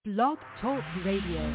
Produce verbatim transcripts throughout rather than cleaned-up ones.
Blog Talk Radio.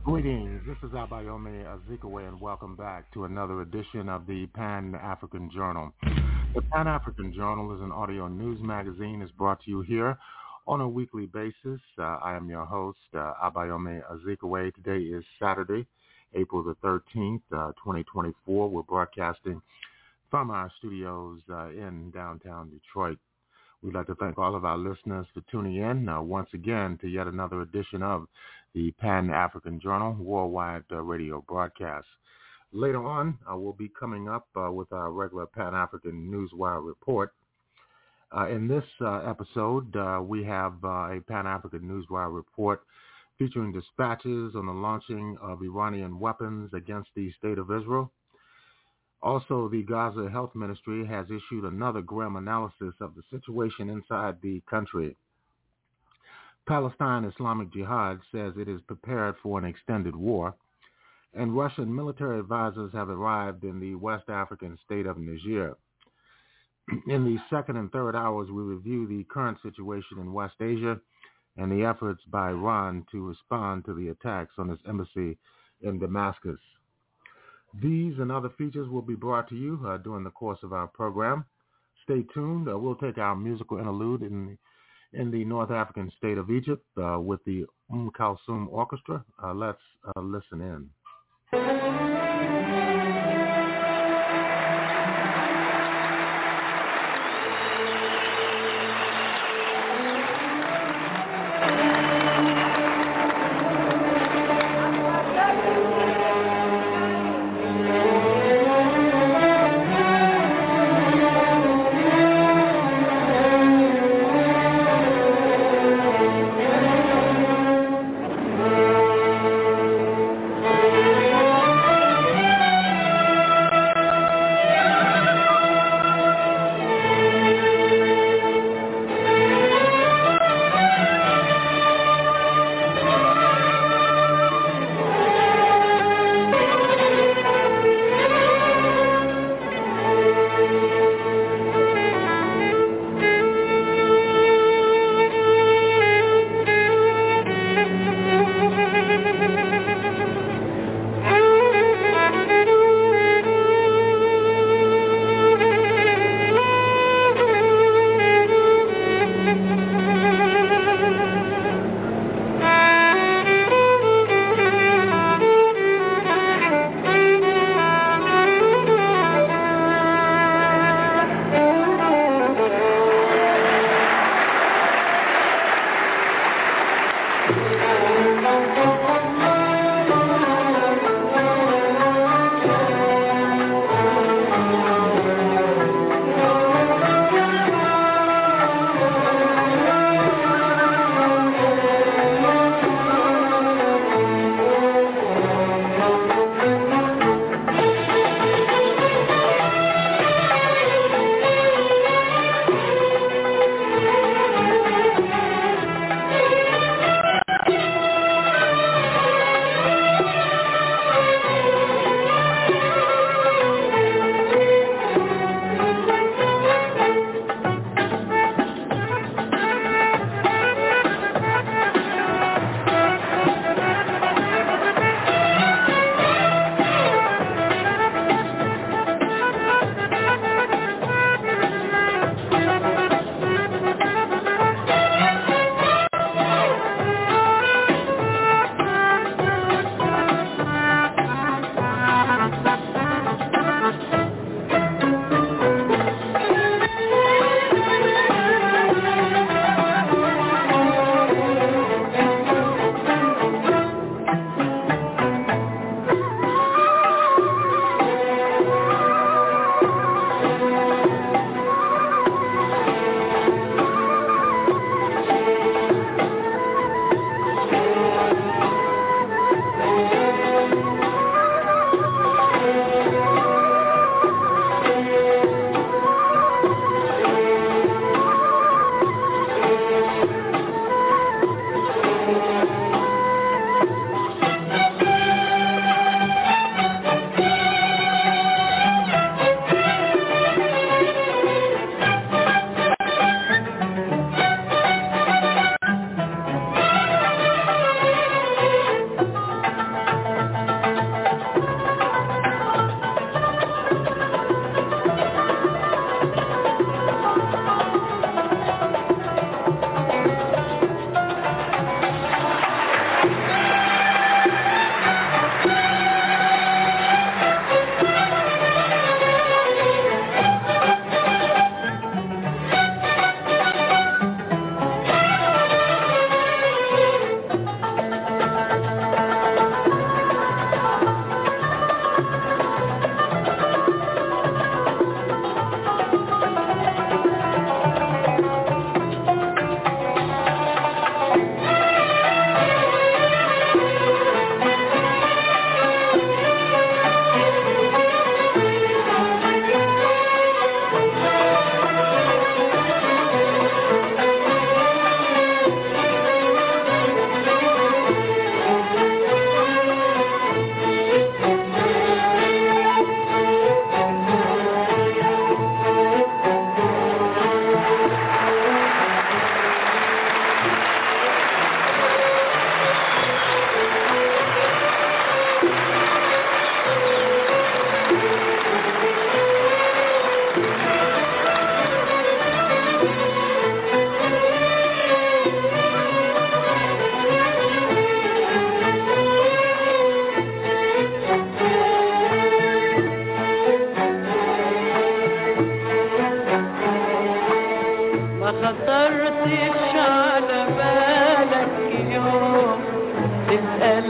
Greetings, this is Abayomi Azikiwe, and welcome back to another edition of the Pan-African Journal. The Pan-African Journal is an audio news magazine. It's brought to you here on a weekly basis. Uh, I am your host, uh, Abayomi Azikiwe. Today is Saturday, April the thirteenth, uh, twenty twenty-four. We're broadcasting from our studios uh, in downtown Detroit. We'd like to thank all of our listeners for tuning in uh, once again to yet another edition of the Pan-African Journal worldwide uh, radio broadcast. Later on, uh, we'll be coming up uh, with our regular Pan-African Newswire report. Uh, in this uh, episode, uh, we have uh, a Pan-African Newswire report featuring dispatches on the launching of Iranian weapons against the State of Israel. Also, the Gaza Health Ministry has issued another grim analysis of the situation inside the country. Palestine Islamic Jihad says it is prepared for an extended war, and Russian military advisors have arrived in the West African state of Niger. In the second and third hours, we review the current situation in West Asia and the efforts by Iran to respond to the attacks on its embassy in Damascus. These and other features will be brought to you uh, during the course of our program. Stay tuned. Uh, we'll take our musical interlude in in the North African state of Egypt uh, with the Umm Kulthum Orchestra. Uh, let's uh, listen in.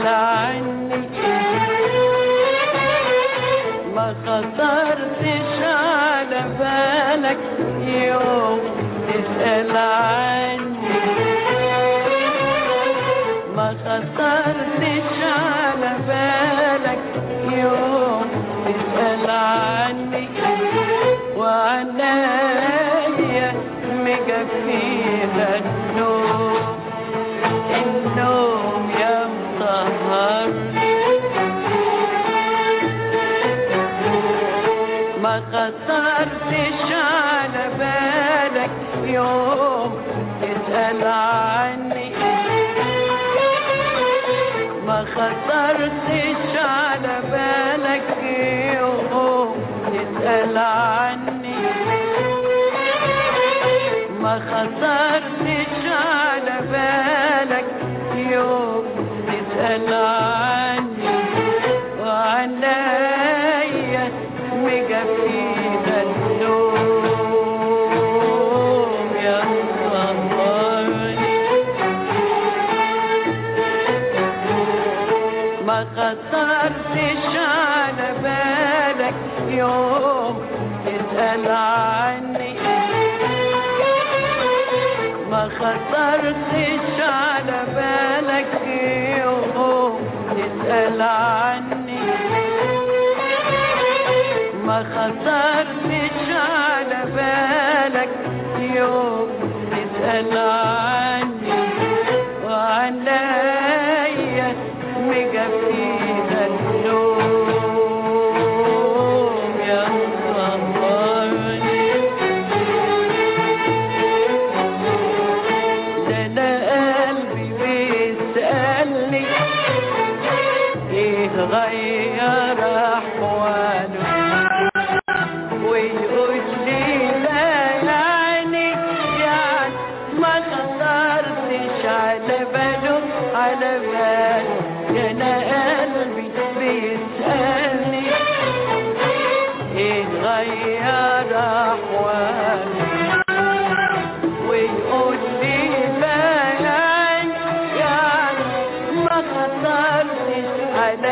تسأل عني ما خطرتش على بالك يوم تسأل عني ما خطرتش على بالك يوم تسأل عني وعنايا مجفيها النوم النوم يا مطهر ما خطرتش على بالك يوم تسأل عني ما خطرتش على بالك يوم تسأل عني ما خطرتش على بالك يوم تسأل عني وعنايا مجفيها النوم يا مطهرني ما خطرتش على بالك يوم تسأل عني ما خطرتش على بالك يوم تسأل عني ما خطرتش على بالك يوم تسأل عني وعنايا مجفيها النوم يا مطهرني ده انا قلبي بيسألني ايه غير احواله ويقول لي لا يعني يعني ما خطرتش على باله على باله يا انا قلبي بيسألني ايه غير احواله ويقول لي لا يعني يعني ما خطرتش على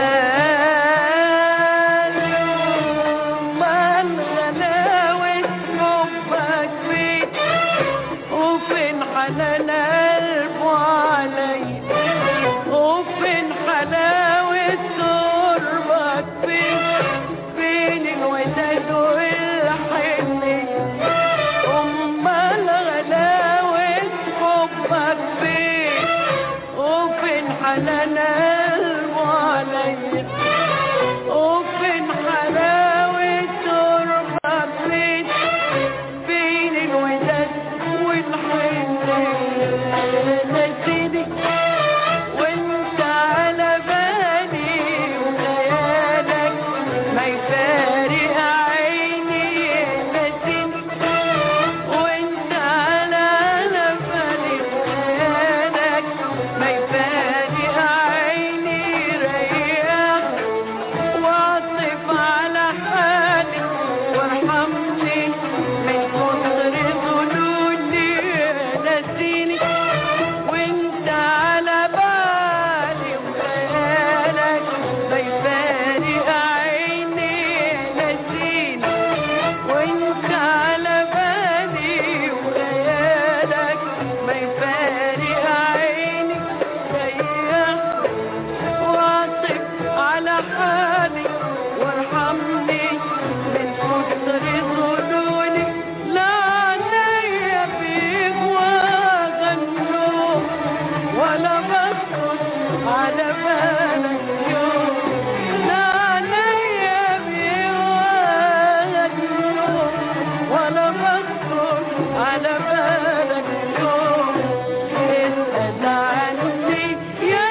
باله ما الغلاوة حبك فيك وفين حنان قلبه علي وفين حلاوة قربك فيك فين الوداد والحنية أمال غلاوة حبك فيك وفين حنان قلبه علي وفين حلاوة قربك فيك فين الوداد والحنية نسيني وانت على بالي وخيالك ما يفارق عيني نسيني وانت على بالي وخيالك ما يفارق عيني رياح واعطف على حالي وارحمني من كتر ظنوني نسيني وانت على بالي وخيالك ما يفارق عيني نسيني وانت على بالي وخيالك ما يفارق عيني رياح واعطف على حالي وارحمني من كتر ظنوني لا عليا بيك واغنوك ولا بسكت على بالك يوم لا عليا بيك واغنوك ولا بسكت على بالك يوم اسأل عني يا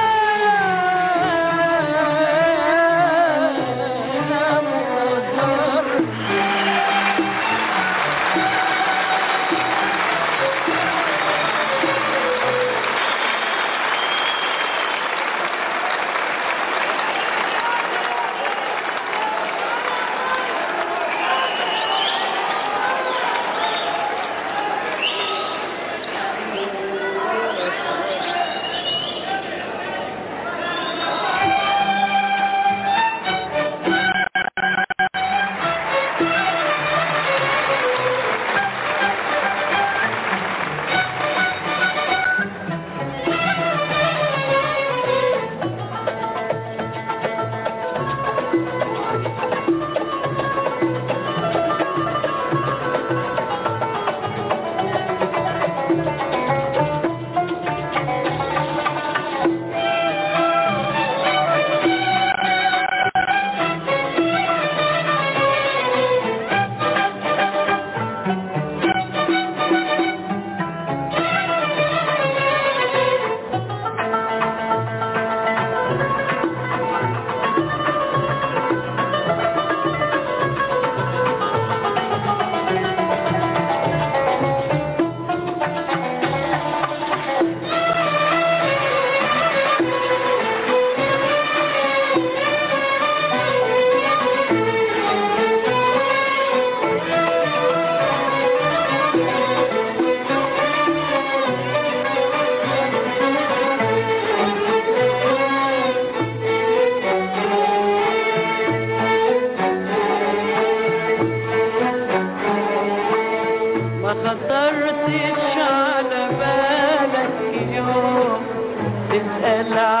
مطهر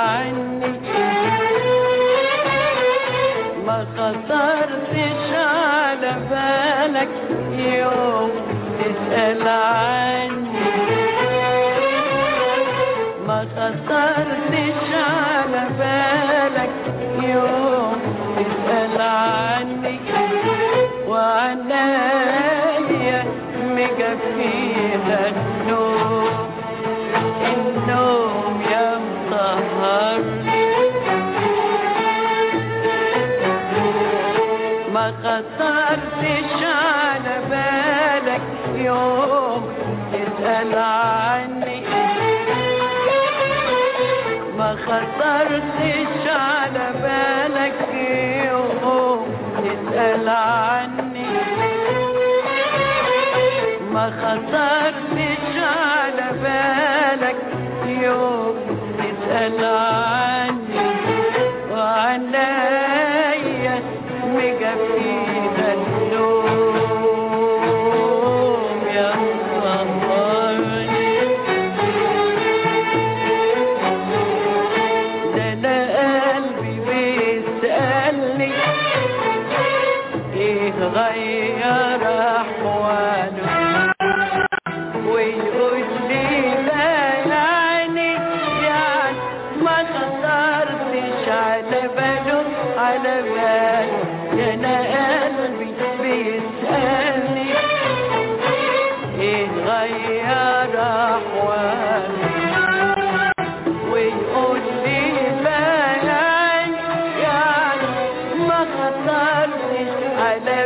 عني ما خطرتش على بالك يوم تسأل عني ما خطرتش على بالك يوم تسأل عني وعنايا مجفيها النوم النوم يا مطهرني ما خطرتش على بالك يوم تسأل عني ما خطرتش على بالك يوم تسأل عني ما خطرتش على بالك يوم تسأل عني وعنايا مجفيها النوم يا مطهرني ده انا قلبي بيسألني ايه غير احواله ويقول لي لا يعني يعني ما خطرتش على باله على باله ده انا قلبي بيسألني ايه غير احواله ويقول لي لا يعني يعني ما خطرتش على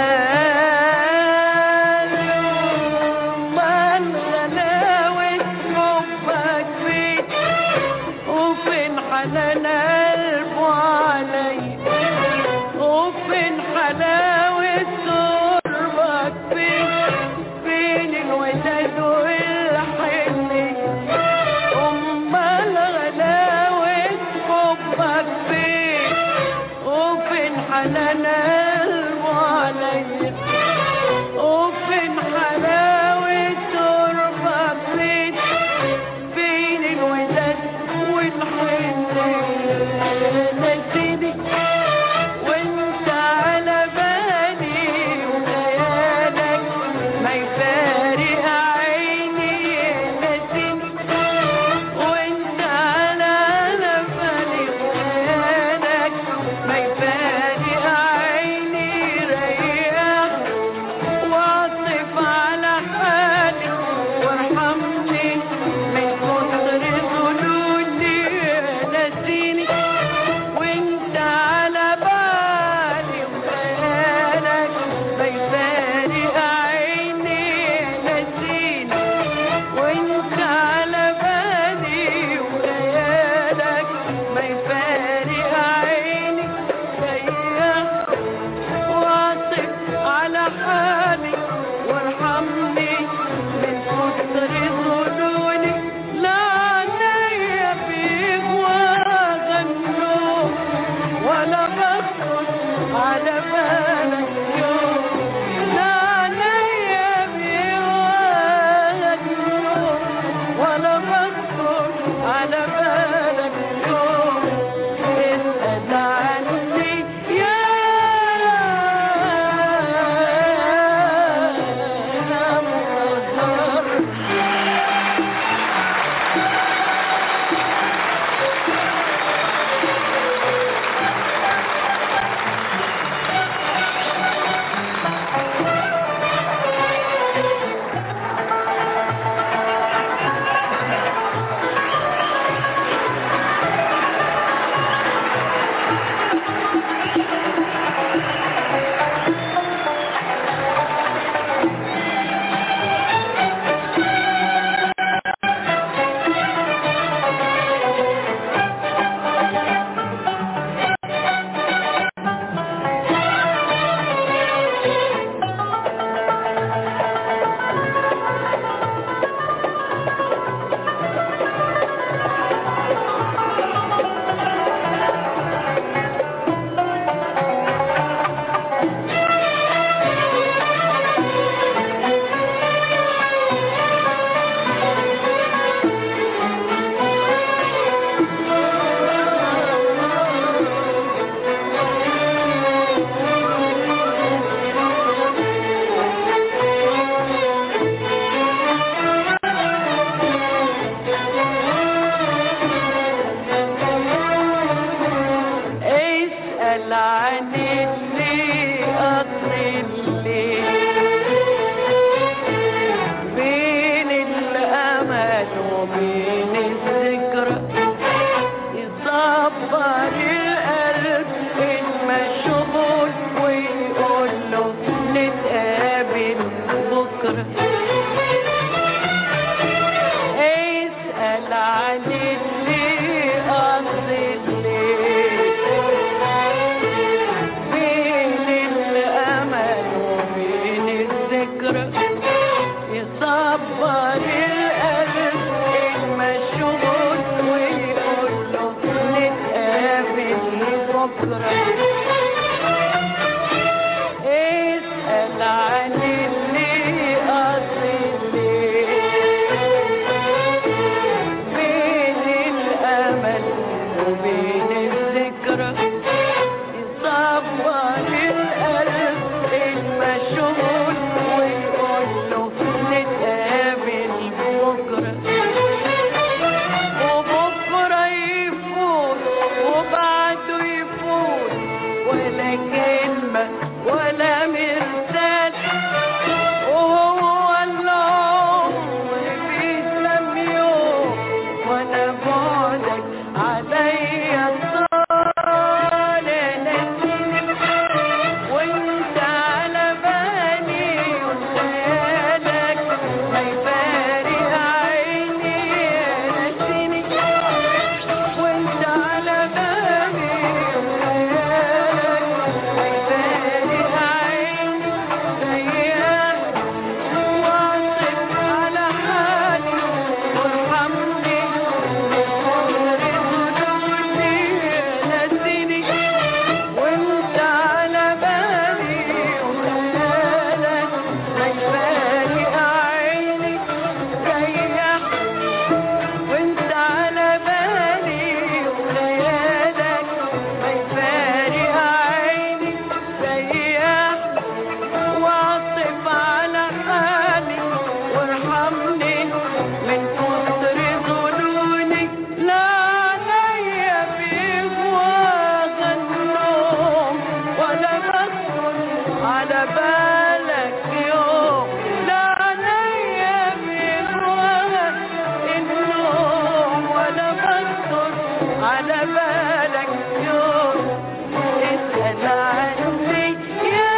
باله من غلاوة حبك فيه وفين حنان قلبه علي وفين حلاوة قربك فيه فين الوداد والحنية أمال غلاوة حبك فيه وفين حنان قلبه علي وفين حلاوة قربك فيه فين الوداد والحنية نسيني وانت على بالي وخيالك ما يفارق عيني نسيني وانت على بالي وخيالك ما يفارق عن اللي قضي الليل بين الأمل وبين الذكرى يصبر القلب المشغول ويقول له نتقابل بكرة. اسأل عن اللي قضي الليل بين الأمل وبين الذكرى يصبر القلب المشغول ويقول له نتقابل بكرة. اسأل عن اللي قضي الليل بين الأمل وبين الذكرى يصبر القلب المشغول ويقول له نتقابل بكرة. وبكرة يفوت وبعده يفوت ولا كلمة ولا مرسال وهو العمر بيسلم يوم وانا بعدك عليا طال نسيت وانت على بالي وخيالك ما يفارق عيني نسيني وانت على بالي وخيالك ما يفارق عيني سيئة واصف على حالي وارحمني نسيني وانت على بالي وخيالك ما يفارق عيني سيئة وانت على بالي وخيالك ما يفارق عيني سيئة واصف على حالي وارحمني من كتر ظنوني لا عليا بهواك النوم ولا بخطر على بالك يوم لا عليا بهواك النوم ولا بخطر على بالك يوم. اسأل عني يا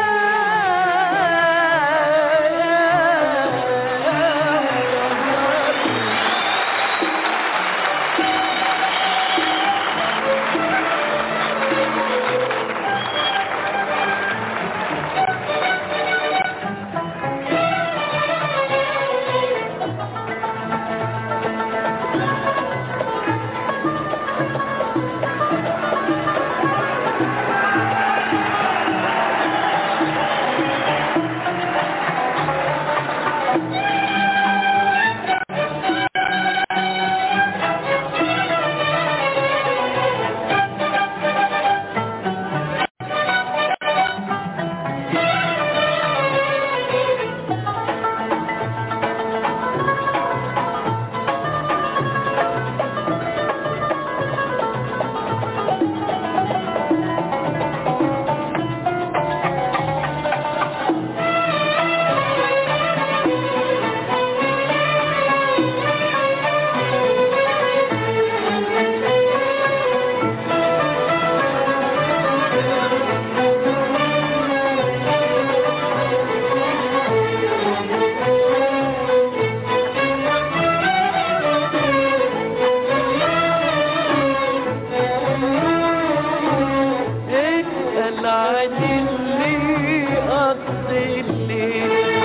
اسأل عن اللي قضي الليل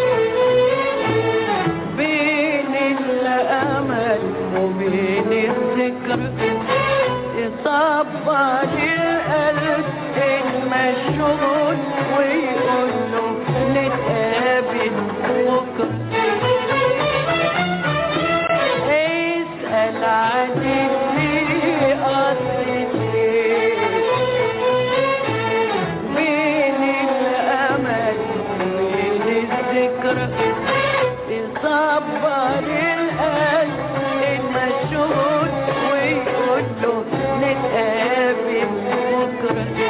بين الأمل وبين الذكرى يصبر القلب المشغول ويقول له نتقابل بكرة. اسأل عن اللي قضي الليل بين الأمل وبين الذكرى يصبر القلب المشغول ويقول له نتقابل بكرة.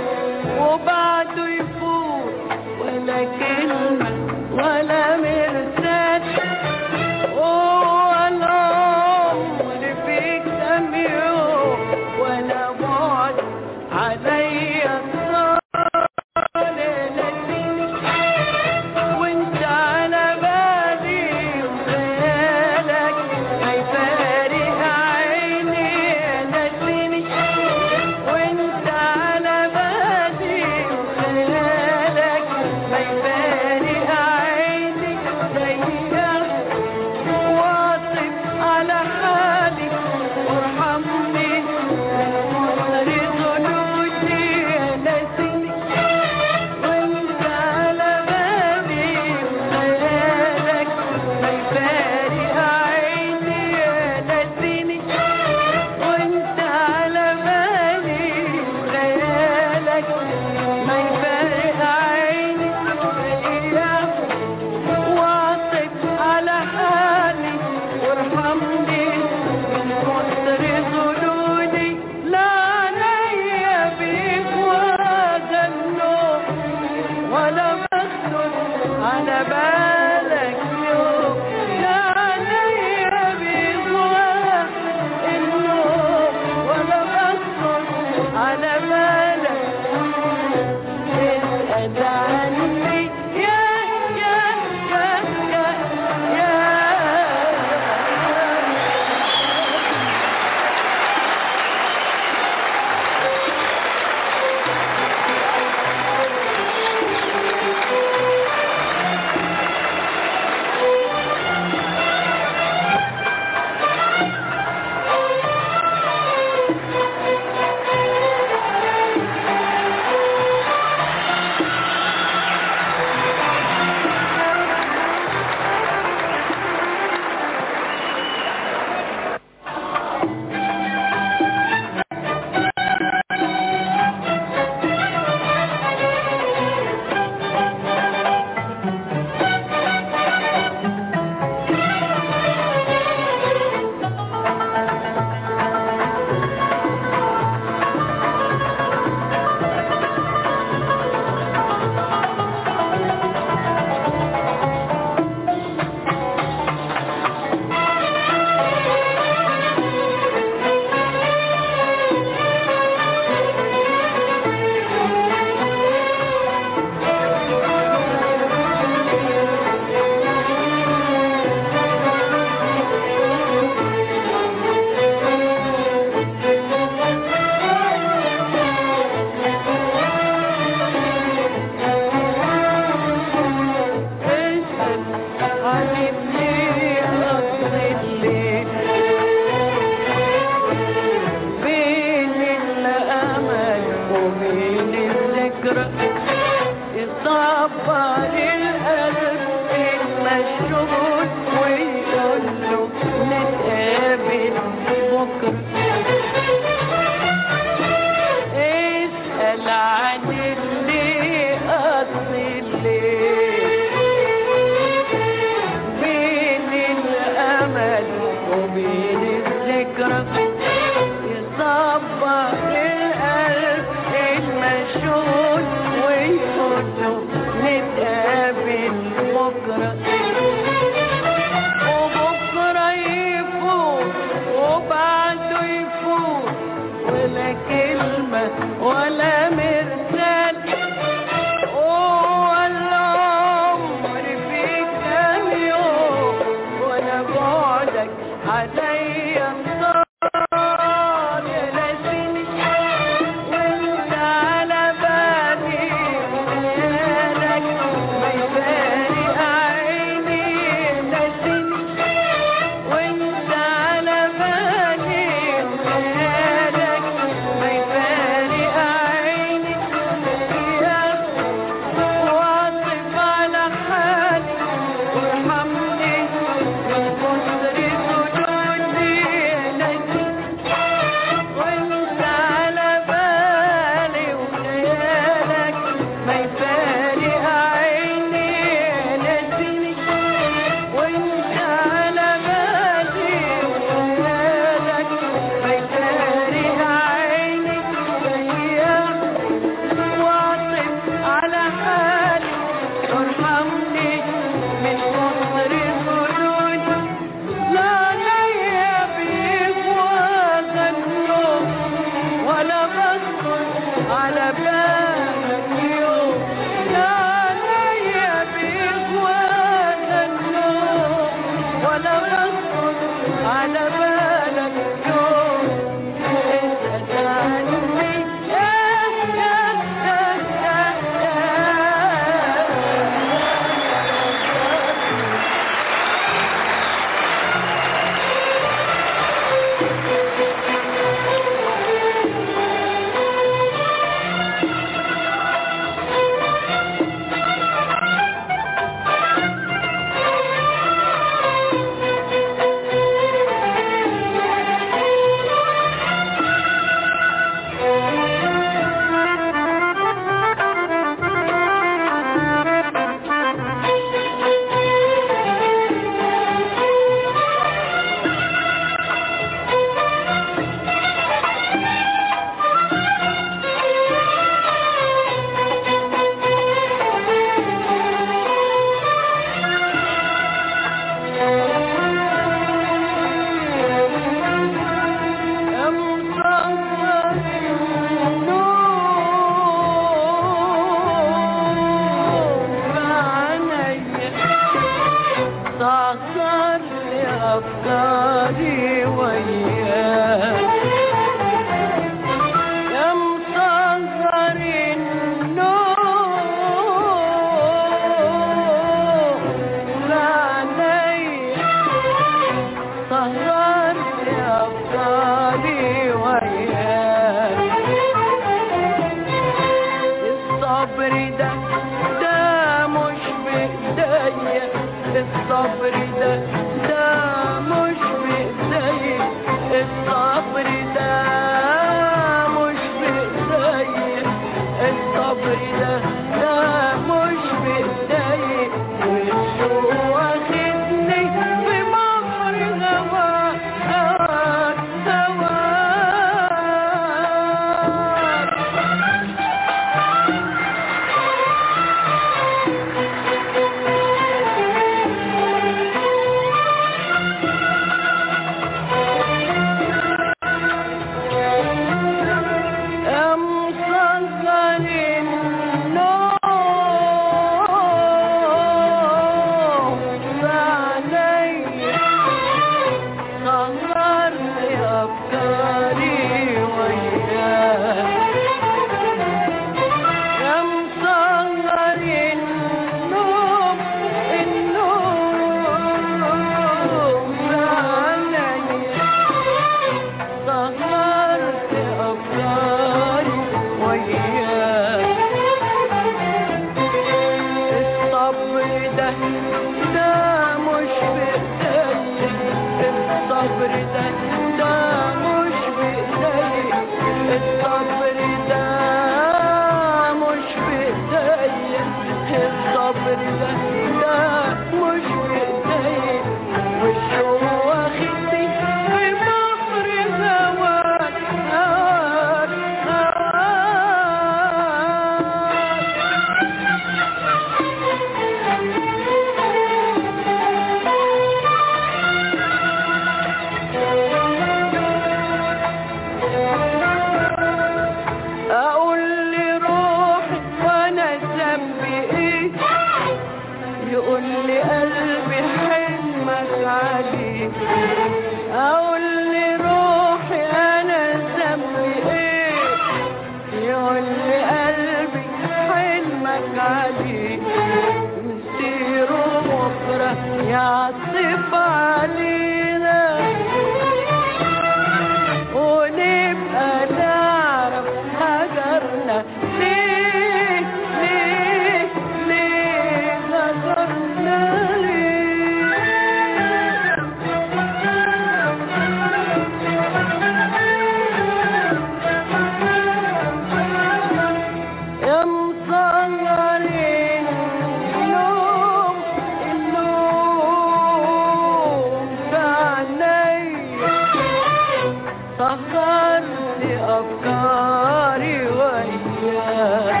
سهرت أفكاري وياك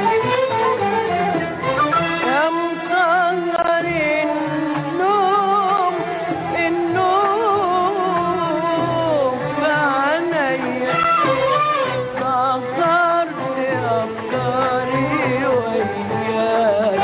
يا مسهر النوم النوم في عينيا سهرت أفكاري وياك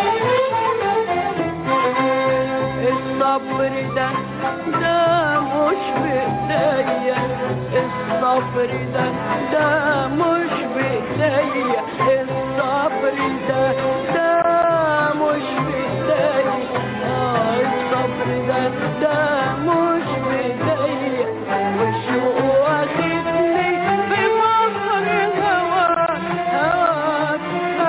الصبر ده ده مش بإيديا الصبر ده ده مش بإيديا الصبر ده ده مش بإيديا آه الصبر ده ده مش بإيديا والشوق واخدني في بحر هواك هواك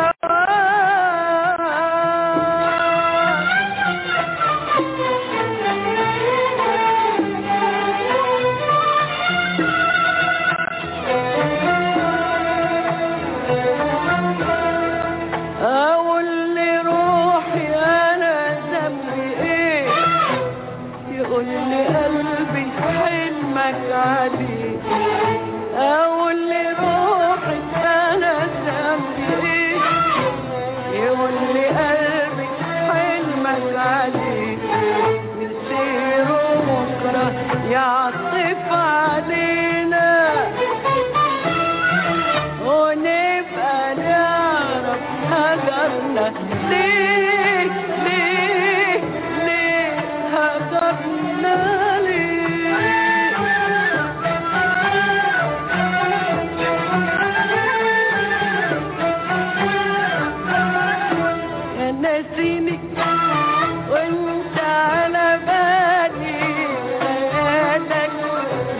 أقول لروحي أنا ذنبي إيه يقول لي قلبي حلمك عليه أقول لروحي أنا ذنبي إيه يقول لي قلبي حلمك عليه مسيره بكرة يعطف علينا ونبقى نعرف هجرنا ليه ليه ليه هجرنا ليه يا ناسيني وانت على بالي خيالك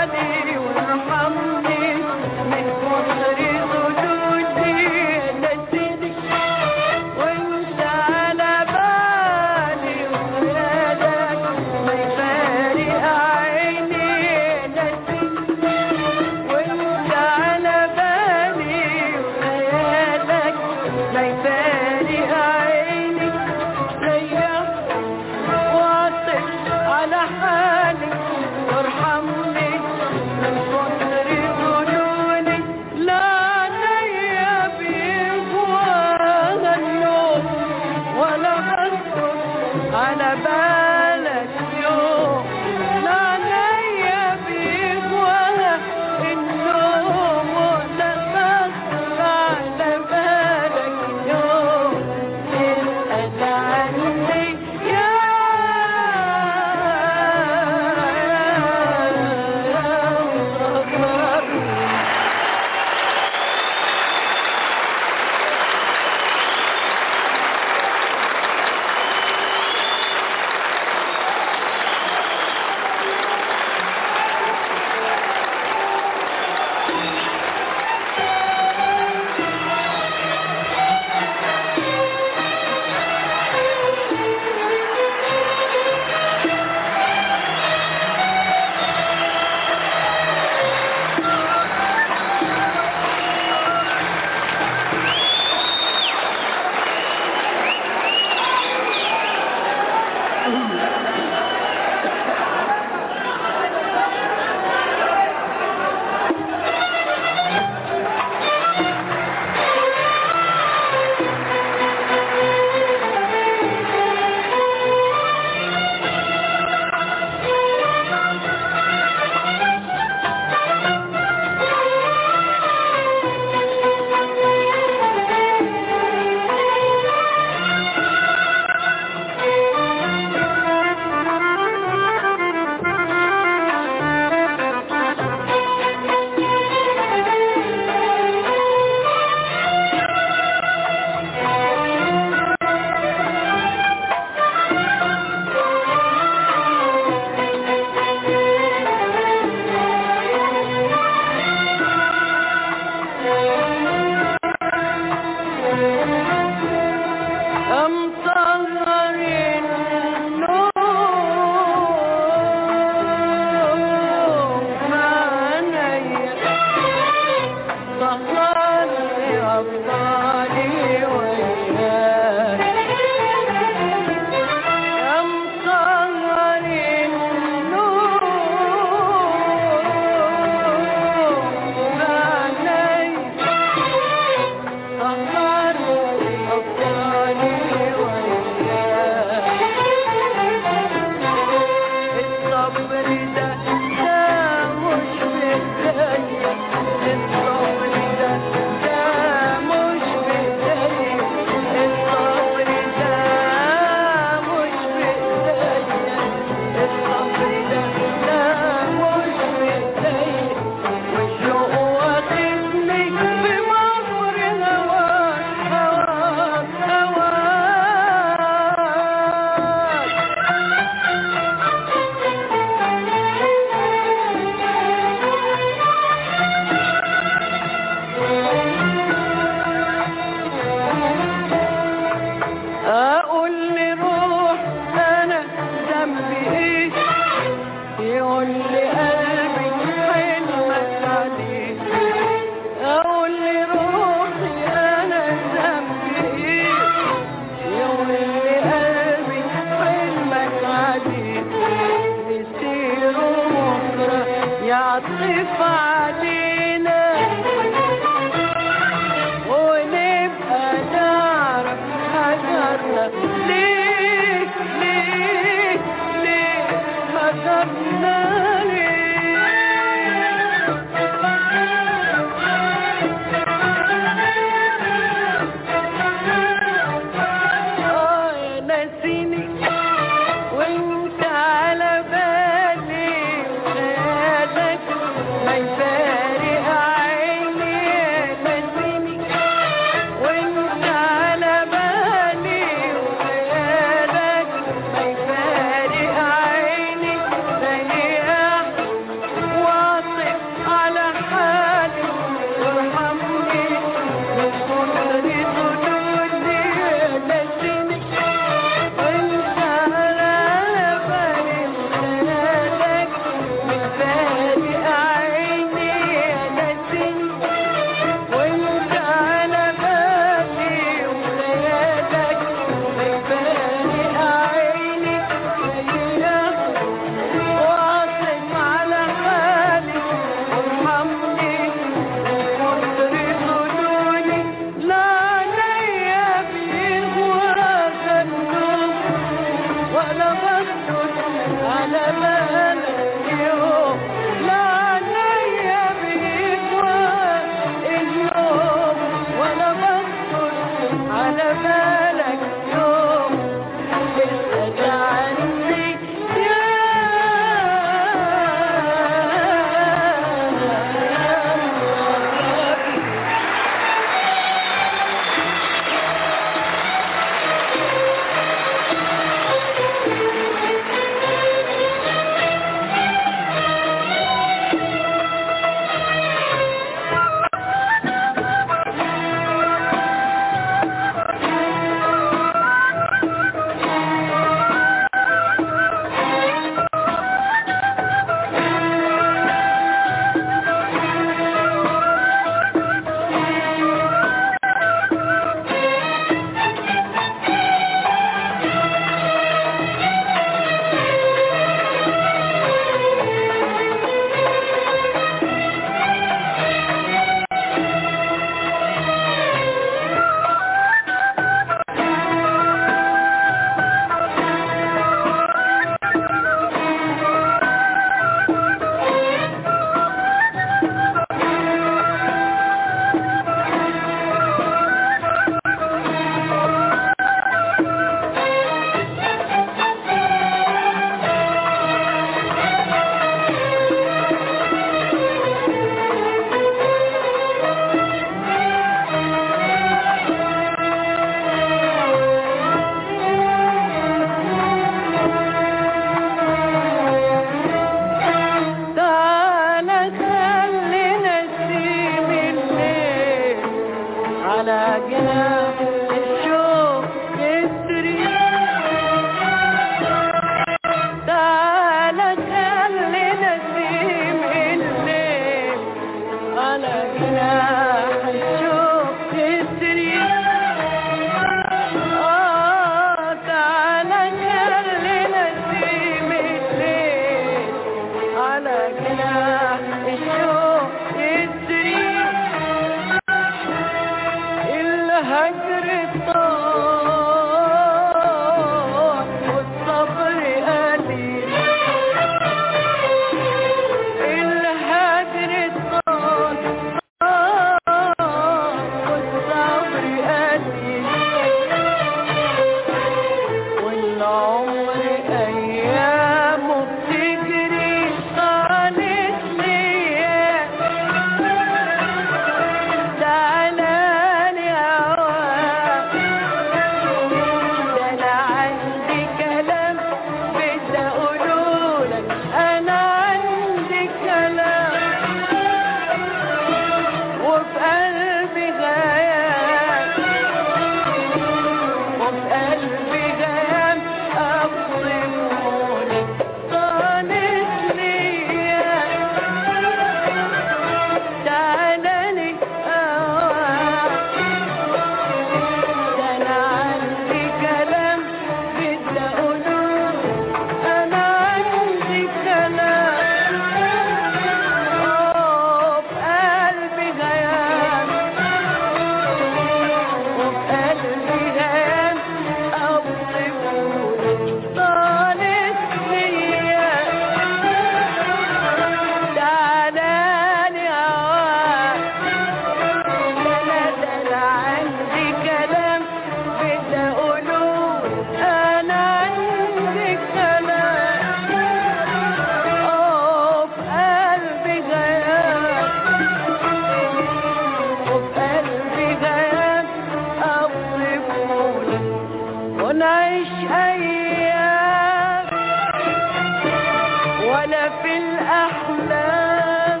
الأحلام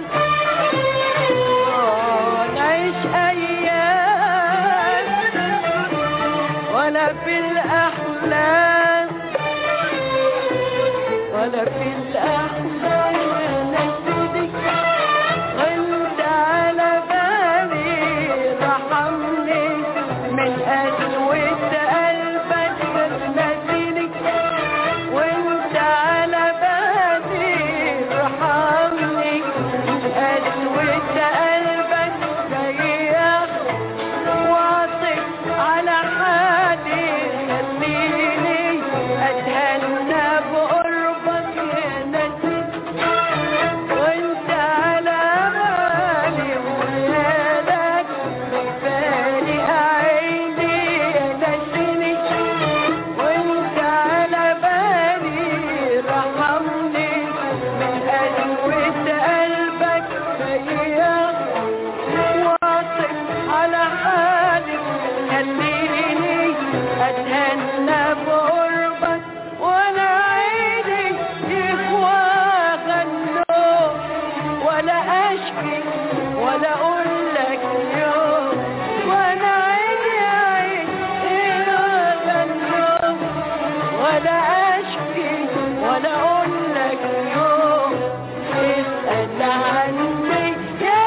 نعيش أيام ولا في الأحلام ولا في الأحلام نسيتك وانت على بالي رحمني من قسوة قلبك نسيتك وانت على بالي رحمني من قسوة قلبك ريح واثق على حالي خليني أتهنى بقربك يا نسيت وانت على بالي ويالك فارق عيني يا نسيني وانت على بالي رحمني من قسوة قلبك ريح واثق على حالي خليني أتهنى بقربك ولا عيني يهوى غنوم ولا أشكي ولا أقول لك يوم ولا عيني عيني غنوم ولا أشكي ولا أقول لك يوم اسأل عني يا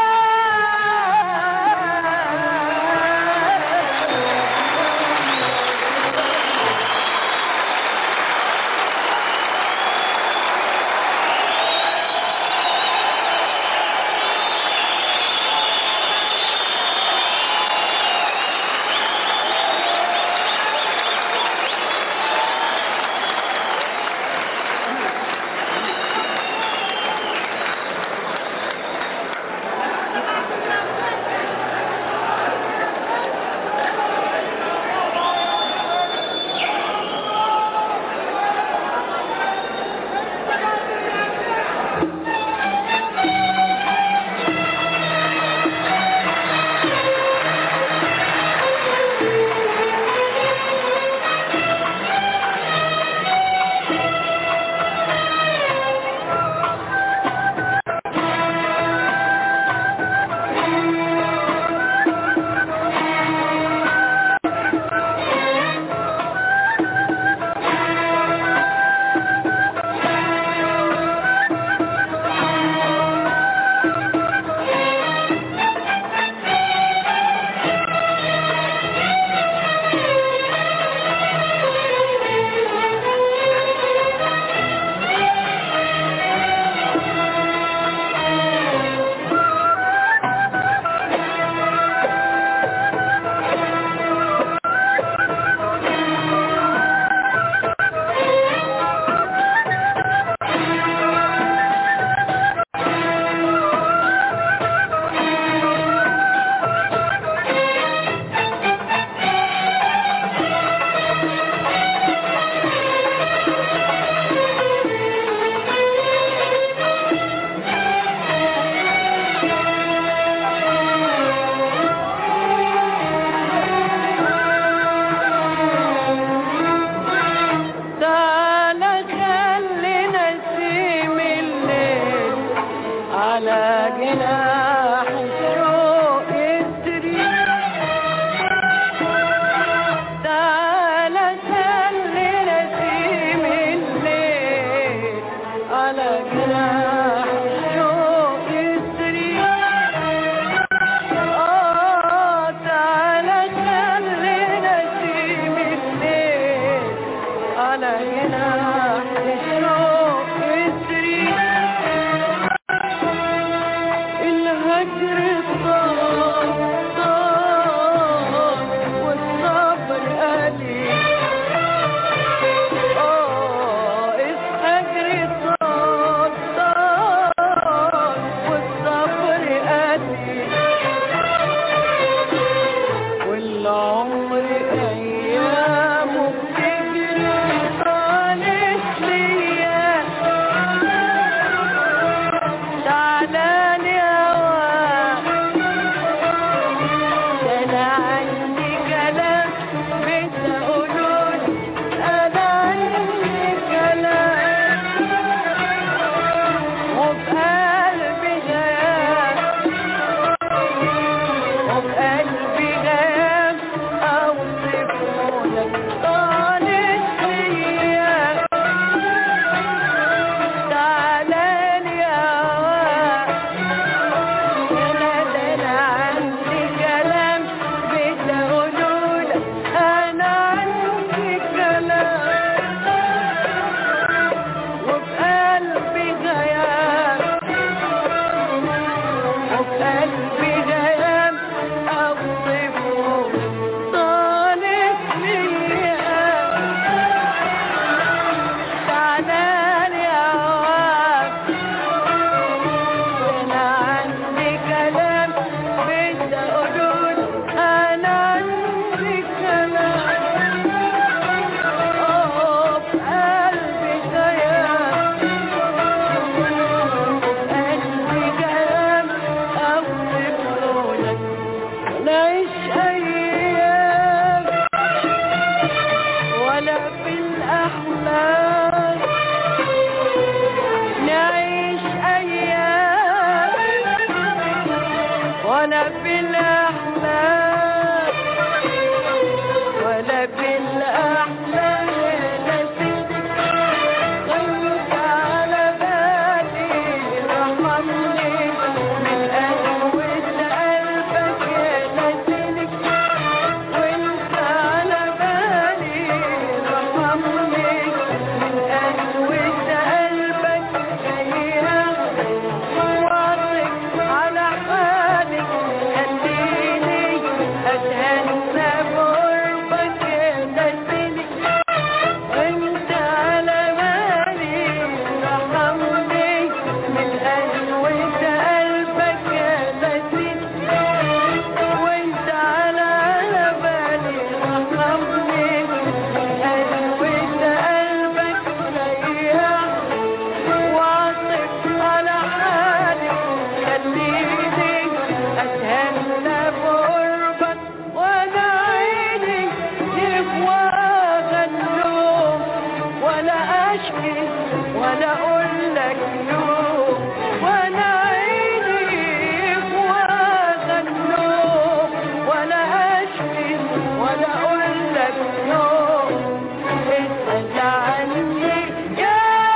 وانا في الاحلام وانا في الاحلام نسيتك وانت على بالي رحمني من قسوة قلبك يا نسيتك وانت على بالي رحمني من قسوة قلبك جاية واثق على حالك خليني اتهنى بقربك يا نسيتك وانت على بالي رحمني من قسوة قلبك يا نسيتك وانت على بالي رحمني من قسوة قلبك جاية واثق على حالك خليني اتهنى بقربك وانا عيني يفواها النوم ولا اشكي ولا اقول لك يوم وانا عيني يفواها النوم ولا اشكي ولا اقول لك يوم اسال عني يا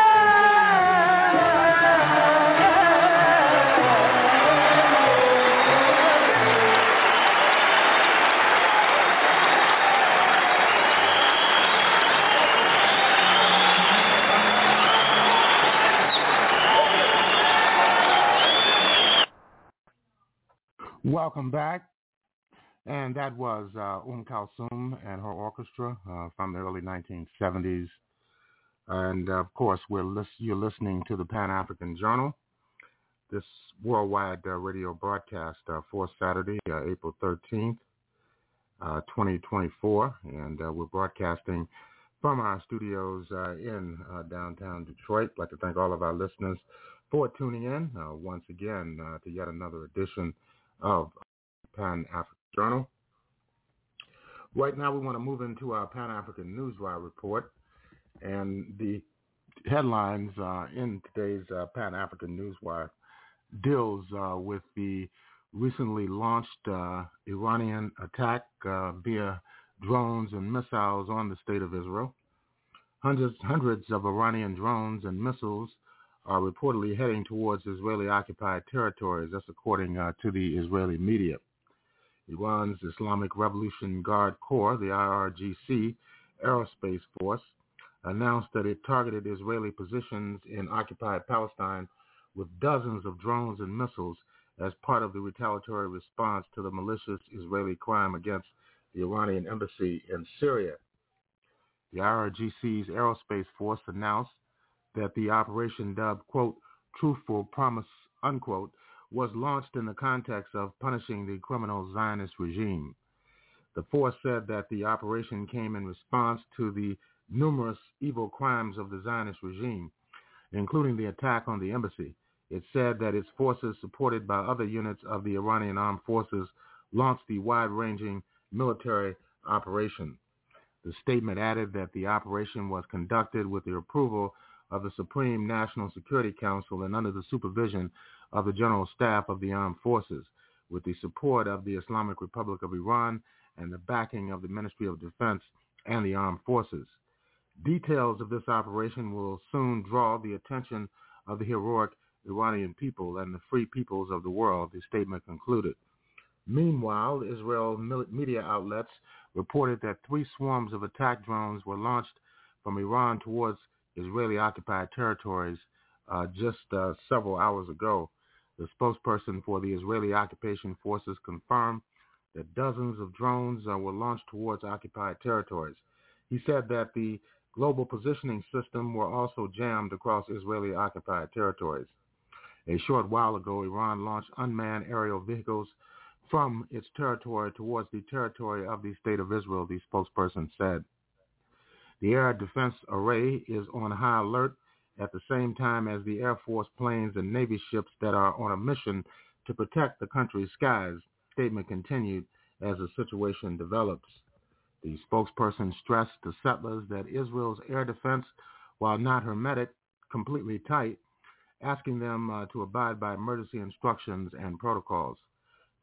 Welcome back. And that was uh, Um Kulthum and her orchestra uh, from the early nineteen seventies. And, uh, of course, we're lis- you're listening to the Pan-African Journal, this worldwide uh, radio broadcast uh, for Saturday, uh, April thirteenth, uh, twenty twenty-four. And uh, we're broadcasting from our studios uh, in uh, downtown Detroit. I'd like to thank all of our listeners for tuning in uh, once again uh, to yet another edition of Pan-African Journal. Right now we want to move into our Pan-African Newswire report, and the headlines uh, in today's uh, Pan-African Newswire deals uh, with the recently launched uh, Iranian attack uh, via drones and missiles on the state of Israel. Hundreds, hundreds of Iranian drones and missiles are reportedly heading towards Israeli-occupied territories. That's according uh, to the Israeli media. Iran's Islamic Revolution Guard Corps, the I R G C Aerospace Force, announced that it targeted Israeli positions in occupied Palestine with dozens of drones and missiles as part of the retaliatory response to the malicious Israeli crime against the Iranian embassy in Syria. The I R G C's Aerospace Force announced that the operation, dubbed, quote, Truthful Promise, unquote, was launched in the context of punishing the criminal Zionist regime. The force said that the operation came in response to the numerous evil crimes of the Zionist regime, including the attack on the embassy. It said that its forces, supported by other units of the Iranian armed forces, launched the wide-ranging military operation. The statement added that the operation was conducted with the approval of the Supreme National Security Council and under the supervision of the General Staff of the Armed Forces, with the support of the Islamic Republic of Iran and the backing of the Ministry of Defense and the Armed Forces. Details of this operation will soon draw the attention of the heroic Iranian people and the free peoples of the world, the statement concluded. Meanwhile, Israel media outlets reported that three swarms of attack drones were launched from Iran towards Israeli-occupied territories uh, just uh, several hours ago. The spokesperson for the Israeli occupation forces confirmed that dozens of drones uh, were launched towards occupied territories. He said that the global positioning system were also jammed across Israeli-occupied territories. A short while ago, Iran launched unmanned aerial vehicles from its territory towards the territory of the State of Israel, the spokesperson said. The Air Defense Array is on high alert at the same time as the Air Force planes and Navy ships that are on a mission to protect the country's skies, the statement continued as the situation develops. The spokesperson stressed to settlers that Israel's air defense, while not hermetic, completely tight, asking them uh, to abide by emergency instructions and protocols.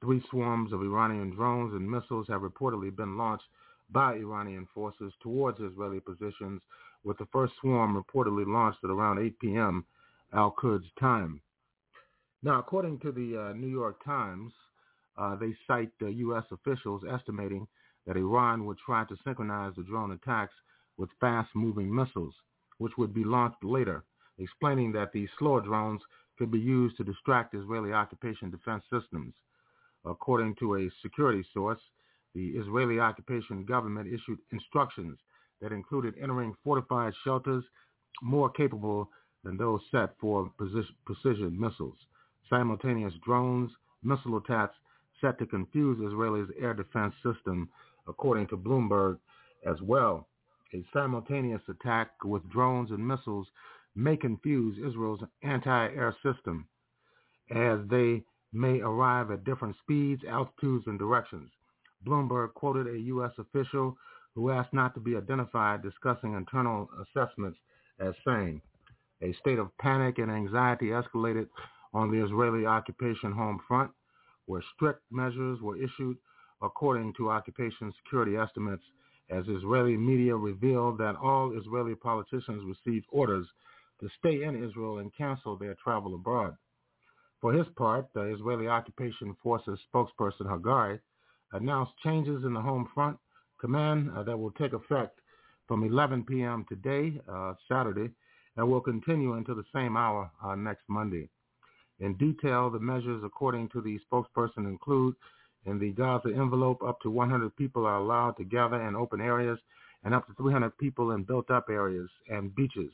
Three swarms of Iranian drones and missiles have reportedly been launched by Iranian forces towards Israeli positions, with the first swarm reportedly launched at around eight p.m. Al-Quds time. Now, according to the uh, New York Times, uh, they cite uh, U S officials estimating that Iran would try to synchronize the drone attacks with fast-moving missiles, which would be launched later, explaining that the slower drones could be used to distract Israeli occupation defense systems. According to a security source, the Israeli occupation government issued instructions that included entering fortified shelters more capable than those set for precision missiles. Simultaneous drones, missile attacks set to confuse Israel's air defense system, according to Bloomberg as well. A simultaneous attack with drones and missiles may confuse Israel's anti-air system, as they may arrive at different speeds, altitudes, and directions. Bloomberg quoted a U S official who asked not to be identified discussing internal assessments as saying, "A state of panic and anxiety escalated on the Israeli occupation home front, where strict measures were issued according to occupation security estimates, as Israeli media revealed that all Israeli politicians received orders to stay in Israel and cancel their travel abroad." For his part, the Israeli Occupation Forces spokesperson Hagari announced changes in the home front command uh, that will take effect from eleven p.m. today, uh, Saturday, and will continue until the same hour uh, next Monday. In detail, the measures, according to the spokesperson, include in the Gaza envelope, up to one hundred people are allowed to gather in open areas and up to three hundred people in built-up areas and beaches.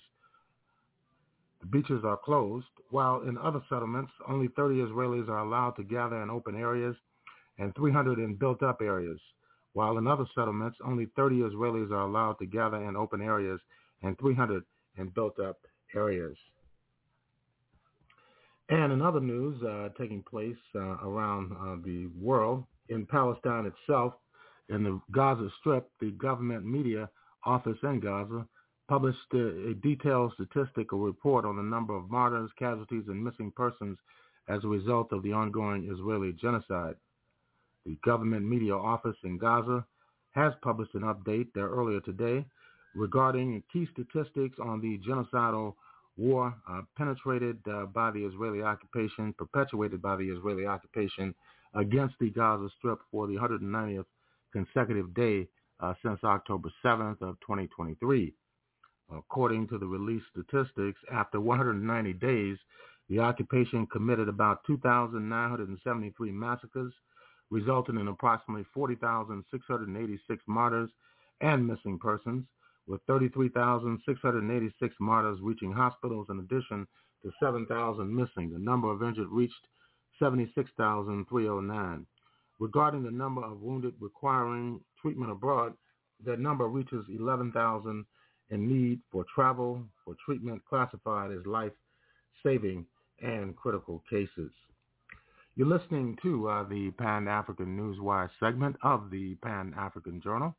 The beaches are closed, while in other settlements, only thirty Israelis are allowed to gather in open areas and three hundred in built-up areas, while in other settlements, only thirty Israelis are allowed to gather in open areas and three hundred in built-up areas. And in other news uh, taking place uh, around uh, the world, in Palestine itself, in the Gaza Strip, the government media office in Gaza published a, a detailed statistical report on the number of martyrs, casualties, and missing persons as a result of the ongoing Israeli genocide. The government media office in Gaza has published an update there earlier today regarding key statistics on the genocidal war uh, penetrated uh, by the Israeli occupation, perpetuated by the Israeli occupation against the Gaza Strip for the one hundred ninetieth consecutive day uh, since October seventh of twenty twenty-three. According to the released statistics, after one hundred ninety days, the occupation committed about two thousand nine hundred seventy-three massacres, resulting in approximately forty thousand six hundred eighty-six martyrs and missing persons, with thirty-three thousand six hundred eighty-six martyrs reaching hospitals in addition to seven thousand missing. The number of injured reached seventy-six thousand three hundred nine. Regarding the number of wounded requiring treatment abroad, that number reaches eleven thousand in need for travel for treatment classified as life-saving and critical cases. You're listening to uh, the Pan-African Newswire segment of the Pan-African Journal.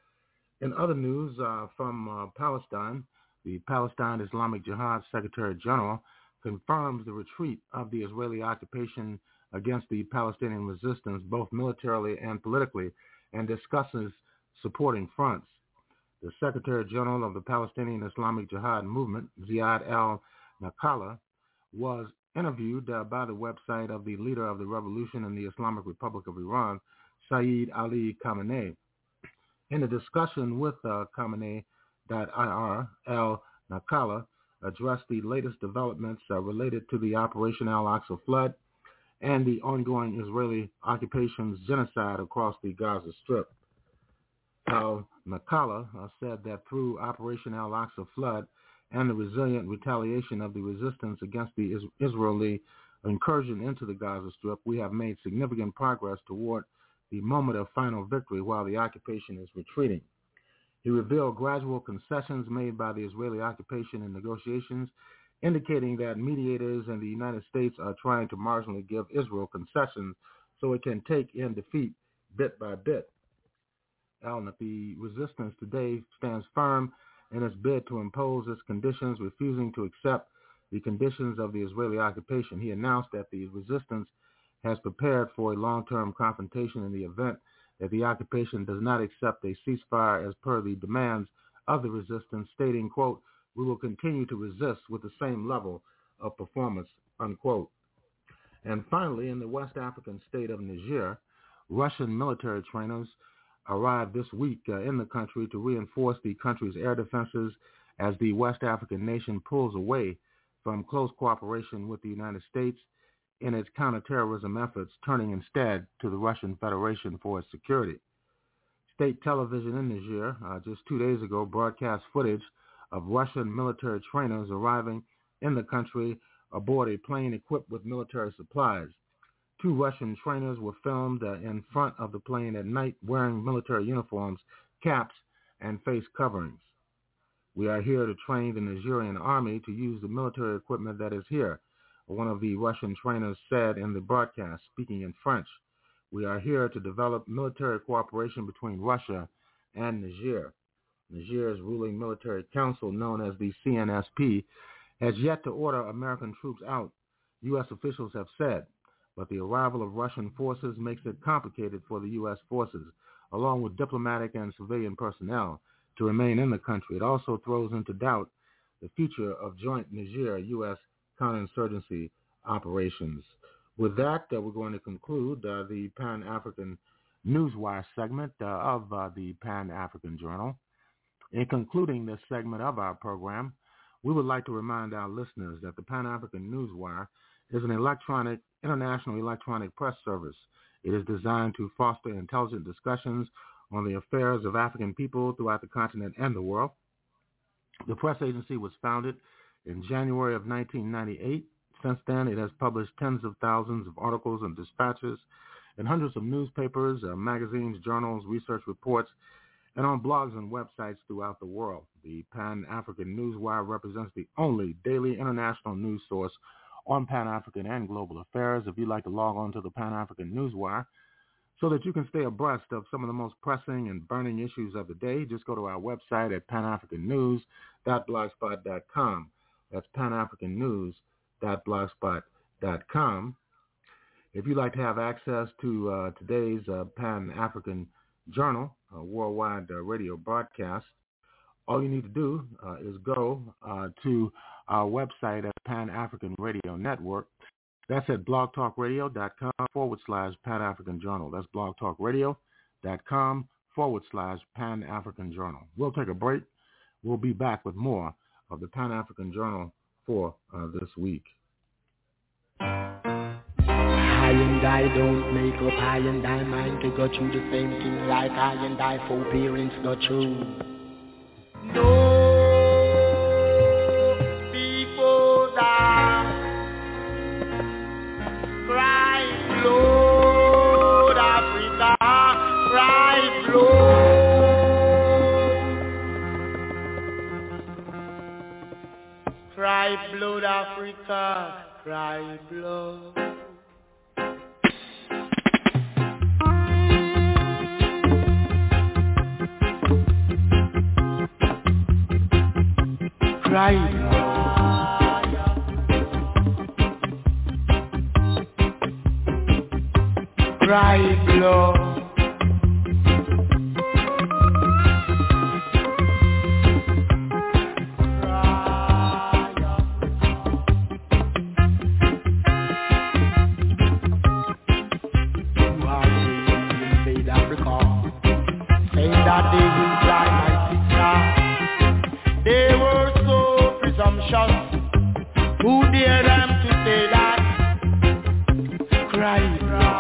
In other news uh, from uh, Palestine, the Palestine Islamic Jihad Secretary General confirms the retreat of the Israeli occupation against the Palestinian resistance, both militarily and politically, and discusses supporting fronts. The Secretary General of the Palestinian Islamic Jihad Movement, Ziad al-Nakala, was interviewed uh, by the website of the leader of the revolution in the Islamic Republic of Iran, Sayyid Ali Khamenei. In a discussion with uh, Khamenei dot I R, al-Nakala addressed the latest developments uh, related to the Operation Al-Aqsa flood and the ongoing Israeli occupation's genocide across the Gaza Strip. Al-Nakala uh, said that through Operation Al-Aqsa flood and the resilient retaliation of the resistance against the is- Israeli incursion into the Gaza Strip, we have made significant progress toward the moment of final victory while the occupation is retreating. He revealed gradual concessions made by the Israeli occupation in negotiations, indicating that mediators in the United States are trying to marginally give Israel concessions so it can take in defeat bit by bit. Al, the resistance today stands firm in its bid to impose its conditions, refusing to accept the conditions of the Israeli occupation. He announced that the resistance has prepared for a long-term confrontation in the event that the occupation does not accept a ceasefire as per the demands of the resistance, stating, quote, "We will continue to resist with the same level of performance," unquote. And finally, in the West African state of Niger, Russian military trainers arrived this week uh, in the country to reinforce the country's air defenses as the West African nation pulls away from close cooperation with the United States in its counterterrorism efforts, turning instead to the Russian Federation for its security. State television in Niger uh, just two days ago broadcast footage of Russian military trainers arriving in the country aboard a plane equipped with military supplies. Two Russian trainers were filmed uh, in front of the plane at night wearing military uniforms, caps, and face coverings. "We are here to train the Nigerian army to use the military equipment that is here," one of the Russian trainers said in the broadcast, speaking in French. "We are here to develop military cooperation between Russia and Niger." Niger's ruling military council, known as the C N S P, has yet to order American troops out, U S officials have said, but the arrival of Russian forces makes it complicated for the U S forces, along with diplomatic and civilian personnel, to remain in the country. It also throws into doubt the future of joint Niger-U S counterinsurgency operations. With that, uh, we're going to conclude uh, the Pan-African Newswire segment uh, of uh, the Pan-African Journal. In concluding this segment of our program, we would like to remind our listeners that the Pan-African Newswire is an electronic, international electronic press service. It is designed to foster intelligent discussions on the affairs of African people throughout the continent and the world. The press agency was founded in January of nineteen ninety-eight. Since then, it has published tens of thousands of articles and dispatches in hundreds of newspapers, uh, magazines, journals, research reports, and on blogs and websites throughout the world. The Pan-African Newswire represents the only daily international news source on Pan-African and global affairs. If you'd like to log on to the Pan-African Newswire so that you can stay abreast of some of the most pressing and burning issues of the day, just go to our website at pan african news dot blogspot dot com. That's pan african news dot blogspot dot com. If you'd like to have access to uh, today's uh, Pan-African Journal, a worldwide uh, radio broadcast, all you need to do uh, is go uh, to our website at Pan-African Radio Network. That's at blogtalkradio.com forward slash Pan-African Journal. That's blogtalkradio.com forward slash Pan-African Journal. We'll take a break. We'll be back with more of the Pan-African Journal for uh, this week. I and I don't make up, I and I mind to go through the same thing like I and I four parents go through. No, people die, cry blood, Africa, cry blood, cry blood, Africa, cry blood. Cry, cry blood. Who dare them to say that? Cry,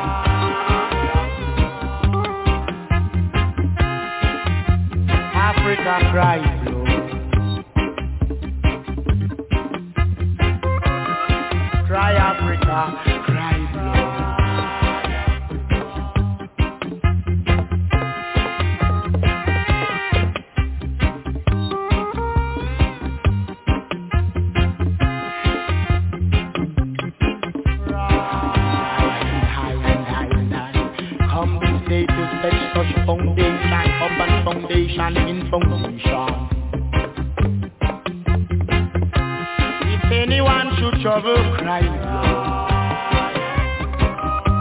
Africa, cry, blood. Cry, Africa, cry, blood. In foundation. If anyone should trouble, cry blood.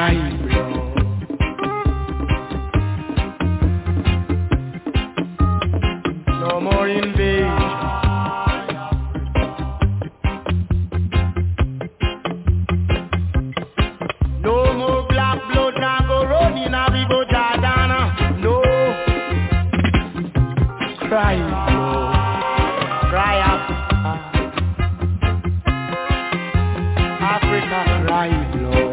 cry blood. No more invasion. No more black blood now go running a river Jordan. No. Cry blood. Cry Africa. Africa cry blood.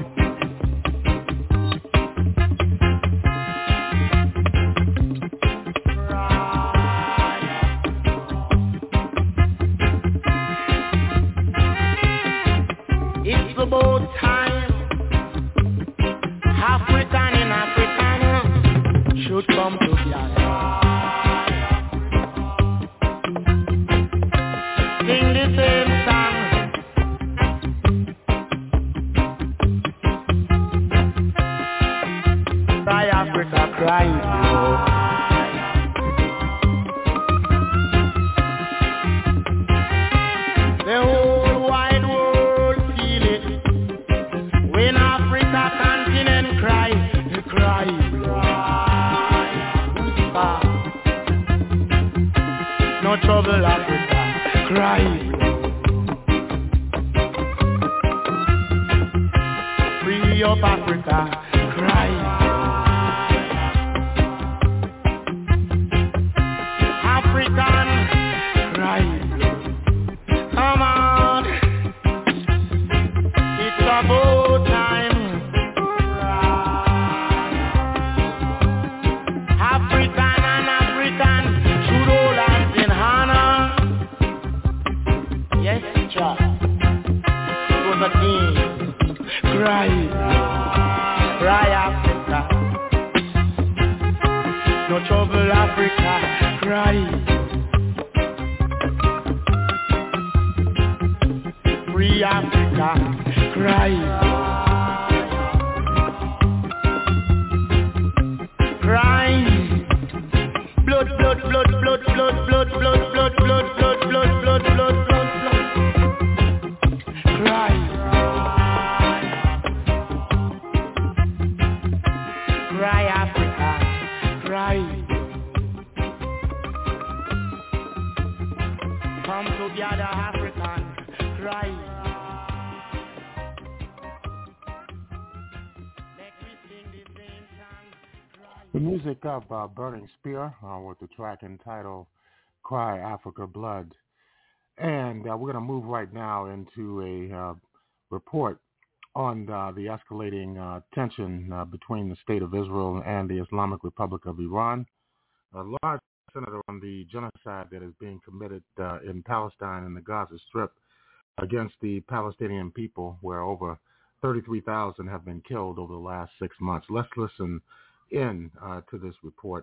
It's about time African and African should come together. Sing the same song. Cry Africa, cry blood. The whole wide world feel it. When Africa continent cry, they cry blood. No trouble Africa, cry blood. Free up Africa, cry blood. African, cry blood. Come on, it's about time. African and African should hold hands in honor. Yes, child. For the king, cry, cry Africa. No trouble Africa, cry. Free Africa, cry. Cry. Blood, blood, blood, blood, blood, blood, blood, blood, blood, blood, blood, blood, blood, blood, blood. Cry. Cry Africa, cry. Come together African, cry. Let me sing the same song, cry. The music of uh, Burning Spear uh, with the track entitled Cry Africa Blood. And uh, we're going to move right now into a uh, report on uh, the escalating uh, tension uh, between the State of Israel and the Islamic Republic of Iran. A large senator on the genocide that is being committed uh, in Palestine and the Gaza Strip against the Palestinian people, where over thirty-three thousand have been killed over the last six months. Let's listen in uh, to this report.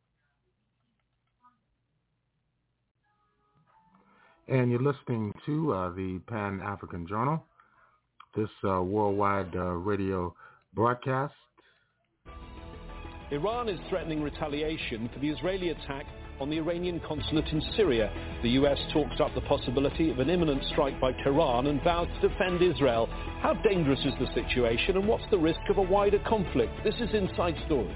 And you're listening to uh, the Pan-African Journal, this uh, worldwide uh, radio broadcast. Iran is threatening retaliation for the Israeli attack on the Iranian consulate in Syria. The U S talks up the possibility of an imminent strike by Tehran and vows to defend Israel. How dangerous is the situation and what's the risk of a wider conflict? This is Inside Story.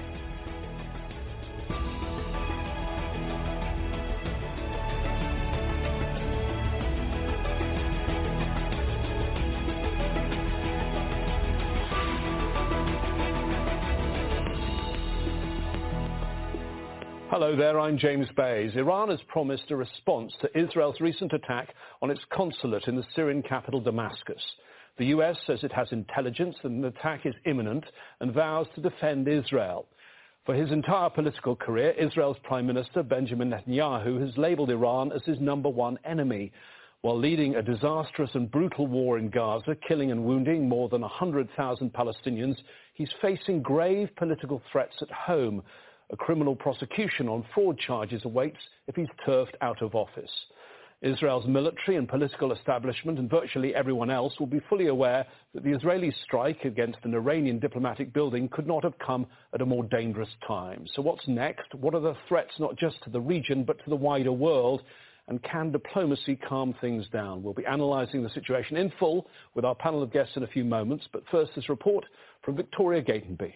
Hello there, I'm James Bays. Iran has promised a response to Israel's recent attack on its consulate in the Syrian capital Damascus. The U S says it has intelligence that an attack is imminent and vows to defend Israel. For his entire political career, Israel's Prime Minister Benjamin Netanyahu has labelled Iran as his number one enemy. While leading a disastrous and brutal war in Gaza, killing and wounding more than one hundred thousand Palestinians, he's facing grave political threats at home. A criminal prosecution on fraud charges awaits if he's turfed out of office. Israel's military and political establishment and virtually everyone else will be fully aware that the Israeli strike against an Iranian diplomatic building could not have come at a more dangerous time. So what's next? What are the threats not just to the region but to the wider world? And can diplomacy calm things down? We'll be analysing the situation in full with our panel of guests in a few moments. But first, this report from Victoria Gatenby.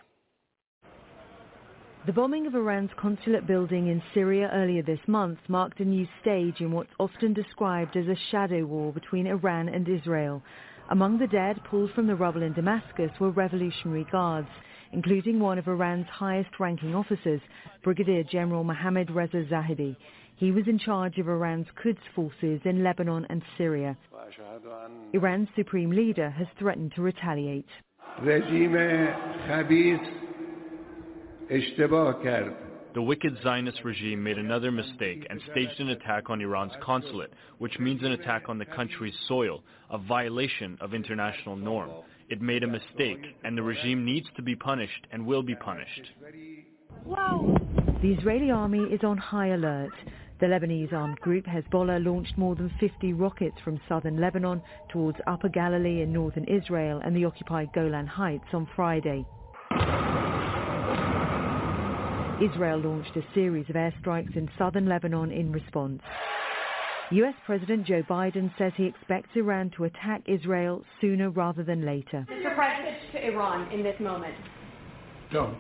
The bombing of Iran's consulate building in Syria earlier this month marked a new stage in what's often described as a shadow war between Iran and Israel. Among the dead pulled from the rubble in Damascus were Revolutionary Guards, including one of Iran's highest-ranking officers, Brigadier General Mohammad Reza Zahedi. He was in charge of Iran's Quds forces in Lebanon and Syria. Iran's supreme leader has threatened to retaliate. The wicked Zionist regime made another mistake and staged an attack on Iran's consulate, which means an attack on the country's soil, a violation of international norm. It made a mistake, and the regime needs to be punished and will be punished. Wow. The Israeli army is on high alert. The Lebanese armed group Hezbollah launched more than fifty rockets from southern Lebanon towards Upper Galilee in northern Israel and the occupied Golan Heights on Friday. Israel launched a series of airstrikes in southern Lebanon in response. U S President Joe Biden says he expects Iran to attack Israel sooner rather than later. Mister President, to Iran in this moment. Don't.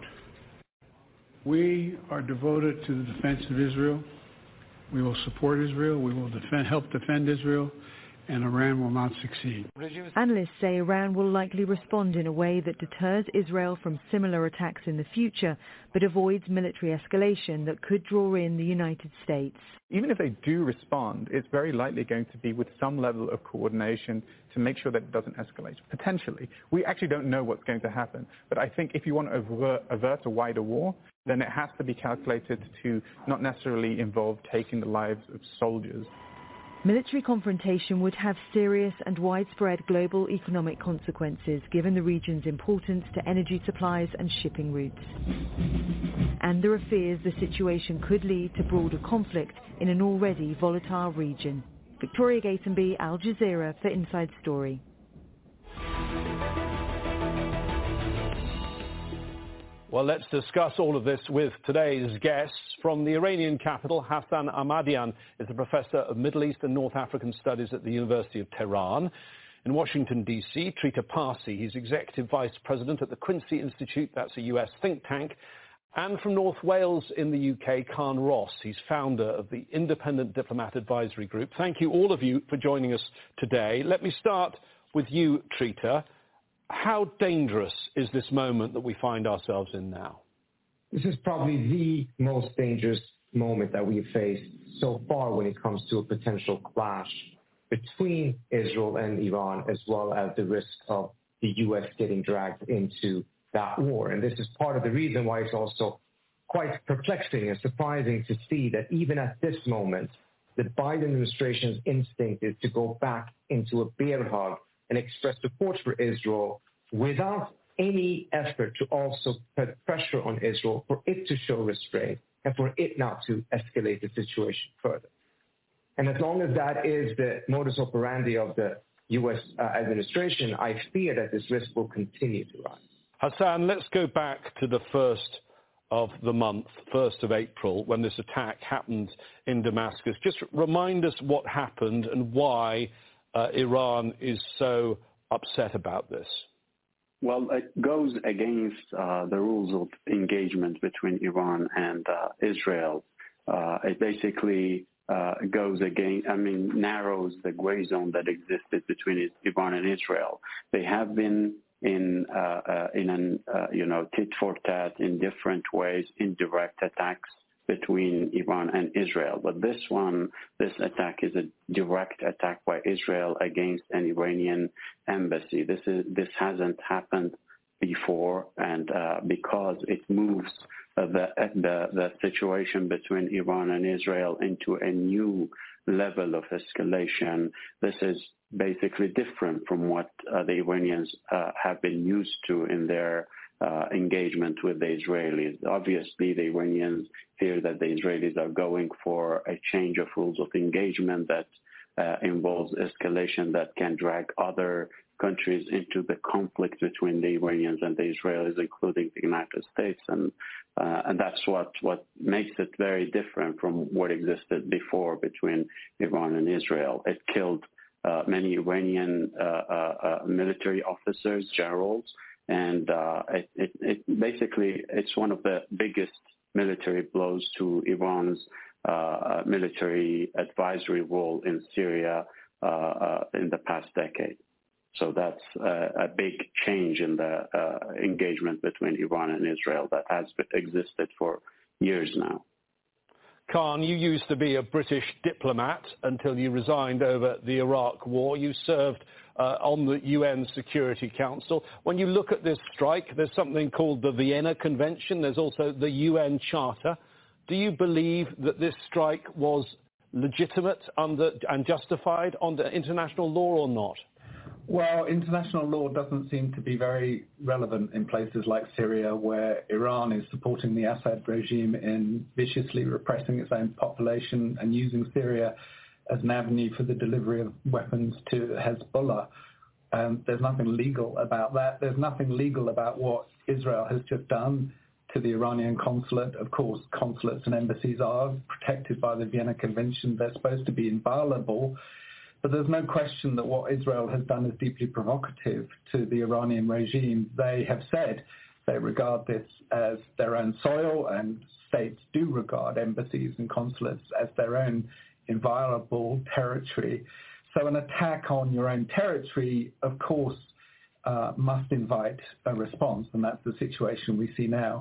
We are devoted to the defense of Israel. We will support Israel. We will defend, help defend Israel, and Iran will not succeed. Analysts say Iran will likely respond in a way that deters Israel from similar attacks in the future, but avoids military escalation that could draw in the United States. Even if they do respond, it's very likely going to be with some level of coordination to make sure that it doesn't escalate. Potentially. We actually don't know what's going to happen. But I think if you want to avert, avert a wider war, then it has to be calculated to not necessarily involve taking the lives of soldiers. Military confrontation would have serious and widespread global economic consequences given the region's importance to energy supplies and shipping routes. And there are fears the situation could lead to broader conflict in an already volatile region. Victoria Gatenby, Al Jazeera for Inside Story. Well, let's discuss all of this with today's guests. From the Iranian capital, Hassan Ahmadian is a professor of Middle East and North African Studies at the University of Tehran. In Washington, D C, Trita Parsi, he's executive vice president at the Quincy Institute, that's a U S think tank. And from North Wales in the U K, Khan Ross, he's founder of the Independent Diplomat Advisory Group. Thank you, all of you, for joining us today. Let me start with you, Trita. How dangerous is this moment that we find ourselves in now? This is probably the most dangerous moment that we've faced so far when it comes to a potential clash between Israel and Iran, as well as the risk of the U S getting dragged into that war. And this is part of the reason why it's also quite perplexing and surprising to see that even at this moment, the Biden administration's instinct is to go back into a bear hug and express support for Israel without any effort to also put pressure on Israel for it to show restraint and for it not to escalate the situation further. And as long as that is the modus operandi of the U S uh, administration, I fear that this risk will continue to rise. Hassan, let's go back to the first of the month, first of April, when this attack happened in Damascus. Just remind us what happened and why uh, Iran is so upset about this. Well, it goes against uh, the rules of engagement between Iran and uh, Israel. Uh, it basically uh, goes against, I mean, narrows the gray zone that existed between Iran and Israel. They have been in uh, uh, in an uh, you know tit for tat in different ways, indirect attacks between Iran and Israel. But this one, this attack is a direct attack by Israel against an Iranian embassy. This is this hasn't happened before, and uh, because it moves uh, the, the the situation between Iran and Israel into a new level of escalation, this is basically different from what uh, the Iranians uh, have been used to in their uh, engagement with the Israelis. Obviously, the Iranians fear that the Israelis are going for a change of rules of engagement, that uh, involves escalation that can drag other countries into the conflict between the Iranians and the Israelis, including the United States. And uh, and that's what, what makes it very different from what existed before between Iran and Israel. It killed uh, many Iranian uh, uh, uh, military officers, generals, and uh, it, it, it basically it's one of the biggest military blows to Iran's uh, military advisory role in Syria uh, uh, in the past decade. So that's uh, a big change in the uh, engagement between Iran and Israel that has existed for years now. Khan, you used to be a British diplomat until you resigned over the Iraq war. You served uh, on the U N Security Council. When you look at this strike, there's something called the Vienna Convention. There's also the U N Charter. Do you believe that this strike was legitimate under, and justified under international law or not? Well, international law doesn't seem to be very relevant in places like Syria, where Iran is supporting the Assad regime in viciously repressing its own population and using Syria as an avenue for the delivery of weapons to Hezbollah. Um, there's nothing legal about that. There's nothing legal about what Israel has just done to the Iranian consulate. Of course, consulates and embassies are protected by the Vienna Convention. They're supposed to be inviolable. But there's no question that what Israel has done is deeply provocative to the Iranian regime. They have said they regard this as their own soil, and states do regard embassies and consulates as their own inviolable territory. So an attack on your own territory, of course, uh, must invite a response, and that's the situation we see now.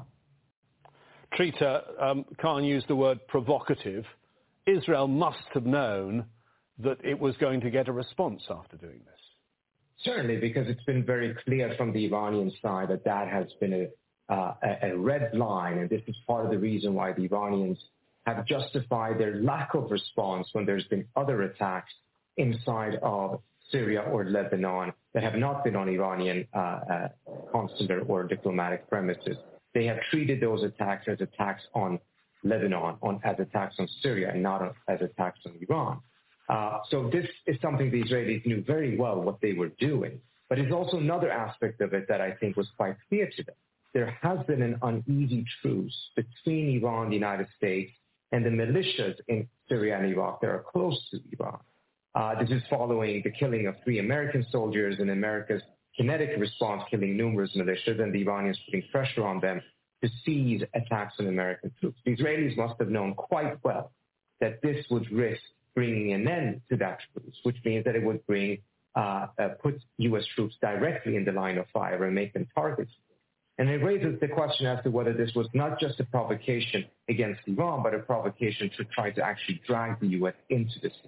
Trita, um, Khan used the word provocative. Israel must have known that it was going to get a response after doing this. Certainly, because it's been very clear from the Iranian side that that has been a, uh, a red line, and this is part of the reason why the Iranians have justified their lack of response when there's been other attacks inside of Syria or Lebanon that have not been on Iranian uh, uh, consular or diplomatic premises. They have treated those attacks as attacks on Lebanon, on, as attacks on Syria, and not as attacks on Iran. Uh, so this is something the Israelis knew very well what they were doing. But there's also another aspect of it that I think was quite clear to them. There has been an uneasy truce between Iran, the United States, and the militias in Syria and Iraq that are close to Iran. Uh, this is following the killing of three American soldiers and America's kinetic response killing numerous militias, and the Iranians putting pressure on them to seize attacks on American troops. The Israelis must have known quite well that this would risk bringing an end to that truce, which means that it would bring, uh, uh, put U S troops directly in the line of fire and make them targets. And it raises the question as to whether this was not just a provocation against Iran, but a provocation to try to actually drag the U S into this.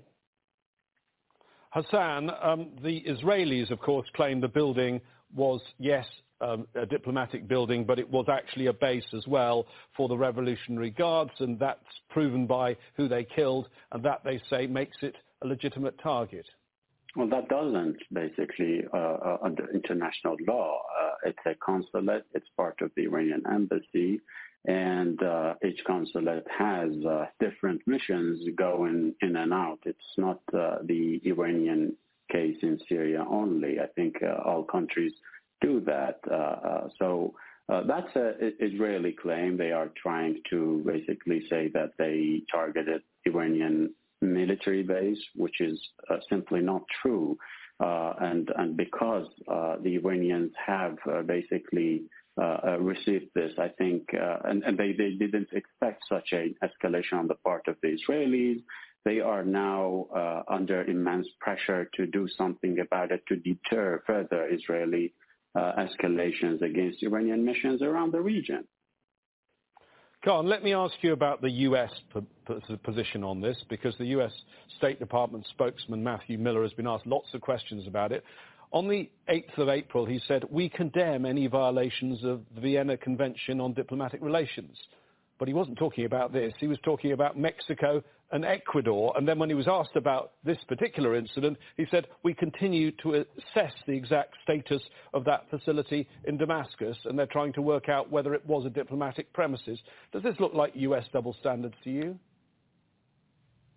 Hassan, um, the Israelis, of course, claim the building was, yes, Um, a diplomatic building, but it was actually a base as well for the Revolutionary Guards, and that's proven by who they killed, and that, they say, makes it a legitimate target. Well, that doesn't, basically, uh, uh, under international law. Uh, it's a consulate, it's part of the Iranian embassy, and uh, each consulate has uh, different missions going in and out. It's not uh, the Iranian case in Syria only. I think uh, all countries do that. Uh, uh, so uh, that's an Israeli claim. They are trying to basically say that they targeted Iranian military base, which is uh, simply not true. Uh, and, and because uh, the Iranians have uh, basically uh, uh, received this, I think, uh, and, and they, they didn't expect such an escalation on the part of the Israelis. They are now uh, under immense pressure to do something about it to deter further Israeli Uh, escalations against Iranian missions around the region. Khan, let me ask you about the U S position on this, because the U S State Department spokesman Matthew Miller has been asked lots of questions about it. On the eighth of April, he said, "We condemn any violations of the Vienna Convention on Diplomatic Relations." But he wasn't talking about this. He was talking about Mexico and Ecuador. And then when he was asked about this particular incident, he said, "We continue to assess the exact status of that facility in Damascus, and they're trying to work out whether it was a diplomatic premises." Does this look like U S double standards to you?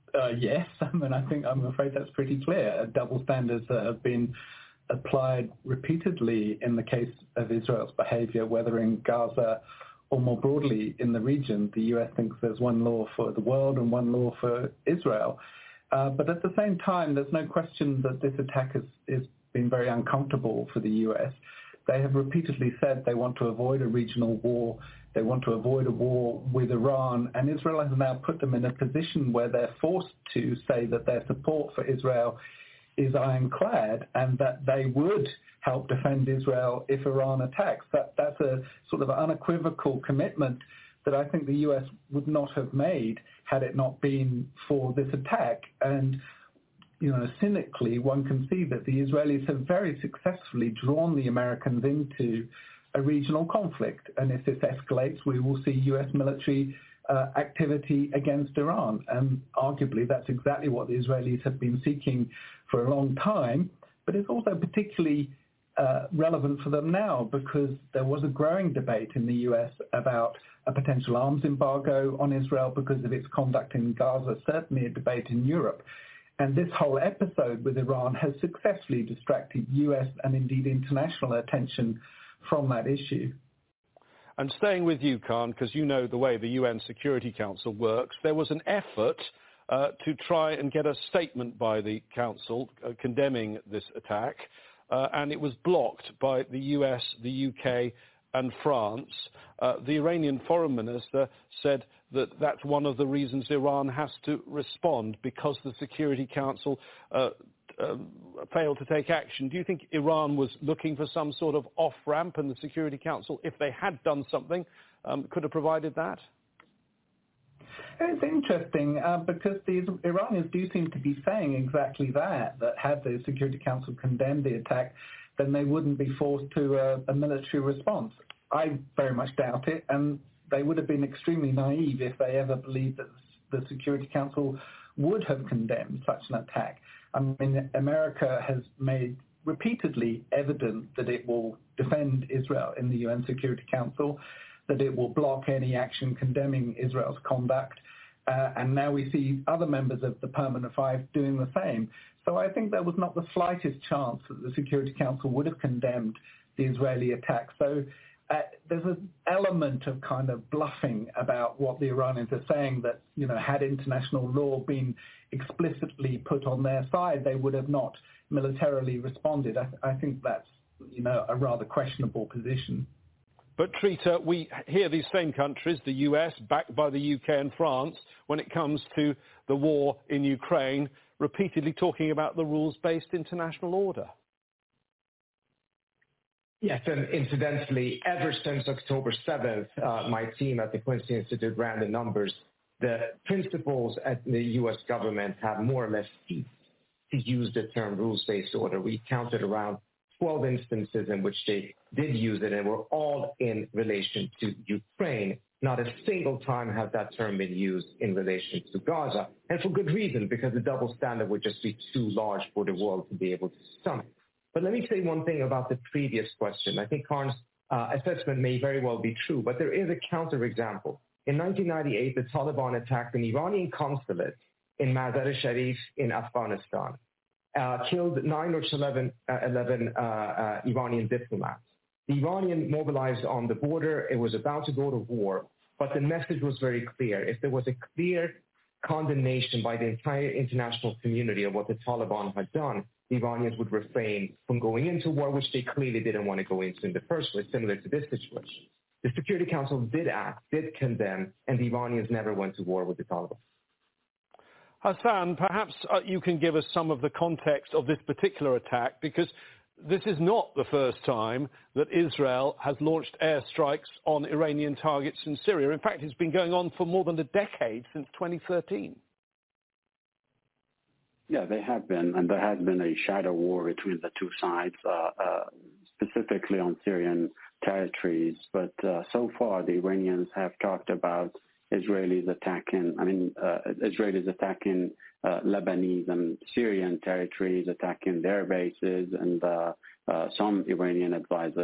uh, yes. I mean, I think I'm afraid that's pretty clear. Double standards that have been applied repeatedly in the case of Israel's behavior, whether in Gaza or more broadly in the region. The U S thinks there's one law for the world and one law for Israel. Uh, but at the same time, there's no question that this attack has, has been very uncomfortable for the U S. They have repeatedly said they want to avoid a regional war. They want to avoid a war with Iran. And Israel has now put them in a position where they're forced to say that their support for Israel is ironclad and that they would help defend Israel if Iran attacks. That, that's a sort of unequivocal commitment that I think the U S would not have made had it not been for this attack. And, you know, cynically, one can see that the Israelis have very successfully drawn the Americans into a regional conflict. And if this escalates, we will see U S military uh, activity against Iran. And arguably, that's exactly what the Israelis have been seeking for a long time. But it's also particularly uh, relevant for them now because there was a growing debate in the U S about a potential arms embargo on Israel because of its conduct in Gaza, certainly a debate in Europe. And this whole episode with Iran has successfully distracted U S and indeed international attention from that issue. And staying with you, Khan, because you know the way the U N Security Council works, there was an effort uh, to try and get a statement by the Council uh, condemning this attack, uh, and it was blocked by the U S, the U K and France. Uh, the Iranian foreign minister said that that's one of the reasons Iran has to respond, because the Security Council uh, uh, failed to take action. Do you think Iran was looking for some sort of off-ramp, and the Security Council, if they had done something, um, could have provided that? It's interesting uh, because the Iranians do seem to be saying exactly that, that had the Security Council condemned the attack, then they wouldn't be forced to a, a military response. I very much doubt it, and they would have been extremely naive if they ever believed that the Security Council would have condemned such an attack. I mean, America has made repeatedly evident that it will defend Israel in the U N Security Council, that it will block any action condemning Israel's conduct, uh, and now we see other members of the Permanent Five doing the same. So I think there was not the slightest chance that the Security Council would have condemned the Israeli attack. So uh, there's an element of kind of bluffing about what the Iranians are saying, that, you know, had international law been explicitly put on their side, they would have not militarily responded. I, I think that's, you know, a rather questionable position. But Trita, we hear these same countries, the U S, backed by the U K and France, when it comes to the war in Ukraine, repeatedly talking about the rules-based international order. Yes, and incidentally, ever since October seventh, uh, my team at the Quincy Institute ran the numbers. The principals at the U S government have more or less ceased to use the term rules-based order. We counted around twelve instances in which they did use it, and were all in relation to Ukraine. Not a single time has that term been used in relation to Gaza, and for good reason, because the double standard would just be too large for the world to be able to stomach. But let me say one thing about the previous question. I think Khan's uh, assessment may very well be true, but there is a counterexample. In nineteen ninety-eight, the Taliban attacked an Iranian consulate in Mazar-e-Sharif in Afghanistan, uh, killed nine or eleven, uh, eleven uh, uh, Iranian diplomats. The Iranian mobilized on the border. It was about to go to war, but the message was very clear. If there was a clear condemnation by the entire international community of what the Taliban had done, the Iranians would refrain from going into war, which they clearly didn't want to go into in the first place, similar to this situation. The Security Council did act, did condemn, and the Iranians never went to war with the Taliban. Hassan, perhaps uh, you can give us some of the context of this particular attack, because this is not the first time that Israel has launched airstrikes on Iranian targets in Syria. In fact, it's been going on for more than a decade, since twenty thirteen. Yeah, they have been, and there has been a shadow war between the two sides, uh, uh, specifically on Syrian territories. But uh, so far, the Iranians have talked about Israelis attacking, I mean, uh, Israelis attacking uh, Lebanese and Syrian territories, attacking their bases, and uh, uh, some Iranian advisors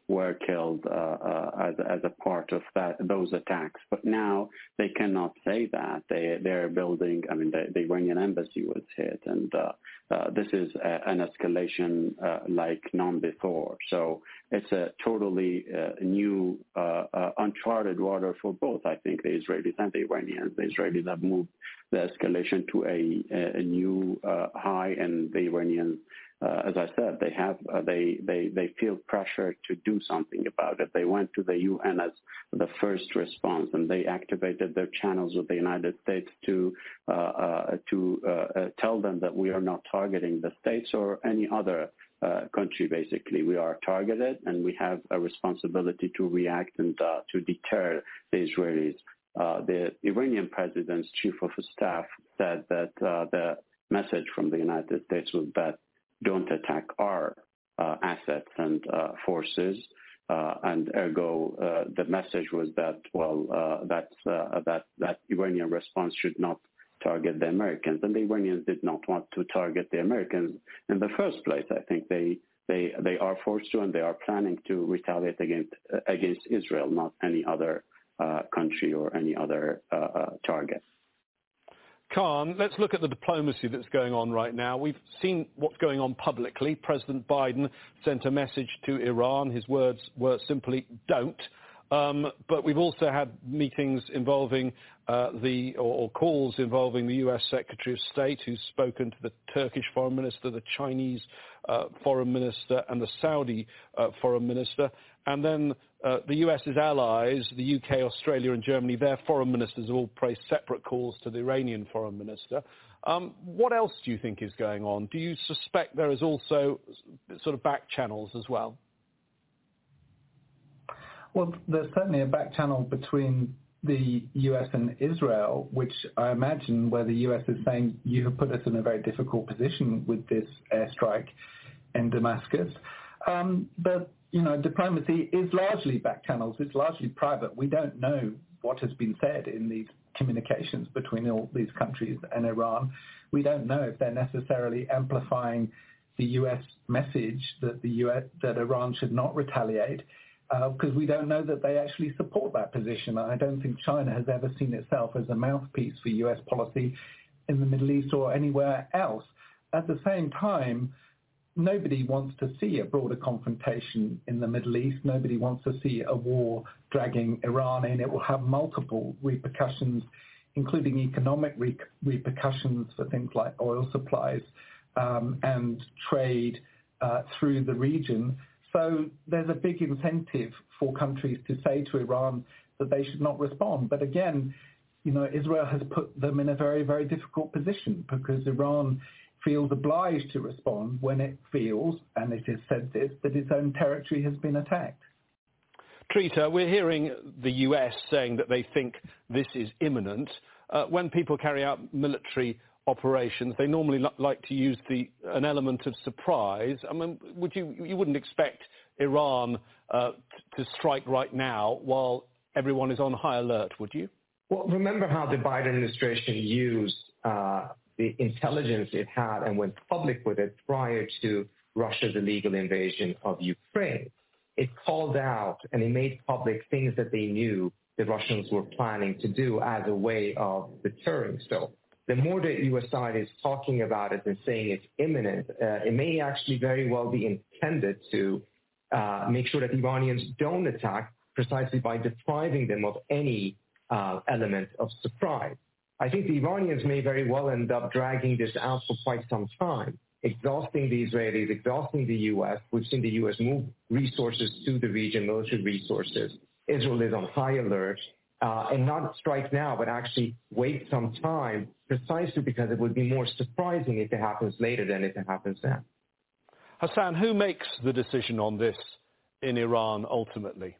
were killed uh, uh, as, as a part of that those attacks. But now they cannot say that. They they're building. I mean, the, the Iranian embassy was hit, and uh, uh, this is a, an escalation uh, like none before. So it's a totally uh, new, uh, uh, uncharted water for both. I think the Israelis and the Iranians. The Israelis have moved the escalation to a, a new uh, high, and the Iranians. Uh, as I said, they have uh, they, they they feel pressure to do something about it. They went to the U N as the first response, and they activated their channels with the United States to uh, uh, to uh, uh, tell them that we are not targeting the states or any other uh, country. Basically, we are targeted, and we have a responsibility to react and uh, to deter the Israelis. Uh, the Iranian president's chief of staff said that uh, the message from the United States was that don't attack our uh, assets and uh, forces, uh, and ergo uh, the message was that well uh, that uh, that that Iranian response should not target the Americans, and the Iranians did not want to target the Americans in the first place. I think they they they are forced to, and they are planning to retaliate against uh, against Israel, not any other uh, country or any other uh, uh, target. Khan, let's look at the diplomacy that's going on right now. We've seen what's going on publicly. President Biden sent a message to Iran. His words were simply, don't. Um, but we've also had meetings involving uh, the, or, or calls involving the U S Secretary of State, who's spoken to the Turkish Foreign Minister, the Chinese uh, Foreign Minister, and the Saudi uh, Foreign Minister. And then uh, the US's allies, the U K, Australia and Germany, their foreign ministers have all placed separate calls to the Iranian foreign minister. Um, what else do you think is going on? Do you suspect there is also sort of back channels as well? Well, there's certainly a back channel between the U S and Israel, which I imagine where the U S is saying you have put us in a very difficult position with this airstrike in Damascus. Um, but you know, diplomacy is largely back channels. It's largely private. We don't know what has been said in these communications between all these countries and Iran. We don't know if they're necessarily amplifying the U S message that the U S that Iran should not retaliate, because uh, we don't know that they actually support that position. I don't think China has ever seen itself as a mouthpiece for U S policy in the Middle East or anywhere else. At the same time, nobody wants to see a broader confrontation in the Middle East. Nobody wants to see a war dragging Iran in. It will have multiple repercussions, including economic re- repercussions for things like oil supplies um, and trade uh, through the region. So there's a big incentive for countries to say to Iran that they should not respond. But again, you know, Israel has put them in a very, very difficult position because Iran feels obliged to respond when it feels, and it has said this, that its own territory has been attacked. Trita, we're hearing the U S saying that they think this is imminent. Uh, when people carry out military operations, they normally li- like to use the an element of surprise. I mean, would you you wouldn't expect Iran uh, t- to strike right now while everyone is on high alert, would you? Well, remember how the Biden administration used uh, the intelligence it had and went public with it prior to Russia's illegal invasion of Ukraine. It called out and it made public things that they knew the Russians were planning to do as a way of deterring. So the more the U S side is talking about it and saying it's imminent, uh, it may actually very well be intended to uh, make sure that Iranians don't attack precisely by depriving them of any uh, element of surprise. I think the Iranians may very well end up dragging this out for quite some time, exhausting the Israelis, exhausting the U S. We've seen the U S move resources to the region, military resources. Israel is on high alert, uh, and not strike now, but actually wait some time, precisely because it would be more surprising if it happens later than if it happens now. Hassan, who makes the decision on this in Iran ultimately?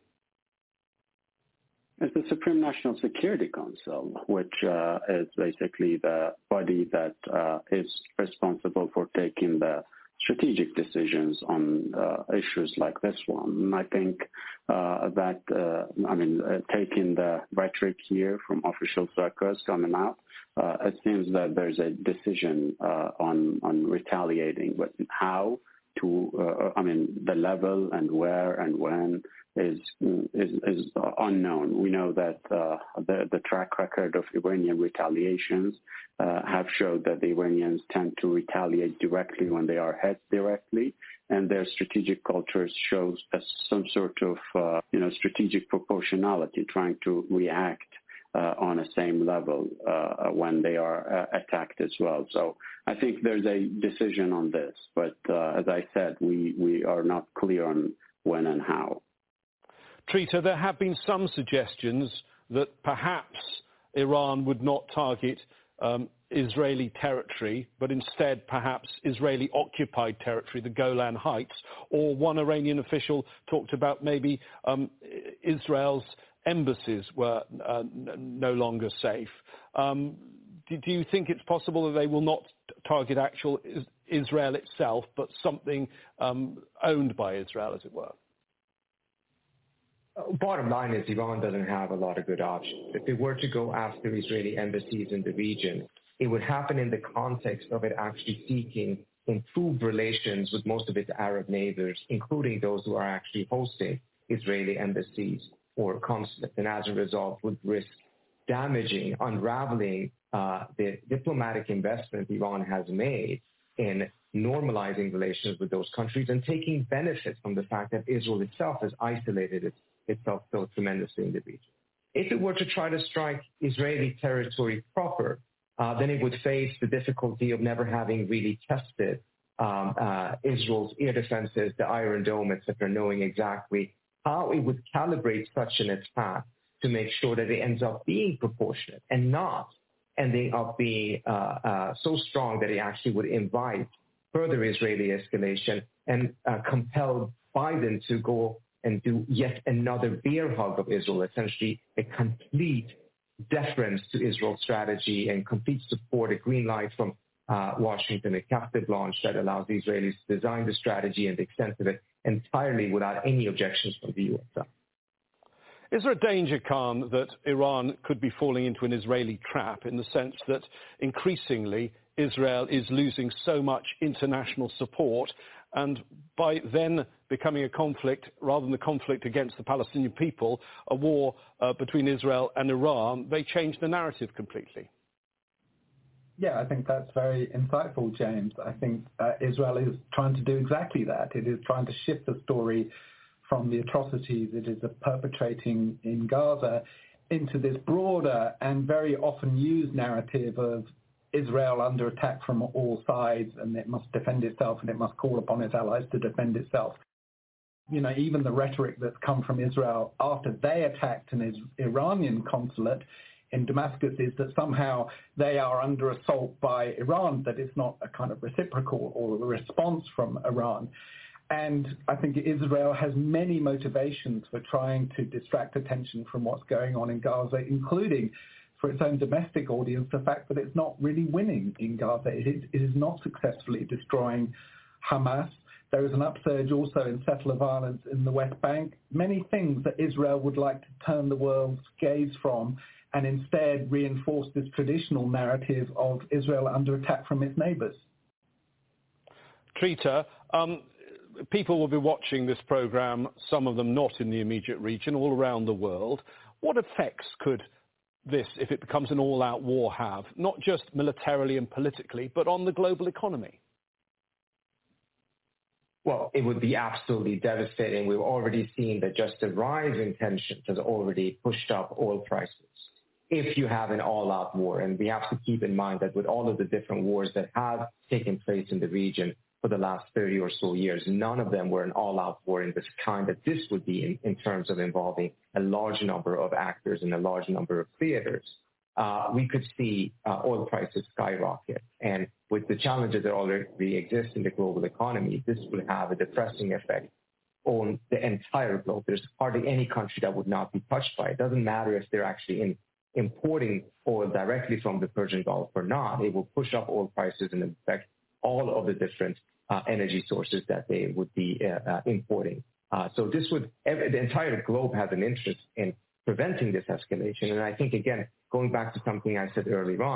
It's the Supreme National Security Council, which uh, is basically the body that uh, is responsible for taking the strategic decisions on uh, issues like this one. And I think uh, that, uh, I mean, uh, taking the rhetoric here from official circles coming out, uh, it seems that there's a decision uh, on, on retaliating, but how, to to, uh, I mean, the level and where and when is is, is unknown. We know that uh, the, the track record of Iranian retaliations uh, have showed that the Iranians tend to retaliate directly when they are hit directly, and their strategic culture shows some sort of, uh, you know, strategic proportionality, trying to react Uh, on a same level uh, when they are uh, attacked as well. So I think there's a decision on this, but uh, as I said, we, we are not clear on when and how. Trita, there have been some suggestions that perhaps Iran would not target um, Israeli territory, but instead perhaps Israeli-occupied territory, the Golan Heights, or one Iranian official talked about maybe um, Israel's embassies were uh, n- no longer safe. Um, do, do you think it's possible that they will not target actual is- Israel itself, but something um, owned by Israel, as it were? Bottom line is Iran doesn't have a lot of good options. If they were to go after Israeli embassies in the region, it would happen in the context of it actually seeking improved relations with most of its Arab neighbors, including those who are actually hosting Israeli embassies or consulate, and as a result would risk damaging, unraveling uh, the diplomatic investment Iran has made in normalizing relations with those countries and taking benefit from the fact that Israel itself has isolated it, itself so tremendously in the region. If it were to try to strike Israeli territory proper, uh, then it would face the difficulty of never having really tested um, uh, Israel's air defenses, the Iron Dome, et cetera, knowing exactly how it would calibrate such an attack to make sure that it ends up being proportionate and not ending up being uh, uh, so strong that it actually would invite further Israeli escalation and uh, compel Biden to go and do yet another bear hug of Israel, essentially a complete deference to Israel's strategy and complete support, a green light from uh, Washington, a carte blanche that allows the Israelis to design the strategy and the extent of it entirely without any objections from the U S. Is there a danger, Khan, that Iran could be falling into an Israeli trap in the sense that increasingly Israel is losing so much international support, and by then becoming a conflict, rather than the conflict against the Palestinian people, a war uh, between Israel and Iran, they change the narrative completely? Yeah, I think that's very insightful, James. I think uh, Israel is trying to do exactly that. It is trying to shift the story from the atrocities it is perpetrating in Gaza into this broader and very often used narrative of Israel under attack from all sides, and it must defend itself and it must call upon its allies to defend itself. You know, even the rhetoric that's come from Israel after they attacked an Iranian consulate in Damascus is that somehow they are under assault by Iran, that it's not a kind of reciprocal or a response from Iran. And I think Israel has many motivations for trying to distract attention from what's going on in Gaza, including for its own domestic audience, the fact that it's not really winning in Gaza. It is, it is not successfully destroying Hamas. There is an upsurge also in settler violence in the West Bank. Many things that Israel would like to turn the world's gaze from and instead reinforce this traditional narrative of Israel under attack from its neighbors. Trita, um, people will be watching this program, some of them not in the immediate region, all around the world. What effects could this, if it becomes an all-out war, have, not just militarily and politically, but on the global economy? Well, it would be absolutely devastating. We've already seen that just the rise in tensions has already pushed up oil prices. If you have an all-out war, and we have to keep in mind that with all of the different wars that have taken place in the region for the last thirty or so years, none of them were an all-out war in this kind that this would be in, in terms of involving a large number of actors in a large number of theaters. Uh, we could see uh, oil prices skyrocket. And with the challenges that already exist in the global economy, this will have a depressing effect on the entire globe. There's hardly any country that would not be touched by it. It doesn't matter if they're actually in, importing oil directly from the Persian Gulf or not. It will push up oil prices and affect all of the different uh, energy sources that they would be uh, uh, importing. Uh, so this would, every, the entire globe has an interest in preventing this escalation. And I think, again, going back to something I said earlier on,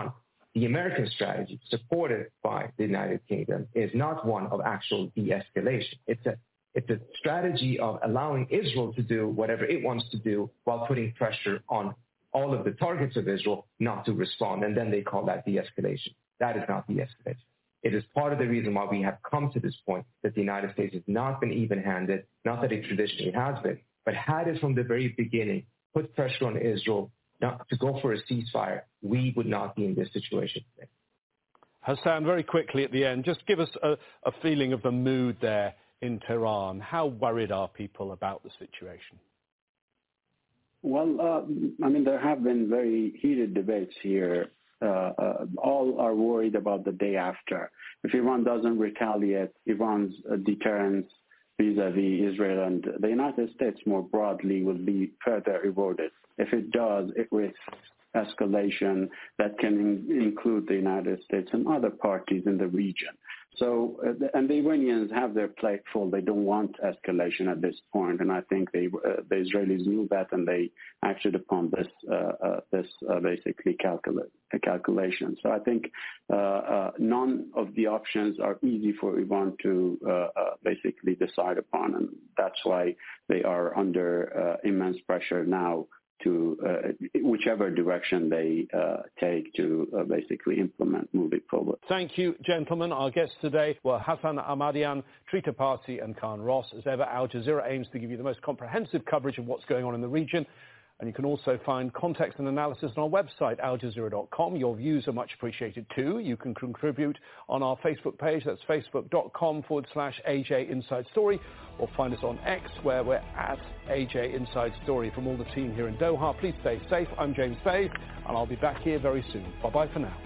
the American strategy, supported by the United Kingdom, is not one of actual de-escalation. It's a It's a strategy of allowing Israel to do whatever it wants to do while putting pressure on all of the targets of Israel not to respond. And then they call that de-escalation. That is not de-escalation. It is part of the reason why we have come to this point that the United States has not been even-handed, not that it traditionally has been, but had it from the very beginning, put pressure on Israel not to go for a ceasefire, we would not be in this situation today. Hassan, very quickly at the end, just give us a, a feeling of the mood there in Tehran. How worried are people about the situation? Well, uh, I mean, there have been very heated debates here. Uh, uh, all are worried about the day after. If Iran doesn't retaliate, Iran's uh, deterrence vis-a-vis Israel and the United States more broadly will be further eroded. If it does, it risks escalation that can in- include the United States and other parties in the region. So, uh, and the Iranians have their plate full. They don't want escalation at this point, and I think they, uh, the Israelis knew that, and they acted upon this, uh, uh, this uh, basically calcula- calculation. So I think uh, uh, none of the options are easy for Iran to uh, uh, basically decide upon, and that's why they are under uh, immense pressure now to uh, whichever direction they uh, take to uh, basically implement moving forward. Thank you, gentlemen. Our guests today were Hassan Ahmadian, Trita Parsi and Khan Ross. As ever, Al Jazeera aims to give you the most comprehensive coverage of what's going on in the region. And you can also find context and analysis on our website, al jazeera dot com. Your views are much appreciated too. You can contribute on our Facebook page. That's facebook.com forward slash AJ Inside Story. Or find us on X, where we're at A J Inside Story. From all the team here in Doha, please stay safe. I'm James Bays, and I'll be back here very soon. Bye-bye for now.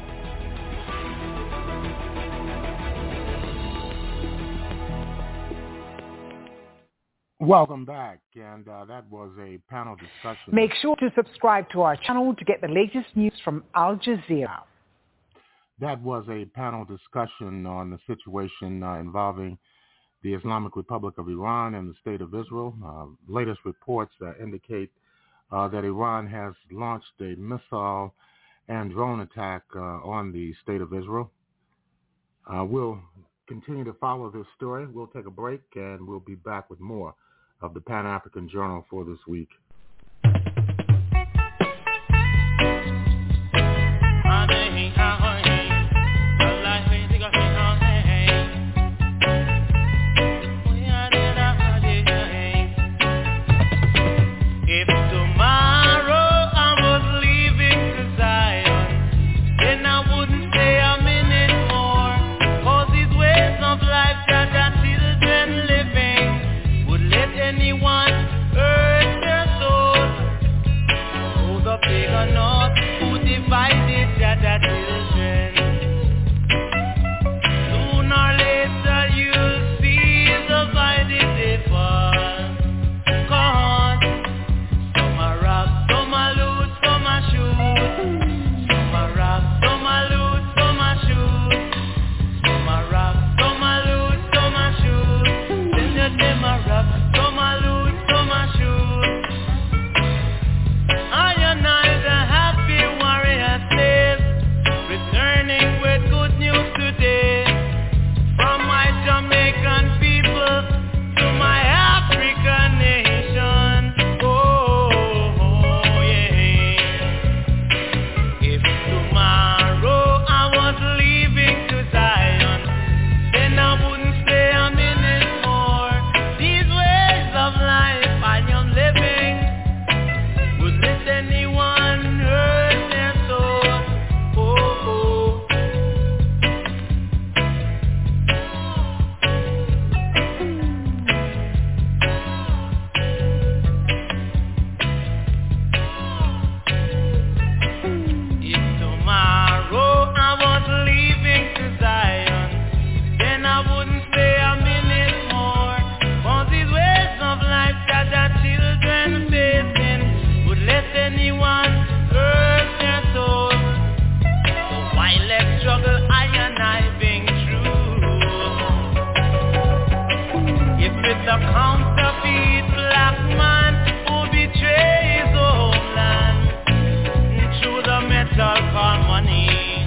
Welcome back, and uh, that was a panel discussion. Make sure to subscribe to our channel to get the latest news from Al Jazeera. That was a panel discussion on the situation uh, involving the Islamic Republic of Iran and the State of Israel. Uh, latest reports uh, indicate uh, that Iran has launched a missile and drone attack uh, on the State of Israel. Uh, we'll continue to follow this story. We'll take a break, and we'll be back with more of the Pan-African Journal for this week. Call money.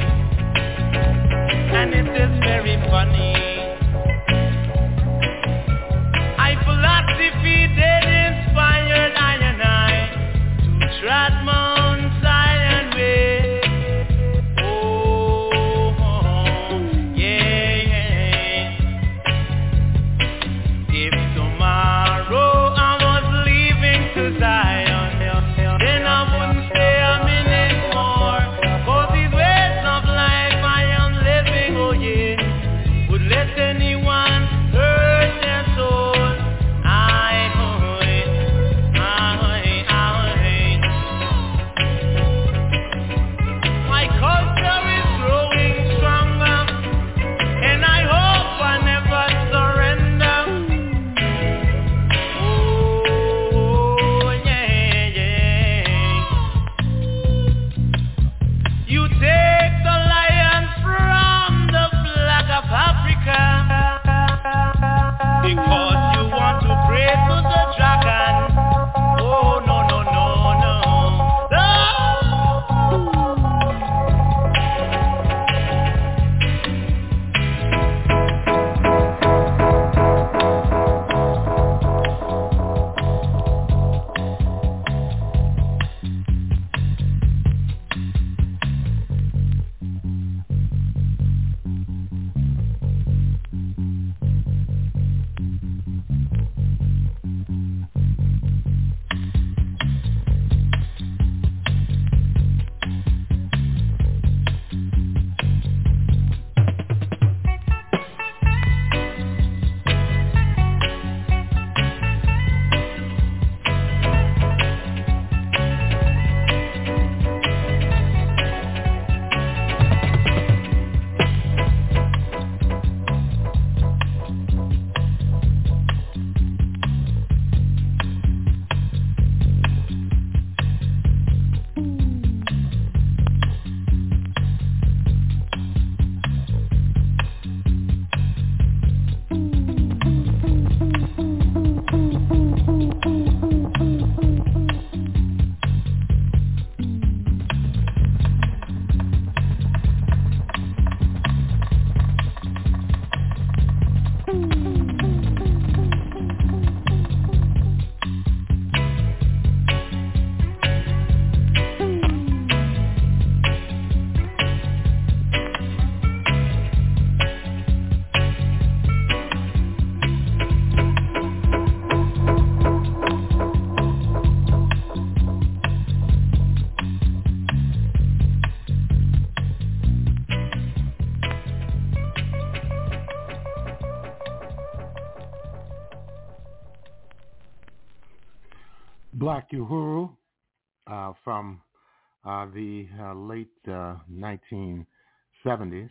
Black Uhuru uh, from uh, the uh, late uh, nineteen seventies.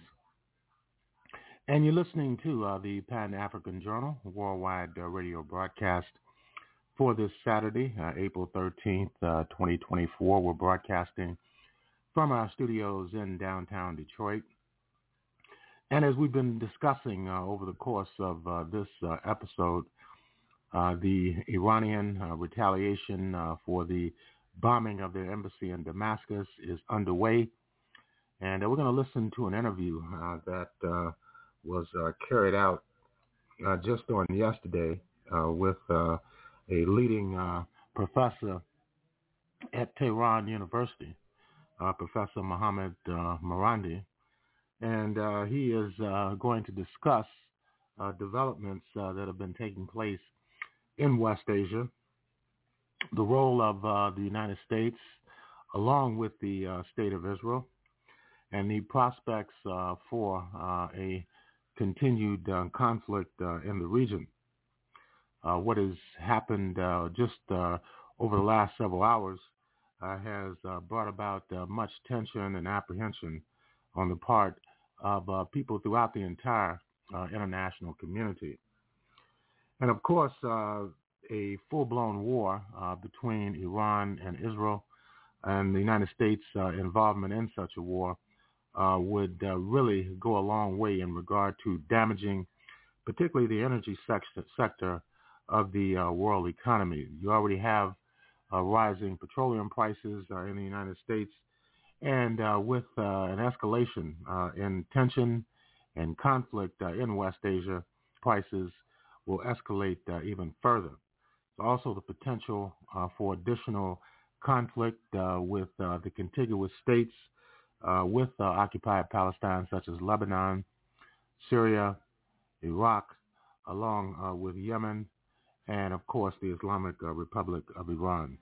And you're listening to uh, the Pan-African Journal, worldwide uh, radio broadcast for this Saturday, uh, April thirteenth, uh, twenty twenty-four. We're broadcasting from our studios in downtown Detroit. And as we've been discussing uh, over the course of uh, this uh, episode, uh, the Iranian uh, retaliation uh, for the bombing of their embassy in Damascus is underway. And uh, we're going to listen to an interview uh, that uh, was uh, carried out uh, just on yesterday uh, with uh, a leading uh, professor at Tehran University, uh, Professor Mohammad uh, Marandi. And uh, he is uh, going to discuss uh, developments uh, that have been taking place in West Asia, the role of uh, the United States, along with the uh, State of Israel, and the prospects uh, for uh, a continued uh, conflict uh, in the region. Uh, what has happened uh, just uh, over the last several hours uh, has uh, brought about uh, much tension and apprehension on the part of uh, people throughout the entire uh, international community. And of course, uh, a full-blown war uh, between Iran and Israel and the United States' uh, involvement in such a war uh, would uh, really go a long way in regard to damaging particularly the energy sector, sector of the uh, world economy. You already have uh, rising petroleum prices uh, in the United States, and uh, with uh, an escalation uh, in tension and conflict uh, in West Asia, prices will escalate uh, even further. Also, the potential uh, for additional conflict uh, with uh, the contiguous states uh, with uh, occupied Palestine, such as Lebanon, Syria, Iraq, along uh, with Yemen, and of course the Islamic uh, Republic of Iran.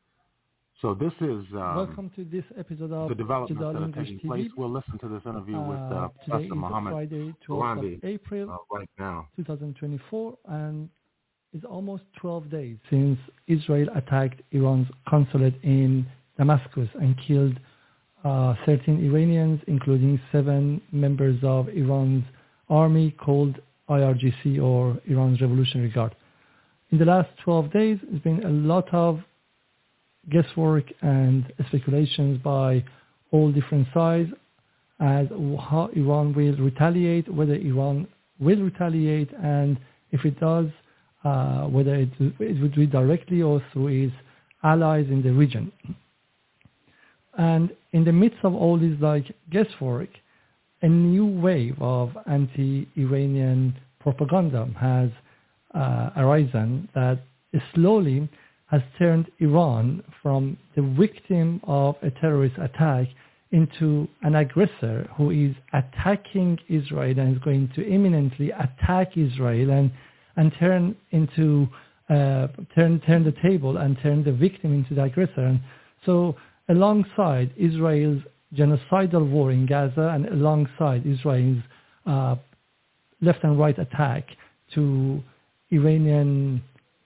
So this is um, welcome to this episode of the developments Jadal that are English taking T V. place. We'll listen to this interview with uh, Uh, Professor today is Mohammed Friday, twelfth of April, uh, right now. twenty twenty-four, and it's almost twelve days since Israel attacked Iran's consulate in Damascus and killed uh, thirteen Iranians, including seven members of Iran's army called I R G C, or Iran's Revolutionary Guard. In the last twelve days, there's been a lot of guesswork and speculations by all different sides as how Iran will retaliate, whether Iran will retaliate, and if it does, uh, whether it, it would be directly or through its allies in the region. And in the midst of all this like guesswork, a new wave of anti-Iranian propaganda has uh, arisen that slowly has turned Iran from the victim of a terrorist attack into an aggressor who is attacking Israel and is going to imminently attack Israel and and turn into uh, turn turn the table and turn the victim into the aggressor. And so, alongside Israel's genocidal war in Gaza and alongside Israel's uh, left and right attack to Iranian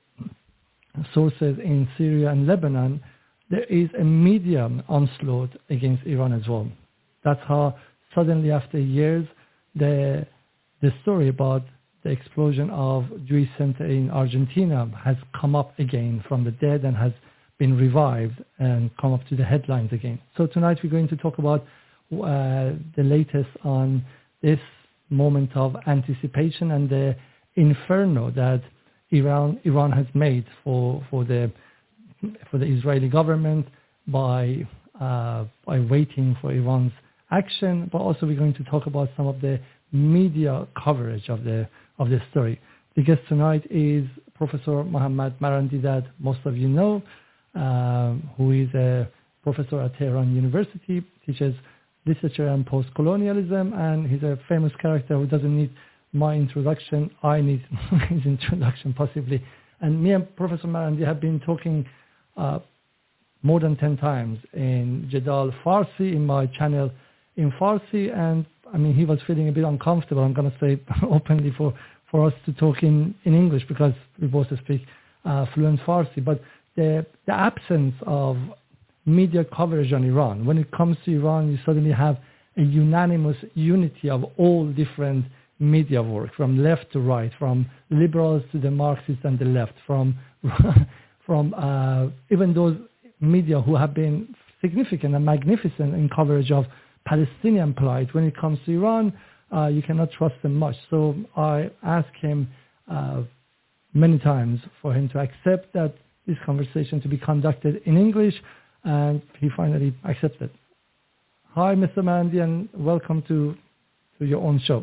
sources in Syria and Lebanon, there is a media onslaught against Iran as well. That's how suddenly after years, the the story about the explosion of Jewish Center in Argentina has come up again from the dead and has been revived and come up to the headlines again. So tonight we're going to talk about uh, the latest on this moment of anticipation and the inferno that Iran Iran has made for for the for the Israeli government by uh, by waiting for Iran's action, but also we're going to talk about some of the media coverage of the of the story. The guest tonight is Professor Mohammad Marandi, that most of you know, um, who is a professor at Tehran University, teaches literature and post-colonialism, and he's a famous character who doesn't need my introduction. I need his introduction possibly. And me and Professor Marandi have been talking uh, more than ten times in Jadal Farsi, in my channel in Farsi, and I mean, he was feeling a bit uncomfortable, I'm going to say openly, for, for us to talk in, in English because we both speak uh, fluent Farsi. But the, the absence of media coverage on Iran. When it comes to Iran, you suddenly have a unanimous unity of all different media work, from left to right, from liberals to the Marxists and the left, from from uh, even those media who have been significant and magnificent in coverage of Palestinian plight. When it comes to Iran, uh, you cannot trust them much. So I asked him uh, many times for him to accept that this conversation to be conducted in English, and he finally accepted. Hi, Mister Mandy, and welcome to, to your own show.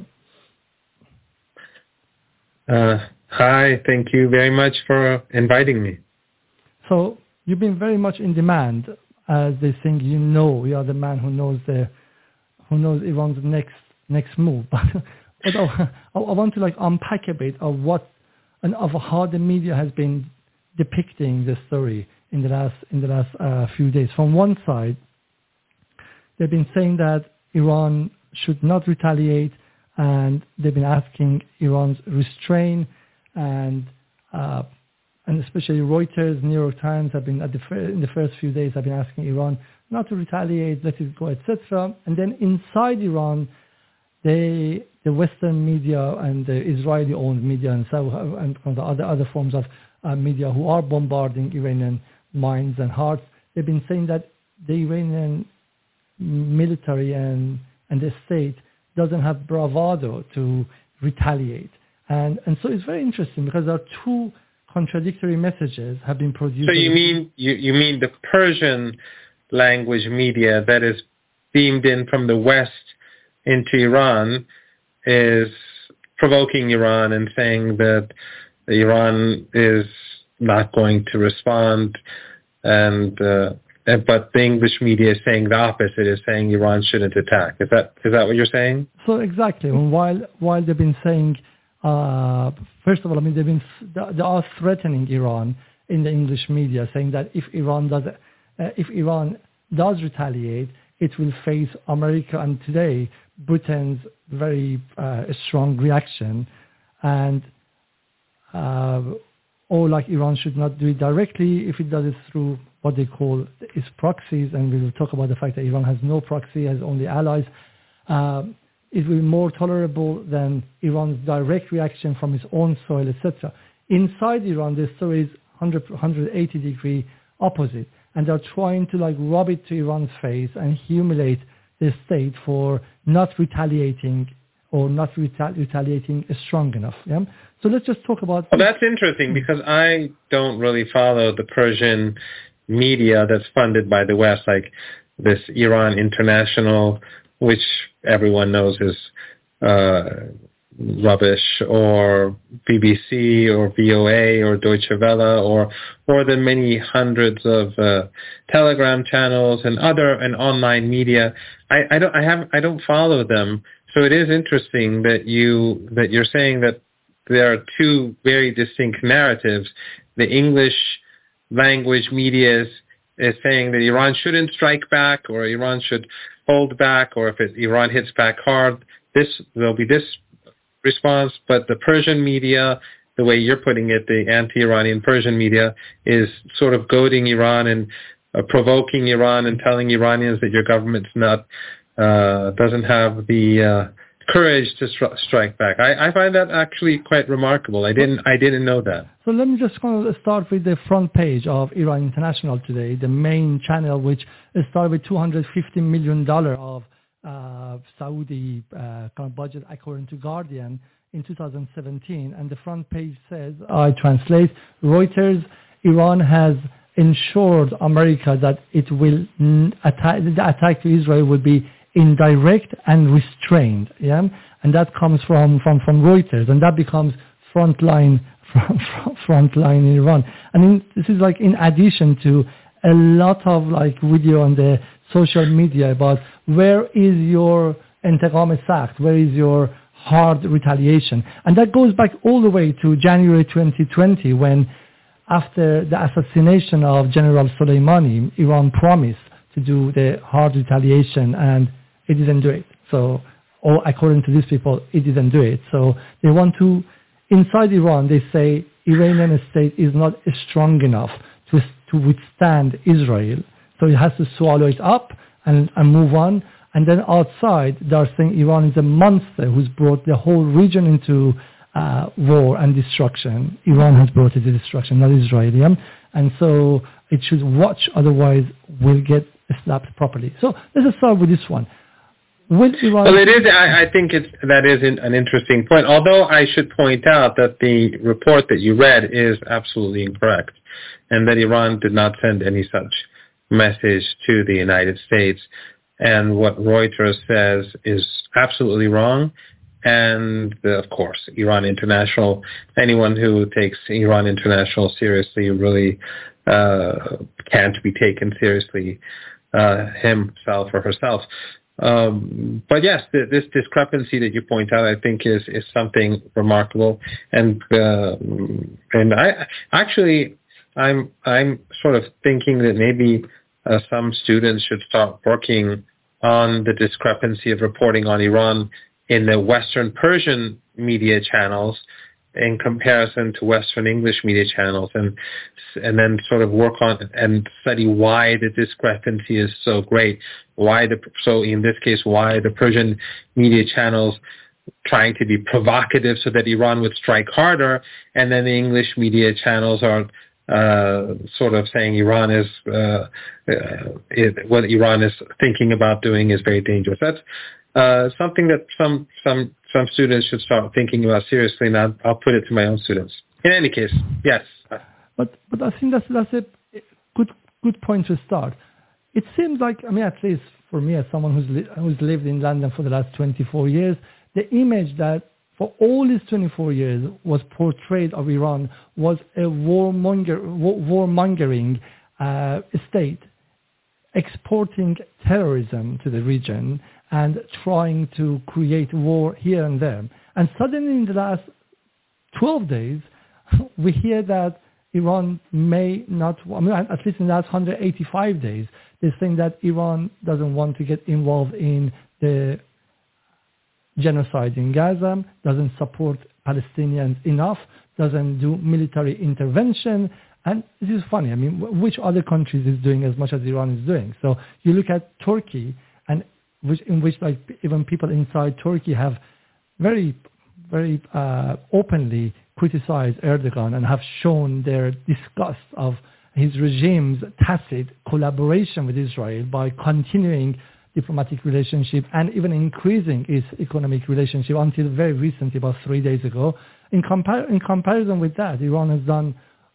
Uh, hi, thank you very much for inviting me. So you've been very much in demand, as they think you know you are the man who knows the who knows Iran's next next move. but I, I want to like unpack a bit of what and of how the media has been depicting the story in the last in the last uh, few days. From one side, they've been saying that Iran should not retaliate, and they've been asking Iran's restraint, and uh, and especially Reuters, New York Times have been at the fir- in the first few days have been asking Iran not to retaliate, let it go, et cetera. And then inside Iran, they the Western media and the Israeli-owned media and so and the other other forms of uh, media who are bombarding Iranian minds and hearts, they've been saying that the Iranian military and and the state doesn't have bravado to retaliate. And and so it's very interesting because there are two contradictory messages have been produced. So you mean you, you mean the Persian language media that is beamed in from the West into Iran is provoking Iran and saying that Iran is not going to respond, and uh, but the English media is saying the opposite, is saying Iran shouldn't attack. Is that is that what you're saying? So exactly. While while they've been saying, uh, first of all, I mean they've been they are threatening Iran in the English media, saying that if Iran does uh, if Iran does retaliate, it will face America and today Britain's very uh, strong reaction, and uh, or like Iran should not do it directly if it does it through what they call its proxies, and we will talk about the fact that Iran has no proxy, has only allies. Um, it will be more tolerable than Iran's direct reaction from its own soil, et cetera. Inside Iran, the story is one hundred, one hundred eighty degree opposite, and they're trying to like rub it to Iran's face and humiliate the state for not retaliating or not reta- retaliating strong enough. Yeah? So let's just talk about... Well, that's interesting because I don't really follow the Persian media that's funded by the West, like this Iran International, which everyone knows is uh, rubbish, or B B C or V O A or Deutsche Welle, or or the many hundreds of uh, Telegram channels and other and online media. I, I don't I have I don't follow them. So it is interesting that you that you're saying that there are two very distinct narratives. The English language media is, is saying that Iran shouldn't strike back, or Iran should hold back, or if it, Iran hits back hard, this there'll be this response. But the Persian media, the way you're putting it, the anti-Iranian Persian media, is sort of goading Iran and uh, provoking Iran and telling Iranians that your government's not uh, doesn't have the uh, courage to stri- strike back. I, I find that actually quite remarkable. I didn't I didn't know that. So let me just kind of start with the front page of Iran International today, the main channel, which started with two hundred fifty million dollars of uh, Saudi uh, kind of budget, according to Guardian, in two thousand seventeen. And the front page says, I translate, Reuters, Iran has ensured America that it will attack, the attack to Israel will be indirect and restrained, yeah, and that comes from, from, from Reuters, and that becomes frontline from, frontline in Iran. I mean, this is like in addition to a lot of like video on the social media about where is your intiqam sakt, where is your hard retaliation, and that goes back all the way to January twenty twenty, when after the assassination of General Soleimani, Iran promised to do the hard retaliation, and it didn't do it. So, or according to these people, it didn't do it. So they want to, inside Iran, they say Iranian state is not strong enough to to withstand Israel. So it has to swallow it up and, and move on. And then outside, they are saying Iran is a monster who's brought the whole region into uh, war and destruction. Iran has brought it to destruction, not Israel. And so it should watch, otherwise we'll get slapped properly. So let's just start with this one. Will Iran... Well, it is. I, I think it's, that is an interesting point. Although I should point out that the report that you read is absolutely incorrect, and that Iran did not send any such message to the United States. And what Reuters says is absolutely wrong. And, uh, of course, Iran International, anyone who takes Iran International seriously really uh, can't be taken seriously, uh, himself or herself. Um, but yes, th- this discrepancy that you point out, I think, is, is something remarkable. And uh, and I actually, I'm I'm sort of thinking that maybe Uh, some students should start working on the discrepancy of reporting on Iran in the Western Persian media channels in comparison to Western English media channels, and and then sort of work on and study why the discrepancy is so great. Why the so in this case, why the Persian media channels trying to be provocative so that Iran would strike harder, and then the English media channels are Uh, sort of saying Iran is uh, uh, it, what Iran is thinking about doing is very dangerous. That's uh, something that some some some students should start thinking about seriously, and I'll, I'll put it to my own students. In any case, yes. But but I think that's that's a good good point to start. It seems like, I mean, at least for me, as someone who's li- who's lived in London for the last twenty-four years, the image that for all these twenty-four years was portrayed of Iran was a warmonger, war, warmongering uh, state, exporting terrorism to the region and trying to create war here and there. And suddenly in the last twelve days, we hear that Iran may not, I mean, at least in the last one hundred eighty-five days, they're saying that Iran doesn't want to get involved in the genocide in Gaza, doesn't support Palestinians enough, doesn't do military intervention. And this is funny. I mean, which other countries is doing as much as Iran is doing? So you look at Turkey, and which, in which like even people inside Turkey have very, very uh, openly criticized Erdogan and have shown their disgust of his regime's tacit collaboration with Israel by continuing diplomatic relationship and even increasing its economic relationship until very recently, about three days ago. In, compar- in comparison with that, Iran has done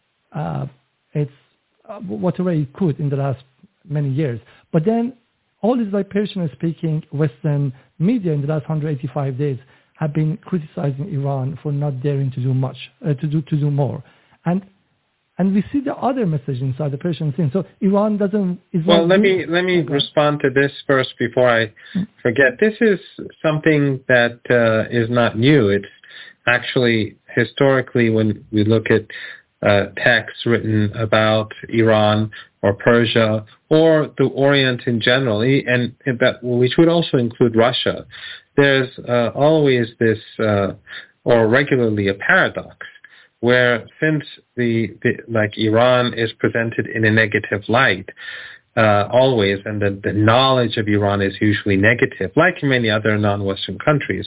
uh, its uh, whatever it could in the last many years. But then all these, like, Persian-speaking Western media in the last one hundred eighty-five days have been criticizing Iran for not daring to do much, uh, to do to do more. And And we see the other message inside the Persian scene. So Iran doesn't... Is well, let me let me okay. respond to this first before I forget. This is something that uh, is not new. It's actually, historically, when we look at uh, texts written about Iran or Persia or the Orient in general, and, and that which would also include Russia, there's uh, always this, uh, or regularly a paradox, where since the, the like Iran is presented in a negative light uh, always, and the, the knowledge of Iran is usually negative, like in many other non-Western countries,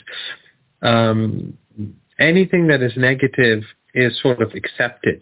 um, anything that is negative is sort of accepted.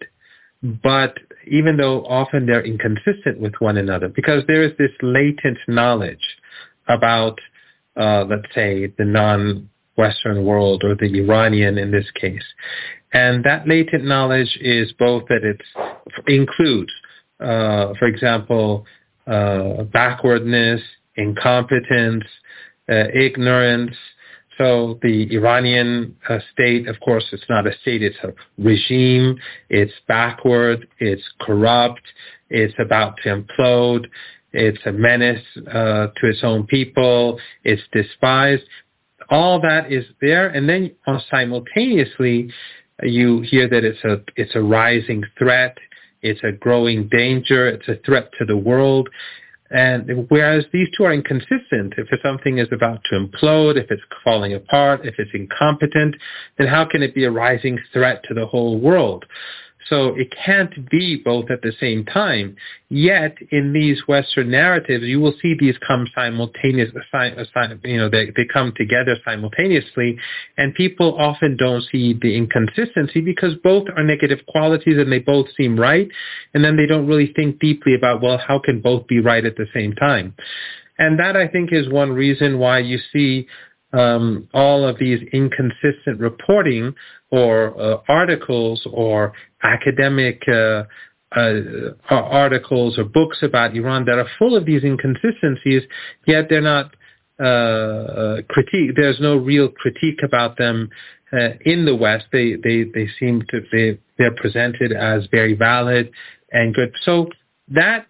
But even though often they're inconsistent with one another, because there is this latent knowledge about, uh, let's say, the non-Western world, or the Iranian in this case. And that latent knowledge is both that it includes, uh, for example, uh, backwardness, incompetence, uh, ignorance. So the Iranian uh, state, of course, it's not a state, it's a regime. It's backward, it's corrupt, it's about to implode, it's a menace uh, to its own people, it's despised. All that is there, and then uh, simultaneously, you hear that it's a it's a rising threat, it's a growing danger, it's a threat to the world. And whereas these two are inconsistent, if something is about to implode, if it's falling apart, if it's incompetent, then how can it be a rising threat to the whole world? So it can't be both at the same time. Yet in these Western narratives, you will see these come simultaneously, you know, they, they come together simultaneously, and people often don't see the inconsistency because both are negative qualities and they both seem right, and then they don't really think deeply about, well, how can both be right at the same time? And that, I think, is one reason why you see um, all of these inconsistent reporting or uh, articles or academic uh, uh, articles or books about Iran that are full of these inconsistencies, yet they're not uh, critique. There's no real critique about them uh, in the West. They they they seem to they they're presented as very valid and good. So that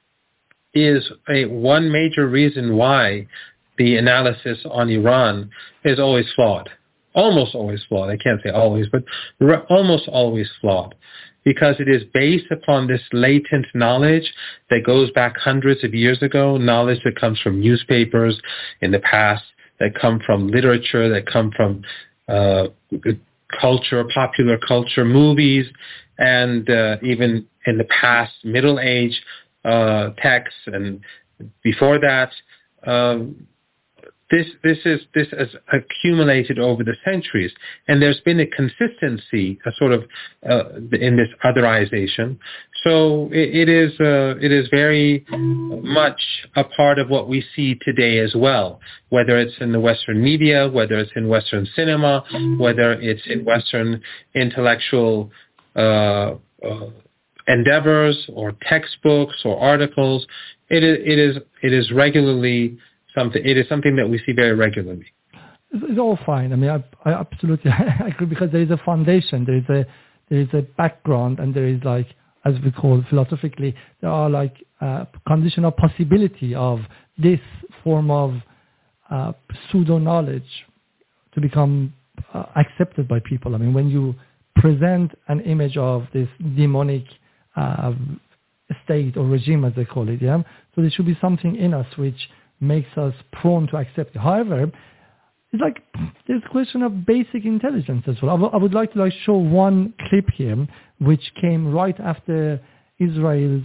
is a one major reason why the analysis on Iran is always flawed. Almost always flawed. I can't say always, but re- almost always flawed, because it is based upon this latent knowledge that goes back hundreds of years ago, knowledge that comes from newspapers in the past, that come from literature, that come from uh, culture, popular culture, movies, and uh, even in the past, Middle Age uh, texts, and before that, um, This this is this has accumulated over the centuries, and there's been a consistency, a sort of uh, in this otherization. So it, it is uh, it is very much a part of what we see today as well. Whether it's in the Western media, whether it's in Western cinema, whether it's in Western intellectual uh, uh, endeavors or textbooks or articles, it is it is it is regularly. Something, it is something that we see very regularly. It's all fine. I mean, I, I absolutely agree, because there is a foundation, there is a there is a background, and there is, like, as we call philosophically, there are like uh, conditional possibility of this form of uh, pseudo knowledge to become uh, accepted by people. I mean, when you present an image of this demonic uh, state or regime, as they call it, yeah. So there should be something in us which makes us prone to accept it. However, it's like there's a question of basic intelligence as well. I, w- I would like to like show one clip here, which came right after Israel's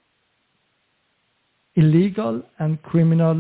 illegal and criminal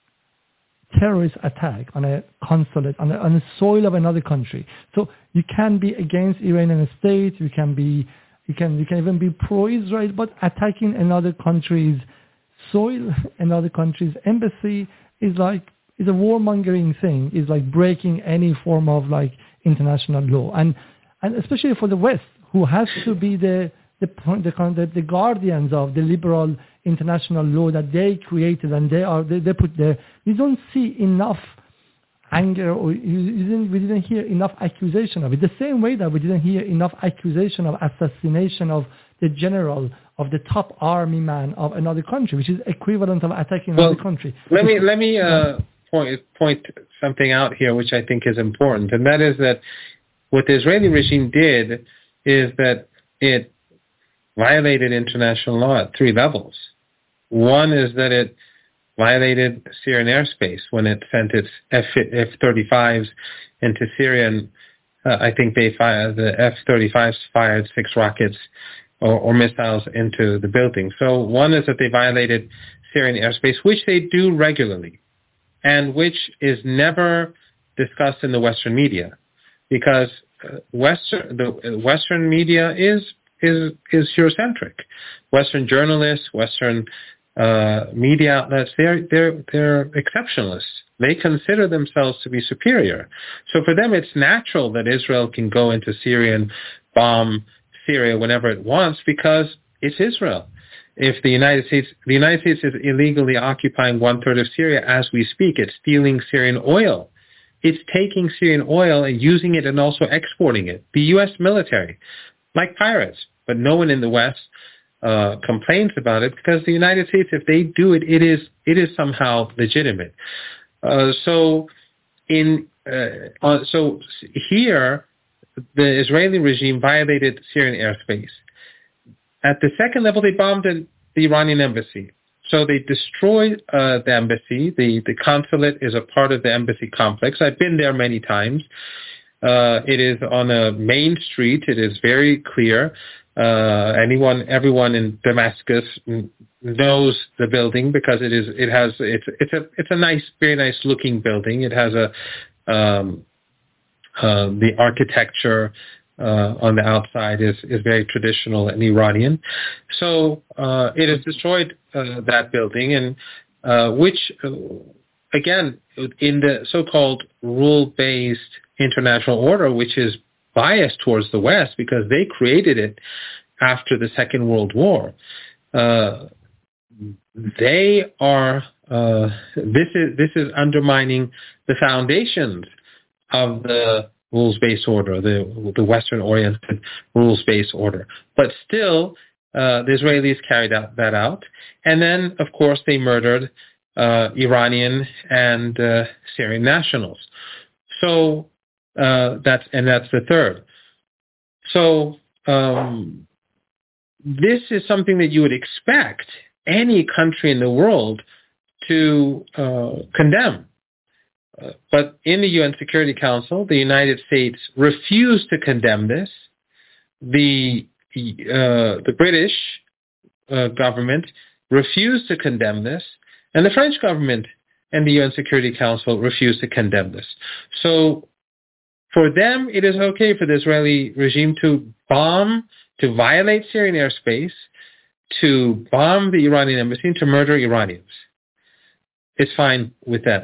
terrorist attack on a consulate, on, a, on the soil of another country. So you can be against Iranian state, you can be, you can, you can even be pro-Israel, but attacking another country's soil, another country's embassy is like is a warmongering thing. Is like breaking any form of like international law, and and especially for the West, who has to be the the the, the guardians of the liberal international law that they created and they are they, they put there. We don't see enough anger, or you didn't, we didn't hear enough accusation of it. The same way that we didn't hear enough accusation of assassination of the general, of the top army man of another country, which is equivalent of attacking well, another country. Let me let me uh, point point something out here, which I think is important, and that is that what the Israeli regime did is that it violated international law at three levels. One is that it violated Syrian airspace when it sent its F thirty-fives into Syria, and uh, I think they fired, the F thirty-fives fired six rockets or, or missiles into the building. So one is that they violated Syrian airspace, which they do regularly, and which is never discussed in the Western media, because uh, Western the Western media is is is Eurocentric. Western journalists, Western uh, media outlets, they're they're they're exceptionalists. They consider themselves to be superior. So for them, it's natural that Israel can go into Syria and bomb Syria whenever it wants, because it's Israel. If the United States, the United States is illegally occupying one third of Syria as we speak, it's stealing Syrian oil. It's taking Syrian oil and using it and also exporting it. The U S military, like pirates, but no one in the West uh, complains about it, because the United States, if they do it, it is it is somehow legitimate. Uh, so in uh, uh, so here, the Israeli regime violated Syrian airspace. At the second level, they bombed the Iranian embassy. So they destroyed uh, the embassy. The, the consulate is a part of the embassy complex. I've been there many times. Uh, it is on a main street. It is very clear. Uh, anyone, everyone in Damascus knows the building because it is. It has. It's. It's a. It's a nice, very nice looking building. It has a. Um, uh, the architecture uh, on the outside is is very traditional and Iranian. So uh, it has destroyed uh, that building, and uh, which, uh, again, in the so-called rule-based international order, which is biased towards the West because they created it after the Second World War. Uh, they are uh, this is this is undermining the foundations of the rules-based order, the the Western-oriented rules-based order. But still, uh, the Israelis carried out that out, and then of course they murdered uh, Iranian and uh, Syrian nationals. So. Uh, that's and that's the third. So um, this is something that you would expect any country in the world to uh, condemn. Uh, but in the U N Security Council, the United States refused to condemn this. The uh, the British uh, government refused to condemn this, and the French government and the U N Security Council refused to condemn this. So for them, it is okay for the Israeli regime to bomb, to violate Syrian airspace, to bomb the Iranian embassy, to murder Iranians. It's fine with them.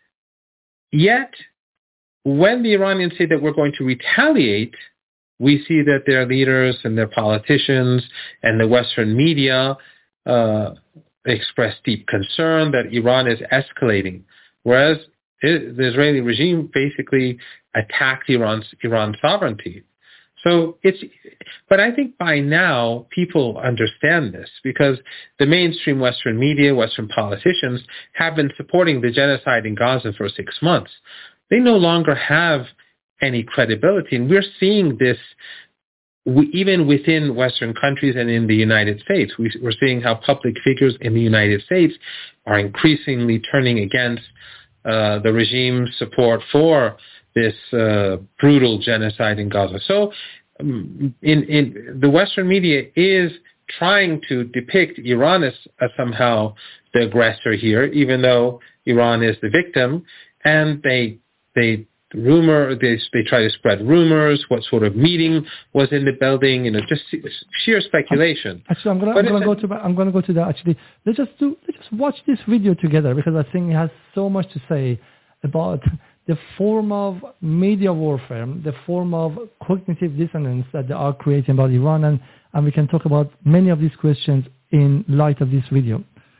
Yet, when the Iranians say that we're going to retaliate, we see that their leaders and their politicians and the Western media uh, express deep concern that Iran is escalating, whereas it, the Israeli regime basically attacked Iran's Iran's sovereignty. So it's, but I think by now people understand this because the mainstream Western media, Western politicians have been supporting the genocide in Gaza for six months. They no longer have any credibility, and we're seeing this we, even within Western countries and in the United States. We, we're seeing how public figures in the United States are increasingly turning against uh, the regime's support for this uh, brutal genocide in Gaza. So um, in, in the Western media is trying to depict Iran as, as somehow the aggressor here, even though Iran is the victim, and they they rumor they they try to spread rumors, what sort of meeting was in the building, you know, just sheer speculation. Actually, I'm gonna, I'm gonna go to I'm gonna go to that. Actually, let's just do let's just watch this video together because I think it has so much to say about the form of media warfare, the form of cognitive dissonance that they are creating about Iran, and, and we can talk about many of these questions in light of this video.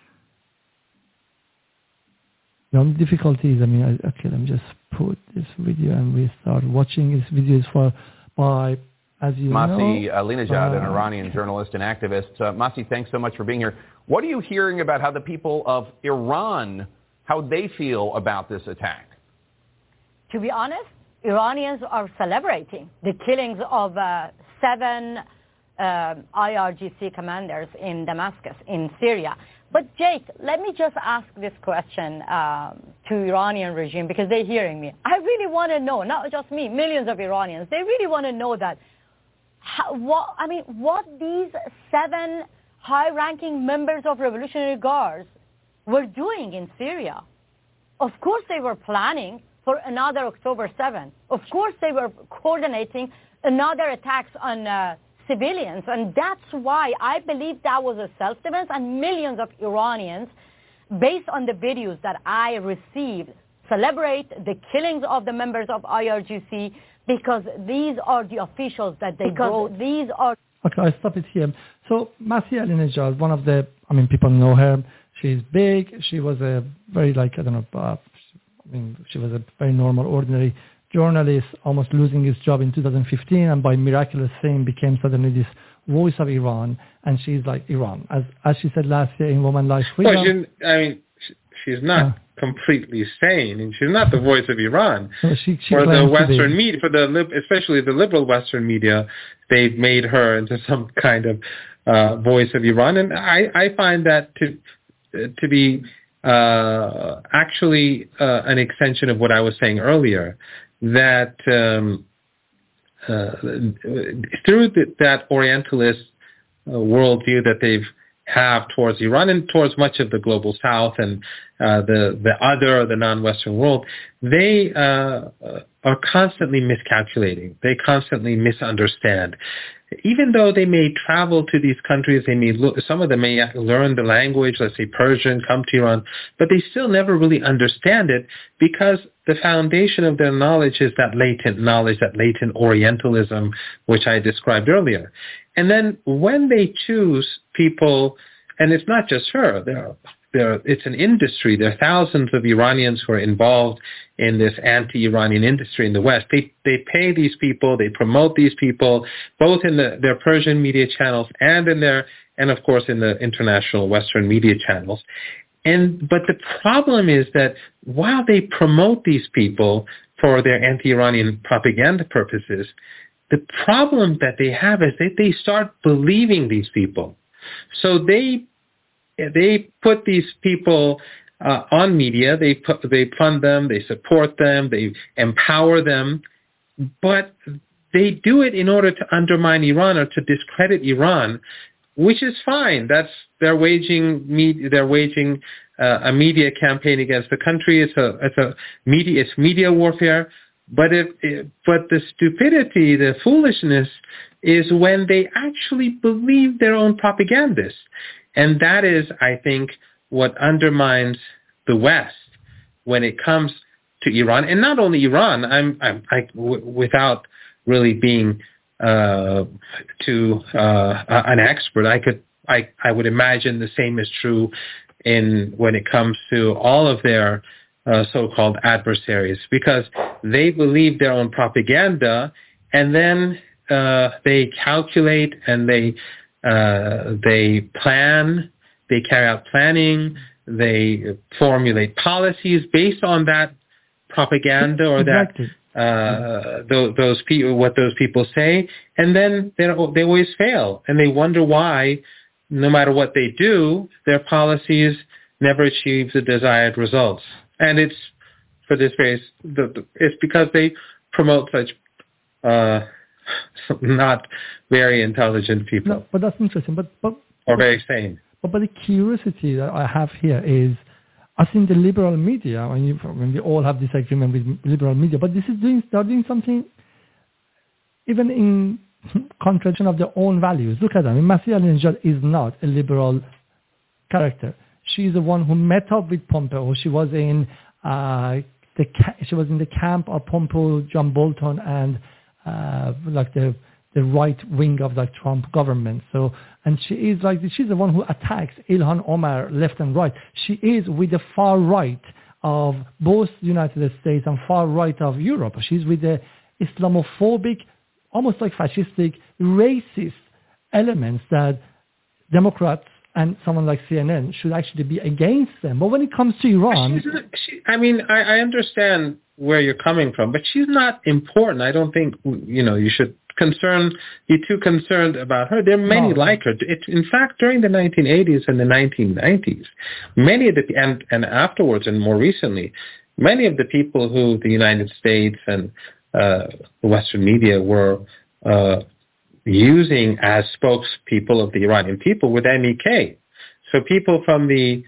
The only difficulty is, I mean, I, okay, let me just put this video and we start watching. This video is for, by, as you Masih know... Alinejad, uh, an Iranian journalist and activist. Uh, Masih, thanks so much for being here. What are you hearing about how the people of Iran, how they feel about this attack? To be honest, Iranians are celebrating the killings of uh, seven uh, I R G C commanders in Damascus, in Syria. But Jake, let me just ask this question um, to Iranian regime because they're hearing me. I really want to know, not just me, millions of Iranians, they really want to know that, how, what, I mean, what these seven high-ranking members of Revolutionary Guards were doing in Syria. Of course they were planning for another October seventh. Of course they were coordinating another attacks on uh, civilians, and that's why I believe that was a self-defense, and millions of Iranians, based on the videos that I received, celebrate the killings of the members of I R G C because these are the officials that they brought. These are... Okay, I'll stop it here. So Masih Alinejad, one of the, I mean, people know her. She's big. She was a very, like, I don't know, uh, I mean, she was a very normal, ordinary journalist, almost losing his job in two thousand fifteen, and by miraculous thing became suddenly this voice of Iran, and she's like Iran. As as she said last year in Woman Life Freedom. Well, she, I mean, she's not uh, completely sane, and she's not the voice of Iran. So she, she for the Western media, for the especially the liberal Western media, they've made her into some kind of uh, voice of Iran, and I, I find that to to be uh, actually uh, an extension of what I was saying earlier, that um, uh, through the, that Orientalist uh, worldview that they've have towards Iran and towards much of the global South and uh, the the other, the non-Western world, they uh, are constantly miscalculating. They constantly misunderstand. Even though they may travel to these countries, they may look, some of them may learn the language, let's say Persian, come to Iran, but they still never really understand it because the foundation of their knowledge is that latent knowledge, that latent Orientalism, which I described earlier. And then when they choose people, and it's not just her, there are, there are, it's an industry. There are thousands of Iranians who are involved in this anti-Iranian industry in the West. They they pay these people, they promote these people, both in the, their Persian media channels and in their, and of course in the international Western media channels. And but the problem is that while they promote these people for their anti-Iranian propaganda purposes, the problem that they have is that they start believing these people. So they they put these people uh, on media, they put, they fund them, they support them, they empower them, but they do it in order to undermine Iran or to discredit Iran, which is fine. That's they're waging me, they're waging uh, a media campaign against the country. It's a it's a media it's media warfare. But if, if but the stupidity, the foolishness is when they actually believe their own propagandists. And that is, I think, what undermines the West when it comes to Iran. And not only Iran, I'm, I'm I, w- without really being uh, too uh, an expert, I could I, I would imagine the same is true in when it comes to all of their uh, so-called adversaries, because they believe their own propaganda, and then uh, they calculate and they uh, they plan, they carry out planning, they formulate policies based on that propaganda or exactly. that uh, those, those people, what those people say, and then they they always fail, and they wonder why, no matter what they do, their policies never achieve the desired results. And it's for this very, it's because they promote such uh, not very intelligent people. No, but that's interesting. But but or very sane. But, but the curiosity that I have here is, I think the liberal media, when, you, when we all have disagreement with liberal media, but this is doing, they're doing something even in contradiction of their own values. Look at that. I mean, Masih Alinejad is not a liberal character. She's the one who met up with Pompeo. She was in uh, the she was in the camp of Pompeo, John Bolton, and uh, like the the right wing of the Trump government. So, and she is like she's the one who attacks Ilhan Omar left and right. She is with the far right of both the United States and far right of Europe. She's with the Islamophobic, almost like fascistic, racist elements that Democrats and someone like C N N should actually be against them. But when it comes to Iran... She's, she, I mean, I, I understand where you're coming from, but she's not important. I don't think, you know, you should concern, be too concerned about her. There are many no. like her. It, in fact, during the nineteen eighties and the nineteen nineties, many of the, and, and afterwards and more recently, many of the people who the United States and uh, the Western media were uh, using as spokespeople of the Iranian people with M E K. So people from the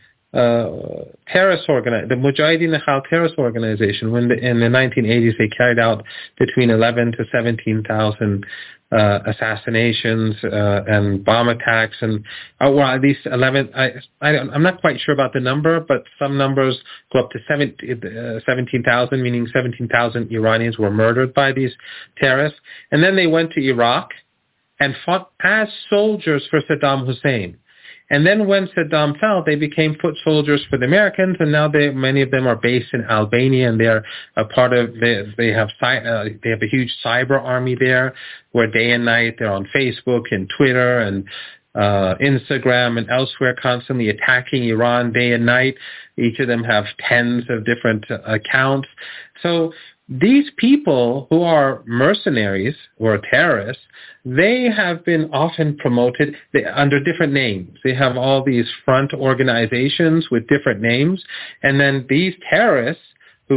uh, terrorist organi- the Mujahideen Khal terrorist organization, when the, in the nineteen eighties they carried out between eleven to seventeen thousand uh, assassinations uh, and bomb attacks, and uh, well, at least eleven. I, I don't, I'm not quite sure about the number, but some numbers go up to seventeen thousand, meaning seventeen thousand Iranians were murdered by these terrorists. And then they went to Iraq and fought as soldiers for Saddam Hussein. And then when Saddam fell, they became foot soldiers for the Americans, and now they, many of them are based in Albania, and they're a part of, they, they have uh, they have a huge cyber army there, where day and night they're on Facebook and Twitter and uh, Instagram and elsewhere, constantly attacking Iran day and night. Each of them have tens of different uh, accounts. So these people who are mercenaries or terrorists, they have been often promoted under different names. They have all these front organizations with different names. And then these terrorists who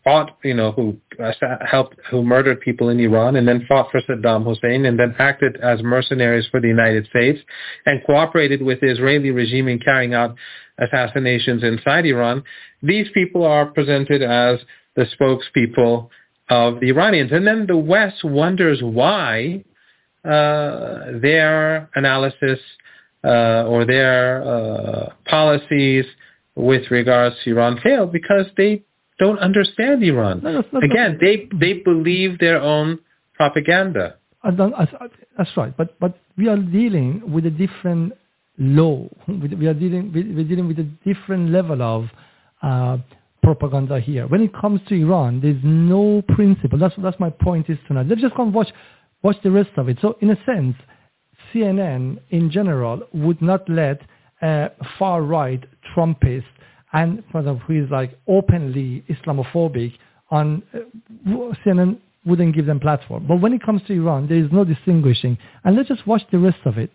fought, you know, who uh, helped, who murdered people in Iran and then fought for Saddam Hussein and then acted as mercenaries for the United States and cooperated with the Israeli regime in carrying out assassinations inside Iran. These people are presented as the spokespeople of the Iranians. And then the West wonders why uh, their analysis uh, or their uh, policies with regards to Iran failed because they don't understand Iran. No, that's, that's Again, they they believe their own propaganda. I don't, I, that's right, but but we are dealing with a different law. We are dealing with, we're dealing with a different level of uh, propaganda here. When it comes to Iran, there's no principle. That's that's my point is tonight. Let's just come watch watch the rest of it. So in a sense, C N N in general would not let a far right Trumpist and for example, who is like openly Islamophobic on uh, C N N wouldn't give them platform. But when it comes to Iran, there is no distinguishing. And let's just watch the rest of it.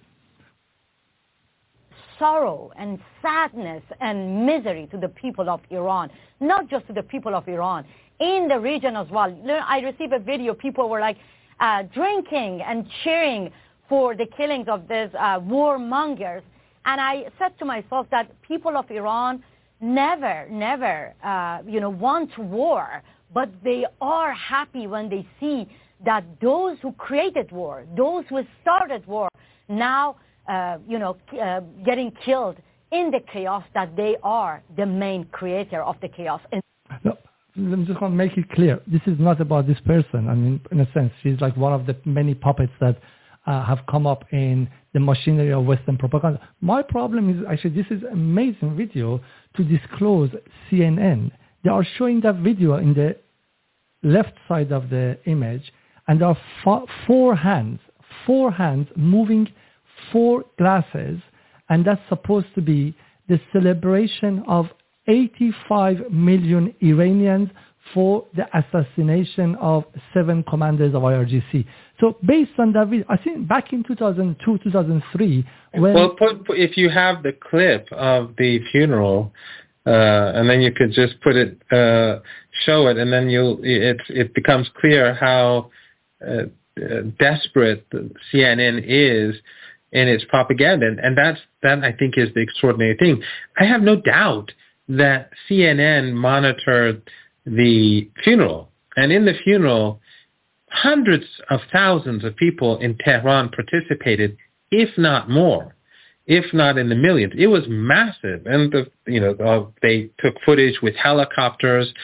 Sorrow and sadness and misery to the people of Iran, not just to the people of Iran, in the region as well. I received a video, people were like uh, drinking and cheering for the killings of these uh, warmongers. And I said to myself that people of Iran never, never, uh, you know, want war, but they are happy when they see that those who created war, those who started war, now, uh, you know, uh, getting killed in the chaos, that they are the main creator of the chaos. And no, let me just want to make it clear. This is not about this person. I mean, in a sense, she's like one of the many puppets that uh, have come up in the machinery of Western propaganda. My problem is actually this is an amazing video to disclose C N N. They are showing that video in the left side of the image, and there are four, four hands, four hands moving four glasses, and that's supposed to be the celebration of eighty-five million Iranians for the assassination of seven commanders of I R G C. So based on that video, I think back in two thousand two, two thousand three, when... Well, put, put, if you have the clip of the funeral, uh, and then you could just put it, uh, show it, and then you'll, it, it becomes clear how uh, desperate C N N is in its propaganda. And that's, that I think is the extraordinary thing. I have no doubt that C N N monitored the funeral. And in the funeral, hundreds of thousands of people in Tehran participated, if not more, if not in the millions. It was massive. And, the, you know, uh, they took footage with helicopters.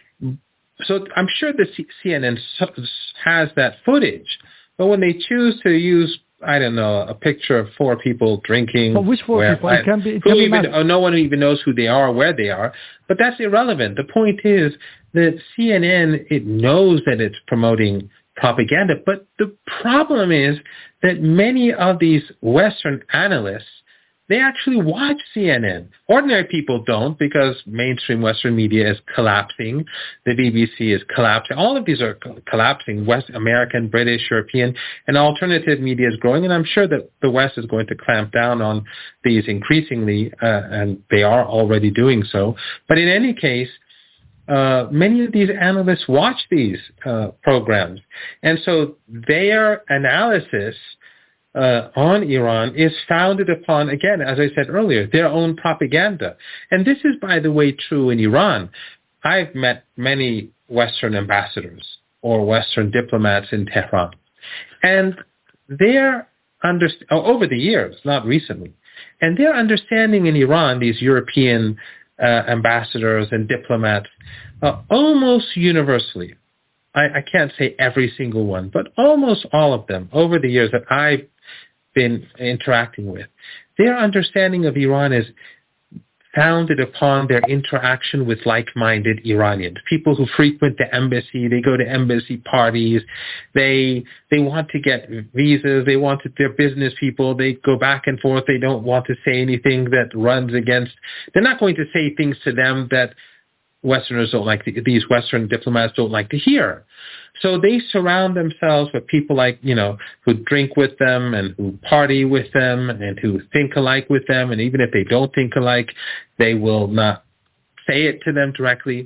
So I'm sure the C N N has that footage. But when they choose to use, I don't know, a picture of four people drinking. But which four where, people? It can be, it who can be even, oh, no one even knows who they are or where they are. But that's irrelevant. The point is that C N N, it knows that it's promoting propaganda. But the problem is that many of these Western analysts, they actually watch C N N. Ordinary people don't because mainstream Western media is collapsing. The B B C is collapsing. All of these are collapsing. West American, British, European, and alternative media is growing. And I'm sure that the West is going to clamp down on these increasingly, uh, and they are already doing so. But in any case, uh, many of these analysts watch these uh, programs. And so their analysis Uh, on Iran is founded upon, again, as I said earlier, their own propaganda. And this is, by the way, true in Iran. I've met many Western ambassadors or Western diplomats in Tehran. And their underst- oh, over the years, not recently, and their understanding in Iran, these European uh, ambassadors and diplomats, uh, almost universally, I, I can't say every single one, but almost all of them over the years that I've been interacting with, their understanding of Iran is founded upon their interaction with like-minded Iranians, people who frequent the embassy, they go to embassy parties, they they want to get visas, they want to, they're business people, they go back and forth, they don't want to say anything that runs against, they're not going to say things to them that Westerners don't like, to, these Western diplomats don't like to hear. So they surround themselves with people like, you know, who drink with them and who party with them and who think alike with them. And even if they don't think alike, they will not say it to them directly.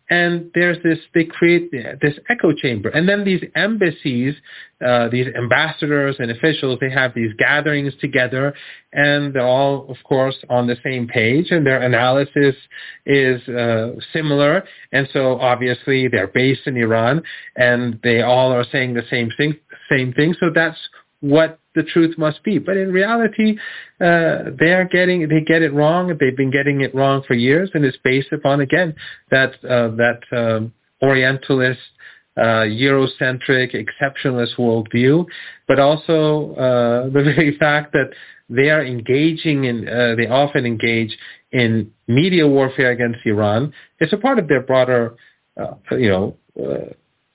and there's this, they create this echo chamber. And then these embassies, uh, these ambassadors and officials, they have these gatherings together, and they're all, of course, on the same page, and their analysis is uh, similar. And so obviously they're based in Iran, and they all are saying the same thing, same thing. So that's what the truth must be. But in reality, uh, they are getting, they get it wrong. They've been getting it wrong for years, and it's based upon, again, that uh, that um, Orientalist, uh, Eurocentric, exceptionalist worldview, but also uh, the very fact that they are engaging in, uh, they often engage in media warfare against Iran. It's a part of their broader, uh, you know, uh,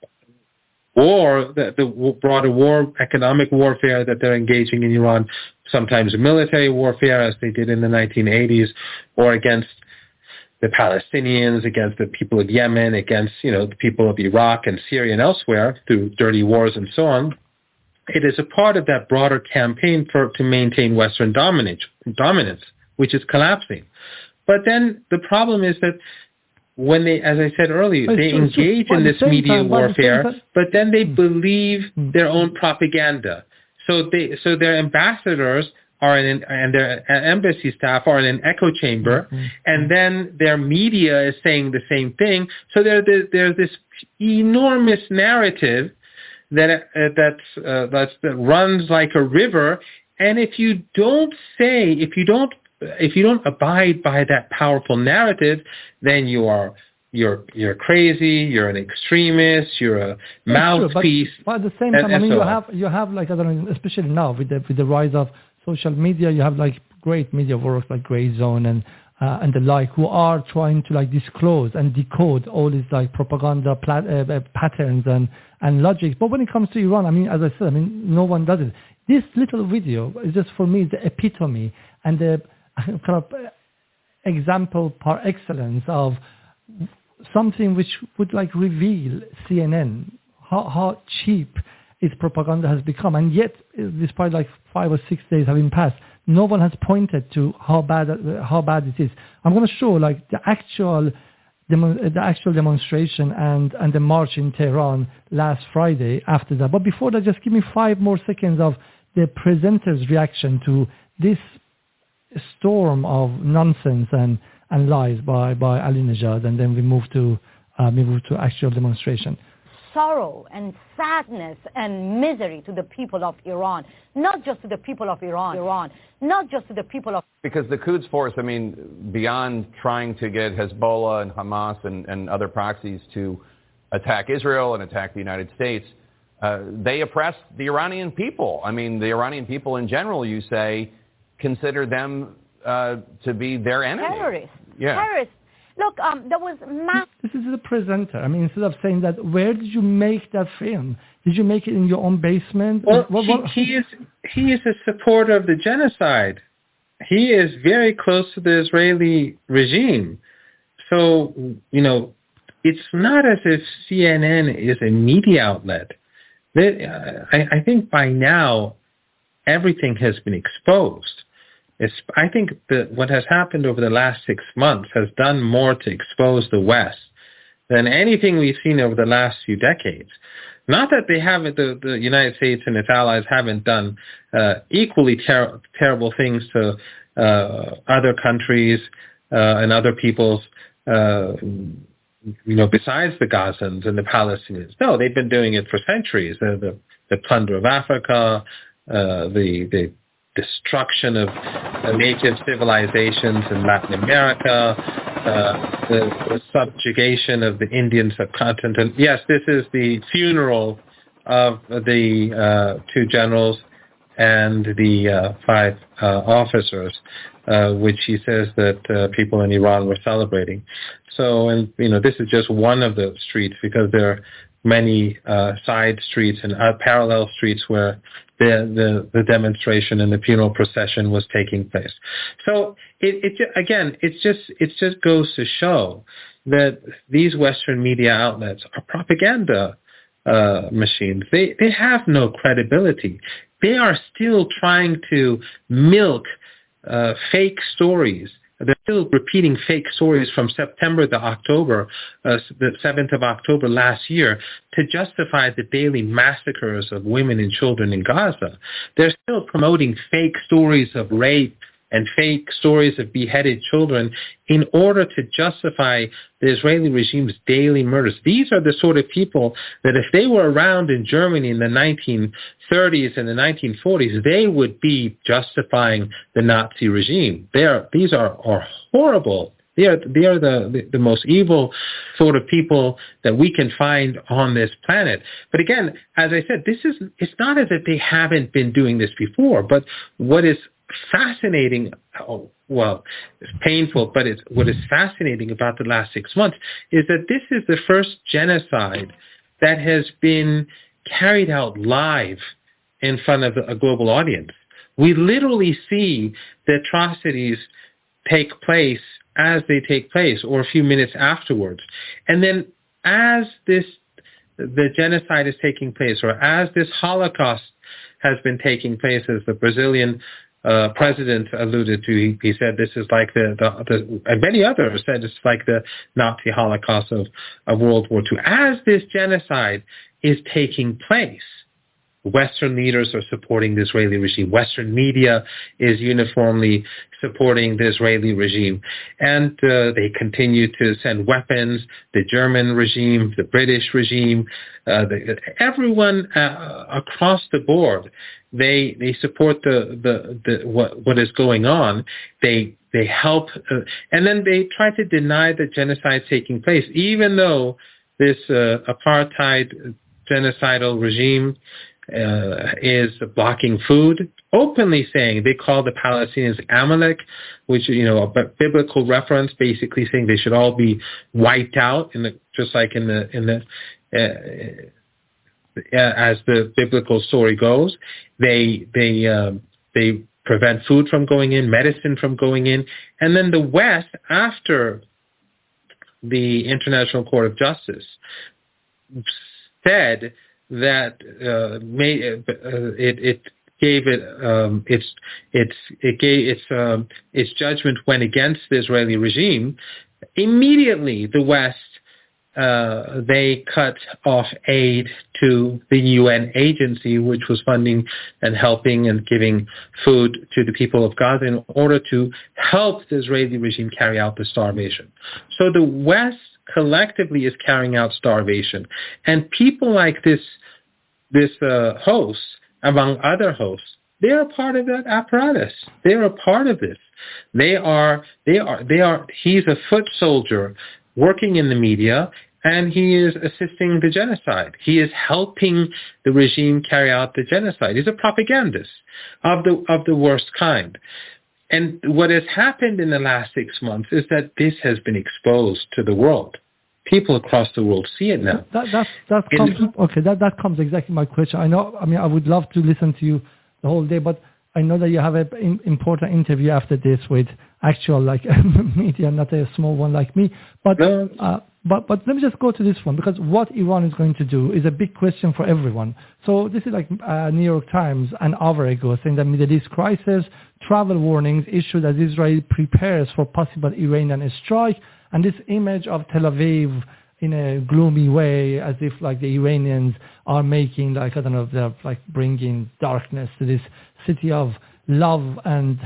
war, the, the broader war, economic warfare that they're engaging in Iran, sometimes military warfare, as they did in the nineteen eighties, or against the Palestinians, against the people of Yemen, against, you know, the people of Iraq and Syria and elsewhere through dirty wars and so on. It is a part of that broader campaign for to maintain Western dominance, dominance, which is collapsing. But then the problem is that when they, as I said earlier, they engage in this media warfare, but then they believe their own propaganda. So they, so their ambassadors are in, and their embassy staff are in an echo chamber, mm-hmm. and then their media is saying the same thing. So there, there there's this enormous narrative that uh, that's, uh, that's that runs like a river. And if you don't say, if you don't If you don't abide by that powerful narrative, then you are you're you're crazy. You're an extremist. You're a mouthpiece. But, but at the same time, and, I mean, so you have you have like I don't know, especially now with the with the rise of social media, you have like great media works like Grey Zone and uh, and the like, who are trying to like disclose and decode all these like propaganda plat- uh, patterns and and logics. But when it comes to Iran, I mean, as I said, I mean, no one does it. This little video is just for me the epitome and the kind of example par excellence of something which would like reveal C N N, how, how cheap its propaganda has become. And yet, despite like five or six days having passed, no one has pointed to how bad how bad it is. I'm going to show like the actual demo, the actual demonstration and, and the march in Tehran last Friday after that. But before that, just give me five more seconds of the presenter's reaction to this storm of nonsense and, and lies by, by Ahmadinejad, and then we move to uh, we move to actual demonstration. Sorrow and sadness and misery to the people of Iran, not just to the people of Iran, Iran, not just to the people of... Because the Quds Force, I mean, beyond trying to get Hezbollah and Hamas and, and other proxies to attack Israel and attack the United States, uh, they oppress the Iranian people. I mean, the Iranian people in general, you say, consider them uh, to be their enemy. Terrorists. Yeah. Terrorists. Look, um, there was mass... This is the presenter. I mean, instead of saying that, where did you make that film? Did you make it in your own basement? Well, what, what? He, he is he is a supporter of the genocide. He is very close to the Israeli regime. So, you know, it's not as if C N N is a media outlet. They, I, I think by now, everything has been exposed. It's, I think that what has happened over the last six months has done more to expose the West than anything we've seen over the last few decades. Not that they haven't, the, the United States and its allies haven't done uh, equally ter- terrible things to uh, other countries uh, and other peoples, uh, you know, besides the Gazans and the Palestinians. No, they've been doing it for centuries. Uh, the, the plunder of Africa, uh, the the destruction of uh, native civilizations in Latin America, uh, the, the subjugation of the Indian subcontinent. Yes, this is the funeral of the uh, two generals and the uh, five uh, officers, uh, which he says that uh, people in Iran were celebrating. So, and you know, this is just one of the streets, because there are many uh, side streets and uh, parallel streets where the, the the demonstration and the funeral procession was taking place. So it, it again, it's just it just goes to show that these Western media outlets are propaganda uh, machines. They they have no credibility. They are still trying to milk uh, fake stories. They're still repeating fake stories from September to October, uh, the seventh of October last year, to justify the daily massacres of women and children in Gaza. They're still promoting fake stories of rape and fake stories of beheaded children in order to justify the Israeli regime's daily murders. These are the sort of people that if they were around in Germany in the nineteen thirties and the nineteen forties, they would be justifying the Nazi regime. They are, these are, are horrible. They are, they are the, the, the most evil sort of people that we can find on this planet. But again, as I said, this is, it's not as if they haven't been doing this before, but what is fascinating, oh, well, it's painful, but it's, what is fascinating about the last six months is that this is the first genocide that has been carried out live in front of a global audience. We literally see the atrocities take place as they take place or a few minutes afterwards. And then as this, the genocide is taking place, or as this Holocaust has been taking place, as the Brazilian Uh, president alluded to, he, he said this is like the, the, the, and many others said it's like the Nazi Holocaust of, of World War Two. As this genocide is taking place, Western leaders are supporting the Israeli regime. Western media is uniformly supporting the Israeli regime. And uh, they continue to send weapons, the German regime, the British regime, uh, the, everyone uh, across the board. They they support the, the, the what what is going on. They they help, uh, and then they try to deny that genocide is taking place, even though this uh, apartheid genocidal regime uh, is blocking food, openly saying they call the Palestinians Amalek, which, you know, a biblical reference, basically saying they should all be wiped out, in the, just like in the in the. Uh, as the biblical story goes. They they um, they prevent food from going in, medicine from going in, and then the West, after the International Court of Justice, said that uh, may, uh, it, it gave it um, its its it gave its um, its judgment went against the Israeli regime. Immediately, the West. Uh, they cut off aid to the U N agency, which was funding and helping and giving food to the people of Gaza in order to help the Israeli regime carry out the starvation. So the West collectively is carrying out starvation. And people like this, this uh, host, among other hosts, they are part of that apparatus. They are a part of this. They are, they are, they are, he's a foot soldier working in the media, and he is assisting the genocide. He is helping the regime carry out the genocide. He's a propagandist of the of the worst kind. And what has happened in the last six months is that this has been exposed to the world. People across the world see it now. That that that comes okay. That that comes exactly my question. I know. I mean, I would love to listen to you the whole day, but I know that you have an important interview after this with actual like media, not a small one like me. But uh, but but let me just go to this one, because what Iran is going to do is a big question for everyone. So this is like uh, New York Times an hour ago saying that Middle East crisis, travel warnings issued as Israel prepares for possible Iranian strike, and this image of Tel Aviv in a gloomy way, as if like the Iranians are making like, I don't know, they're like bringing darkness to this city of love and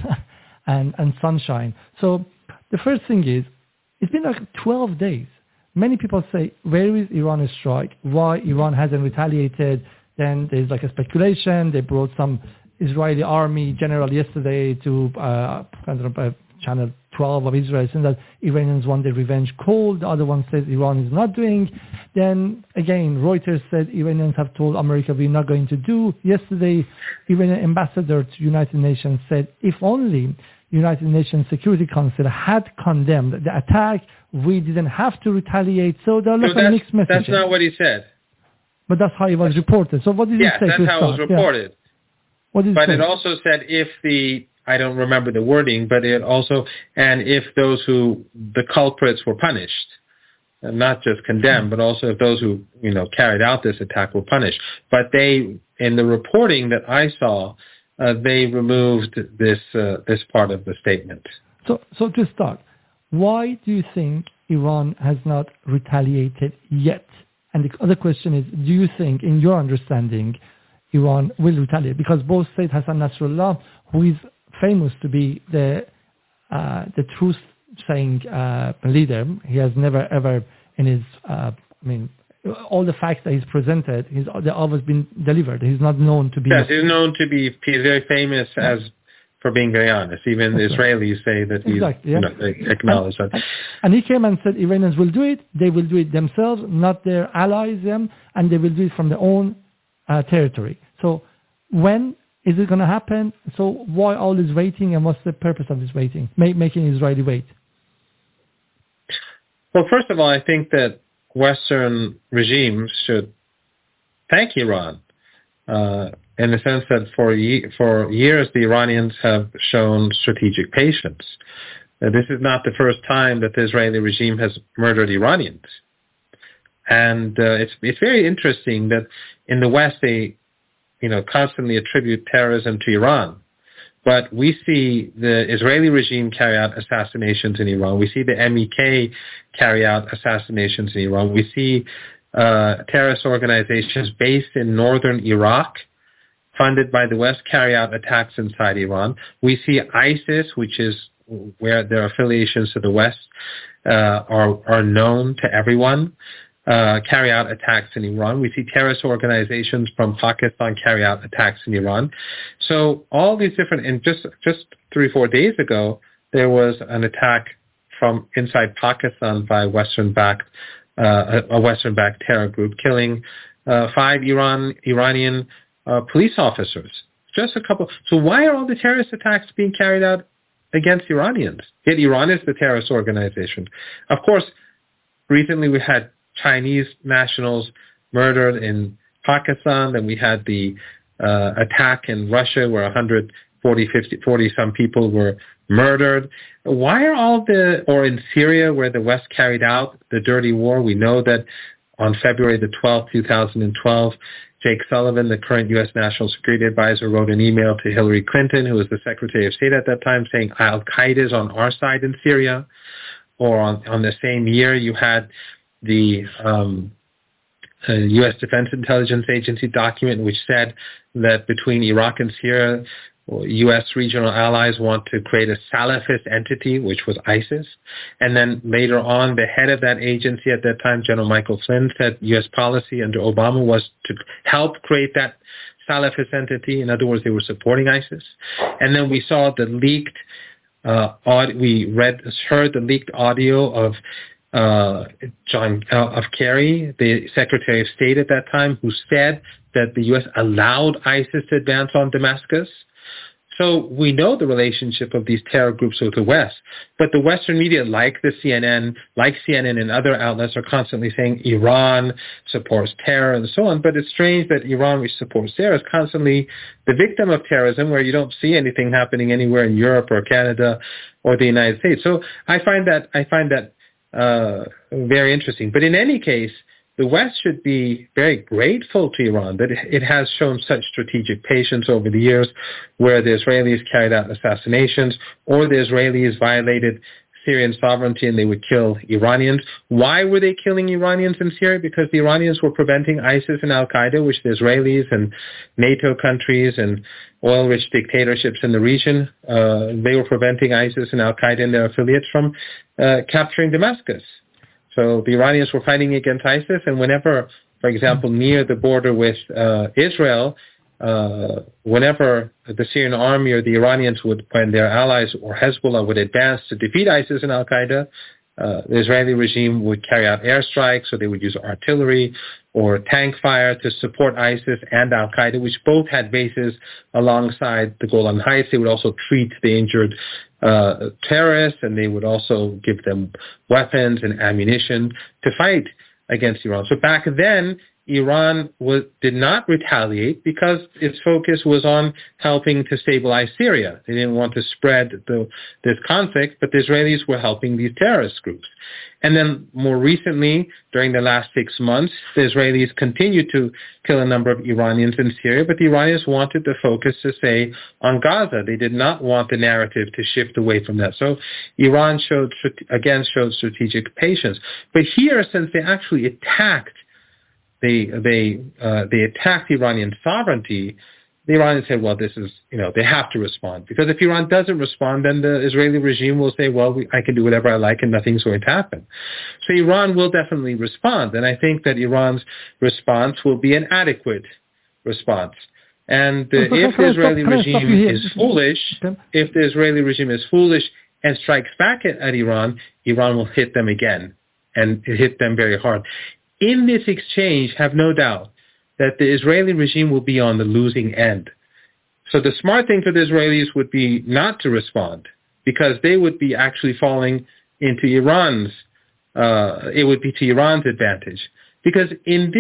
and and sunshine. So the first thing is, it's been like twelve days. Many people say, where is Iran's strike? Why Iran hasn't retaliated? Then there's like a speculation. They brought some Israeli army general yesterday to uh, kind of uh, channel twelve of Israel, saying that Iranians want the revenge call. The other one says Iran is not doing. Then again, Reuters said Iranians have told America we're not going to do. Yesterday, Iranian ambassador to United Nations said if only United Nations Security Council had condemned the attack, we didn't have to retaliate. So there are lots no, of mixed messages. That's not what he said. But that's how it was reported. So what did yeah, he say? Yeah, that's how it was reported. Yeah. What did but it, it also said if the, I don't remember the wording, but it also, and if those who, the culprits were punished, and not just condemned, but also if those who, you know, carried out this attack were punished. But they, in the reporting that I saw, uh, they removed this uh, this part of the statement. So, so to start, why do you think Iran has not retaliated yet? And the other question is, do you think, in your understanding, Iran will retaliate? Because both state Hassan Nasrallah, who is famous to be the uh, the truth-saying uh, leader, he has never ever in his, uh, I mean, all the facts that he's presented, he's they've always been delivered. He's not known to be. Yes, he's known to be he's very famous yeah. as for being very honest. Even the Israelis say that he's exactly, yeah. you know, they acknowledge and, that. And he came and said Iranians will do it. They will do it themselves, not their allies, them, and they will do it from their own uh, territory. So when is it going to happen? So why all this waiting, and what's the purpose of this waiting, Make, making Israeli wait? Well, first of all, I think that Western regimes should thank Iran uh, in the sense that for ye- for years the Iranians have shown strategic patience. Uh, this is not the first time that the Israeli regime has murdered Iranians. And uh, it's it's very interesting that in the West they, you know, constantly attribute terrorism to Iran. But we see the Israeli regime carry out assassinations in Iran. We see the M E K carry out assassinations in Iran. We see uh, terrorist organizations based in northern Iraq, funded by the West, carry out attacks inside Iran. We see ISIS, which is where their affiliations to the West uh, are, are known to everyone, Uh, carry out attacks in Iran. We see terrorist organizations from Pakistan carry out attacks in Iran. So all these different, and just just three, four days ago, there was an attack from inside Pakistan by Western-backed, uh, a Western-backed terror group, killing uh, five Iran Iranian uh, police officers. Just a couple. So why are all the terrorist attacks being carried out against Iranians? Yet Iran is the terrorist organization. Of course, recently we had Chinese nationals murdered in Pakistan. Then we had the uh, attack in Russia where one hundred forty, fifty, forty some people were murdered. Why are all the, or in Syria where the West carried out the dirty war? We know that on February the twelfth, two thousand twelve, Jake Sullivan, the current U S National Security Advisor, wrote an email to Hillary Clinton, who was the Secretary of State at that time, saying Al-Qaeda is on our side in Syria. Or on, on the same year, you had the um, uh, U S Defense Intelligence Agency document, which said that between Iraq and Syria, U S regional allies want to create a Salafist entity, which was ISIS. And then later on, the head of that agency at that time, General Michael Flynn, said U S policy under Obama was to help create that Salafist entity. In other words, they were supporting ISIS. And then we saw the leaked, uh, aud- we read, heard the leaked audio of Uh, John uh, of Kerry, the Secretary of State at that time, who said that the U S allowed ISIS to advance on Damascus. So we know the relationship of these terror groups with the West. But the Western media, like the C N N, like C N N and other outlets, are constantly saying Iran supports terror and so on. But it's strange that Iran, which supports terror, is constantly the victim of terrorism, where you don't see anything happening anywhere in Europe or Canada or the United States. So I find that I find that Uh, very interesting. But in any case, the West should be very grateful to Iran that it has shown such strategic patience over the years, where the Israelis carried out assassinations or the Israelis violated Syrian sovereignty and they would kill Iranians. Why were they killing Iranians in Syria? Because the Iranians were preventing ISIS and Al-Qaeda, which the Israelis and NATO countries and oil-rich dictatorships in the region, uh, they were preventing ISIS and Al-Qaeda and their affiliates from uh, capturing Damascus. So the Iranians were fighting against ISIS, and whenever, for example, near the border with uh, Israel, Uh, whenever the Syrian army or the Iranians would, when their allies or Hezbollah would advance to defeat ISIS and Al-Qaeda, uh, the Israeli regime would carry out airstrikes, or they would use artillery or tank fire to support ISIS and Al-Qaeda, which both had bases alongside the Golan Heights. They would also treat the injured uh, terrorists, and they would also give them weapons and ammunition to fight against Iran. So back then, Iran was, did not retaliate because its focus was on helping to stabilize Syria. They didn't want to spread the, this conflict, but the Israelis were helping these terrorist groups. And then more recently, during the last six months, the Israelis continued to kill a number of Iranians in Syria, but the Iranians wanted the focus to stay on Gaza. They did not want the narrative to shift away from that. So Iran showed, again, showed strategic patience. But here, since they actually attacked They they uh, they attacked Iranian sovereignty, the Iranians said, well, this is, you know, they have to respond. Because if Iran doesn't respond, then the Israeli regime will say, well, we, I can do whatever I like and nothing's going to happen. So Iran will definitely respond. And I think that Iran's response will be an adequate response. And uh, if the Israeli regime is foolish, if the Israeli regime is foolish and strikes back at, at Iran, Iran will hit them again and hit them very hard. In this exchange, have no doubt that the Israeli regime will be on the losing end. So the smart thing for the Israelis would be not to respond, because they would be actually falling into Iran's, uh, it would be to Iran's advantage. Because in the,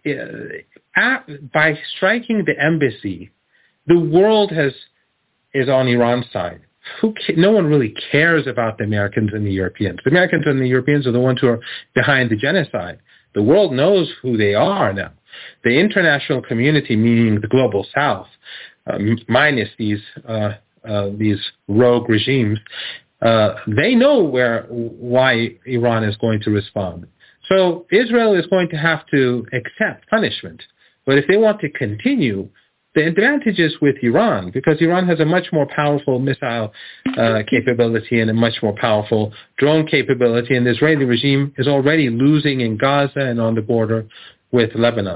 uh, at, by striking the embassy, the world has is on Iran's side. Who ca- no one really cares about the Americans and the Europeans. The Americans and the Europeans are the ones who are behind the genocide. The world knows who they are now. The international community, meaning the global South, uh, minus these uh, uh, these rogue regimes, uh, they know where why Iran is going to respond. So Israel is going to have to accept punishment. But if they want to continue, the advantage is with Iran, because Iran has a much more powerful missile uh, capability and a much more powerful drone capability, and the Israeli regime is already losing in Gaza and on the border with Lebanon.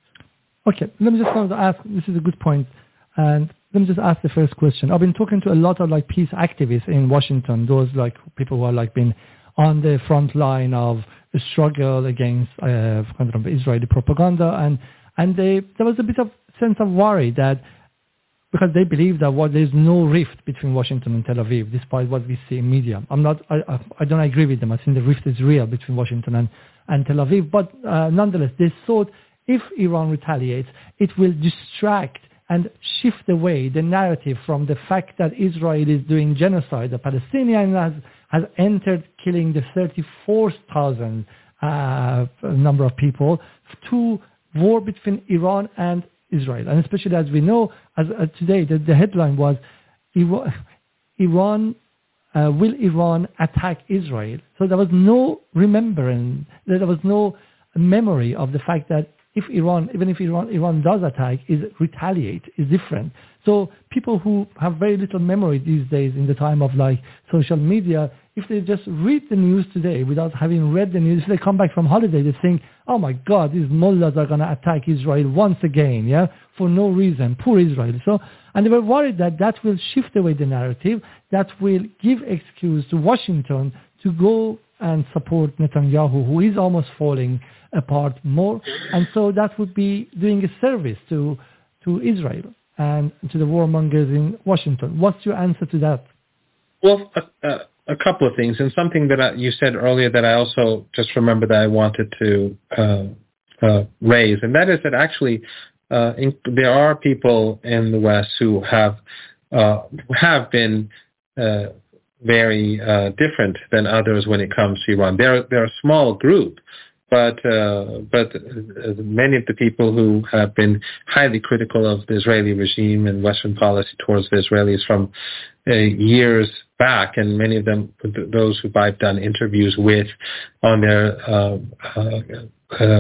Okay, let me just ask, this is a good point, and let me just ask the first question. I've been talking to a lot of like peace activists in Washington, those like people who are like been on the front line of the struggle against uh, kind of Israeli propaganda, and, and they, there was a bit of sense of worry that because they believe that what there's no rift between Washington and Tel Aviv, despite what we see in media. I'm not, I, I, I don't agree with them. I think the rift is real between Washington and, and Tel Aviv. But uh, nonetheless, they thought if Iran retaliates, it will distract and shift away the narrative from the fact that Israel is doing genocide. The Palestinian has, has entered killing the thirty-four thousand uh, number of people to war between Iran and Israel. And especially as we know, as uh, today, the, the headline was, Iran, Iran uh, will Iran attack Israel? So there was no remembering, there was no memory of the fact that if Iran, even if Iran, Iran does attack, is retaliate, is different. So people who have very little memory these days in the time of like social media, if they just read the news today without having read the news, if they come back from holiday, they think, oh my God, these mullahs are going to attack Israel once again, yeah, for no reason, poor Israel. So, and they were worried that that will shift away the narrative, that will give excuse to Washington to go and support Netanyahu, who is almost falling apart more. And so that would be doing a service to, to Israel and to the warmongers in Washington. What's your answer to that? Well, uh, uh, a couple of things, and something that I, you said earlier that I also just remember that I wanted to uh, uh, raise, and that is that actually uh, in, there are people in the West who have uh, have been uh, very uh, different than others when it comes to Iran. They're they're a small group, but uh, but uh, many of the people who have been highly critical of the Israeli regime and Western policy towards the Israelis from uh, years back, and many of them, those who I've done interviews with on their uh, uh, uh,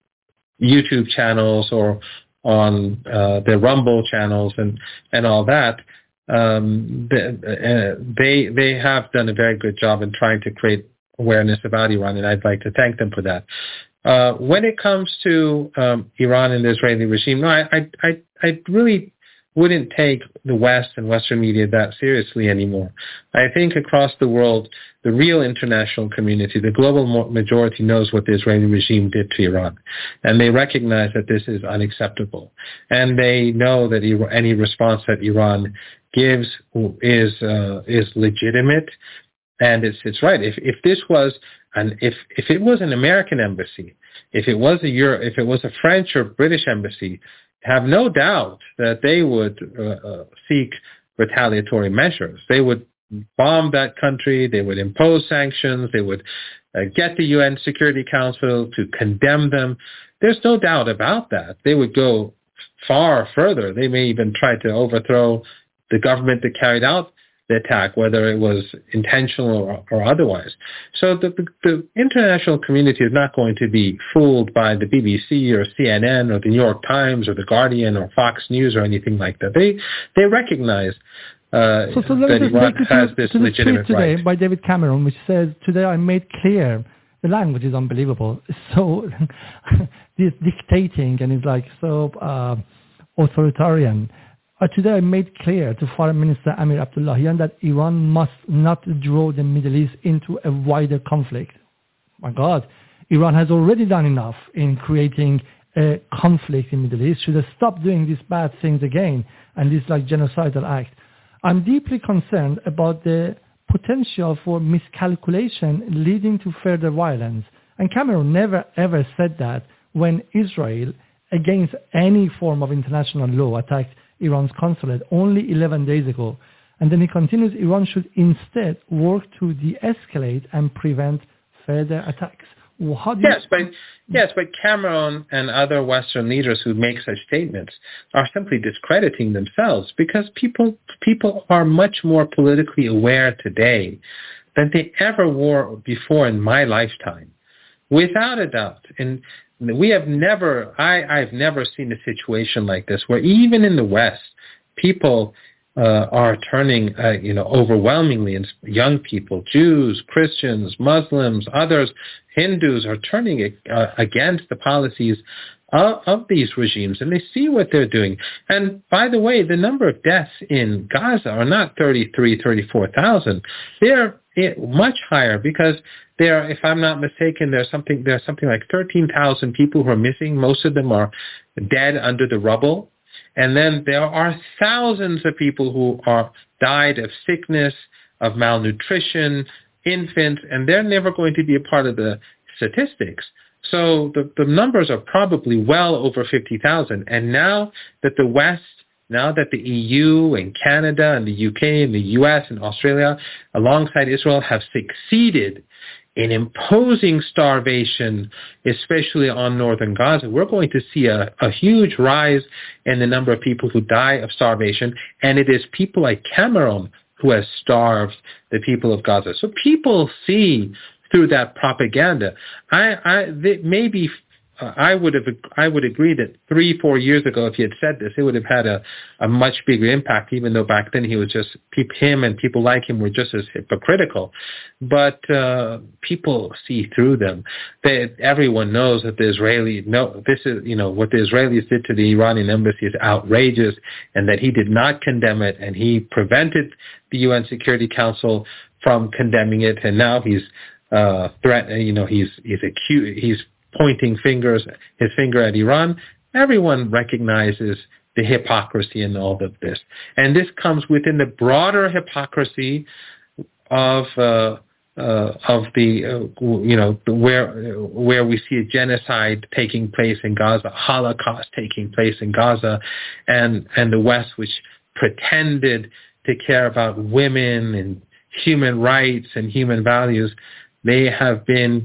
YouTube channels or on uh, their Rumble channels and, and all that, um, they, uh, they they have done a very good job in trying to create awareness about Iran, and I'd like to thank them for that. Uh, when it comes to um, Iran and the Israeli regime, no, I, I, I, I really wouldn't take the West and Western media that seriously anymore. I think across the world, the real international community, the global majority knows what the Israeli regime did to Iran, and they recognize that this is unacceptable. And they know that any response that Iran gives is uh, is legitimate. And it's it's right. If if this was And if, if it was an American embassy, if it was a Euro, if it was a French or British embassy, have no doubt that they would uh, uh, seek retaliatory measures. They would bomb that country. They would impose sanctions. They would uh, get the U N Security Council to condemn them. There's no doubt about that. They would go far further. They may even try to overthrow the government that carried out the attack, whether it was intentional or, or otherwise. So the, the, the international community is not going to be fooled by the B B C or C N N or the New York Times or the Guardian or Fox News or anything like that. They they recognize uh, so, so that Iran has this to legitimate the today right. by David Cameron, which says, today I made clear, the language is unbelievable. So this dictating and it's like so uh, authoritarian. Uh, today I made clear to Foreign Minister Amir Abdullahian that Iran must not draw the Middle East into a wider conflict. My God, Iran has already done enough in creating a conflict in the Middle East. Should they stop doing these bad things again and this like genocidal act? I'm deeply concerned about the potential for miscalculation leading to further violence. And Cameron never ever said that when Israel, against any form of international law, attacked Iran's consulate only eleven days ago. And then he continues, Iran should instead work to de-escalate and prevent further attacks. Well, how do yes, you... but yes, but Cameron and other Western leaders who make such statements are simply discrediting themselves, because people people are much more politically aware today than they ever were before in my lifetime, without a doubt. And we have never, I, I've never seen a situation like this where even in the West, people uh, are turning, uh, you know, overwhelmingly, and young people, Jews, Christians, Muslims, others, Hindus are turning uh, against the policies of, of these regimes, and they see what they're doing. And by the way, the number of deaths in Gaza are not thirty-three, thirty-four thousand. They're much higher, because there, if I'm not mistaken, there's something there's something like thirteen thousand people who are missing. Most of them are dead under the rubble. And then there are thousands of people who are died of sickness, of malnutrition, infants, and they're never going to be a part of the statistics. So the, the numbers are probably well over fifty thousand. And now that the West, now that the E U and Canada and the U K and the U S and Australia, alongside Israel, have succeeded in imposing starvation, especially on northern Gaza, we're going to see a, a huge rise in the number of people who die of starvation. And it is people like Cameron who has starved the people of Gaza. So people see through that propaganda. I, I they, maybe uh, I would have I would agree that three, four years ago, if he had said this, it would have had a, a much bigger impact, even though back then he was just, him and people like him were just as hypocritical. But uh, people see through them. They, everyone knows that the Israeli, no, this is, you know, what the Israelis did to the Iranian embassy is outrageous, and that he did not condemn it, and he prevented the U N Security Council from condemning it, and now he's uh, threatening, you know, he's he's accused, he's pointing fingers, his finger at Iran. Everyone recognizes the hypocrisy in all of this. And this comes within the broader hypocrisy of uh, uh, of the, uh, you know, where where we see a genocide taking place in Gaza, Holocaust taking place in Gaza, and, and the West, which pretended to care about women and human rights and human values. They have been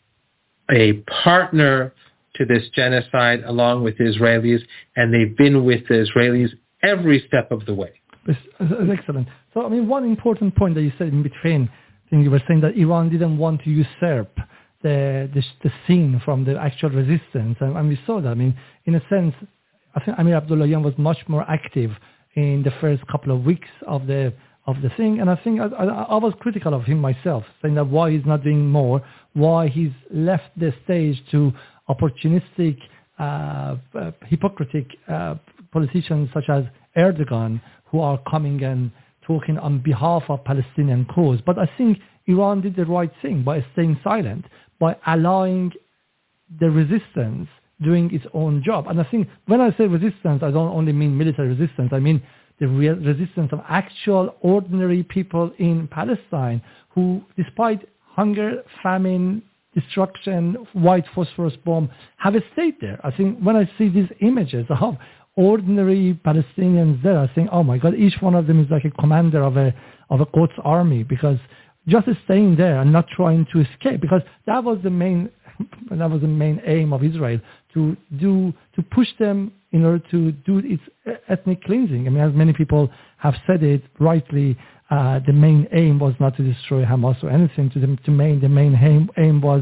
a partner to this genocide along with the Israelis, and they've been with the Israelis every step of the way. It's, it's excellent. So, I mean, one important point that you said in between, I think you were saying that Iran didn't want to usurp the the, the scene from the actual resistance, and, and we saw that. I mean, in a sense, I think Amir Abdullahian was much more active in the first couple of weeks of the of the thing, and I think I, I, I was critical of him myself, saying that why he's not doing more, why he's left the stage to opportunistic, uh, uh, hypocritic uh, politicians such as Erdogan, who are coming and talking on behalf of Palestinian cause. But I think Iran did the right thing by staying silent, by allowing the resistance doing its own job. And I think when I say resistance, I don't only mean military resistance, I mean the real resistance of actual ordinary people in Palestine who, despite hunger, famine, destruction, white phosphorus bomb have stayed there. I think when I see these images of ordinary Palestinians there, I think, oh my God, each one of them is like a commander of a of a Quds army, because just staying there and not trying to escape, because that was the main that was the main aim of Israel, to do to push them in order to do its ethnic cleansing. I mean, as many people have said it rightly, uh, the main aim was not to destroy Hamas or anything. To the to main the main aim, aim was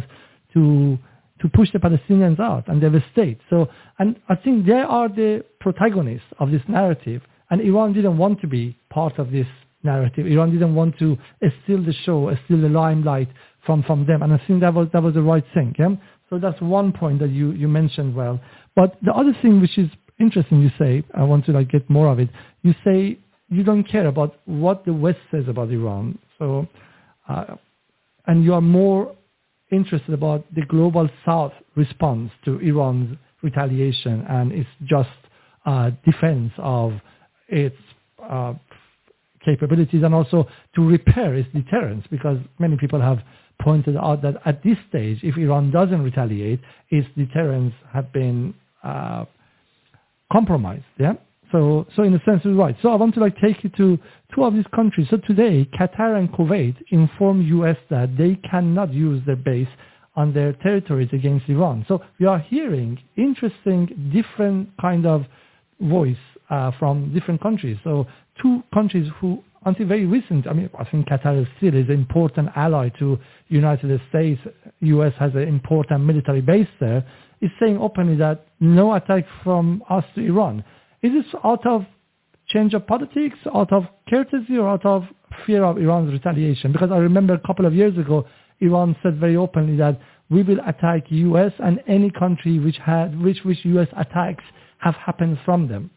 to to push the Palestinians out and their state. So, and I think they are the protagonists of this narrative, and Iran didn't want to be part of this narrative. Iran didn't want to steal the show, steal the limelight from, from them, and I think that was that was the right thing. Yeah? So that's one point that you, you mentioned well. But the other thing which is interesting, you say, I want to like get more of it. You say you don't care about what the West says about Iran. So, uh, and you are more interested about the global South response to Iran's retaliation and its just uh, defense of its uh, capabilities, and also to repair its deterrence, because many people have pointed out that at this stage, if Iran doesn't retaliate, its deterrence have been uh, compromised. Yeah. So, so in a sense, you're right. So I want to like take you to two of these countries. So today, Qatar and Kuwait inform U S that they cannot use their base on their territories against Iran. So we are hearing interesting, different kind of voice uh, from different countries. So two countries who, until very recent, I mean, I think Qatar is still is an important ally to United States. U S has an important military base there. Is saying openly that no attack from us to Iran. Is this out of change of politics, out of courtesy, or out of fear of Iran's retaliation? Because I remember a couple of years ago, Iran said very openly that we will attack U S and any country which had which which U S attacks have happened from them.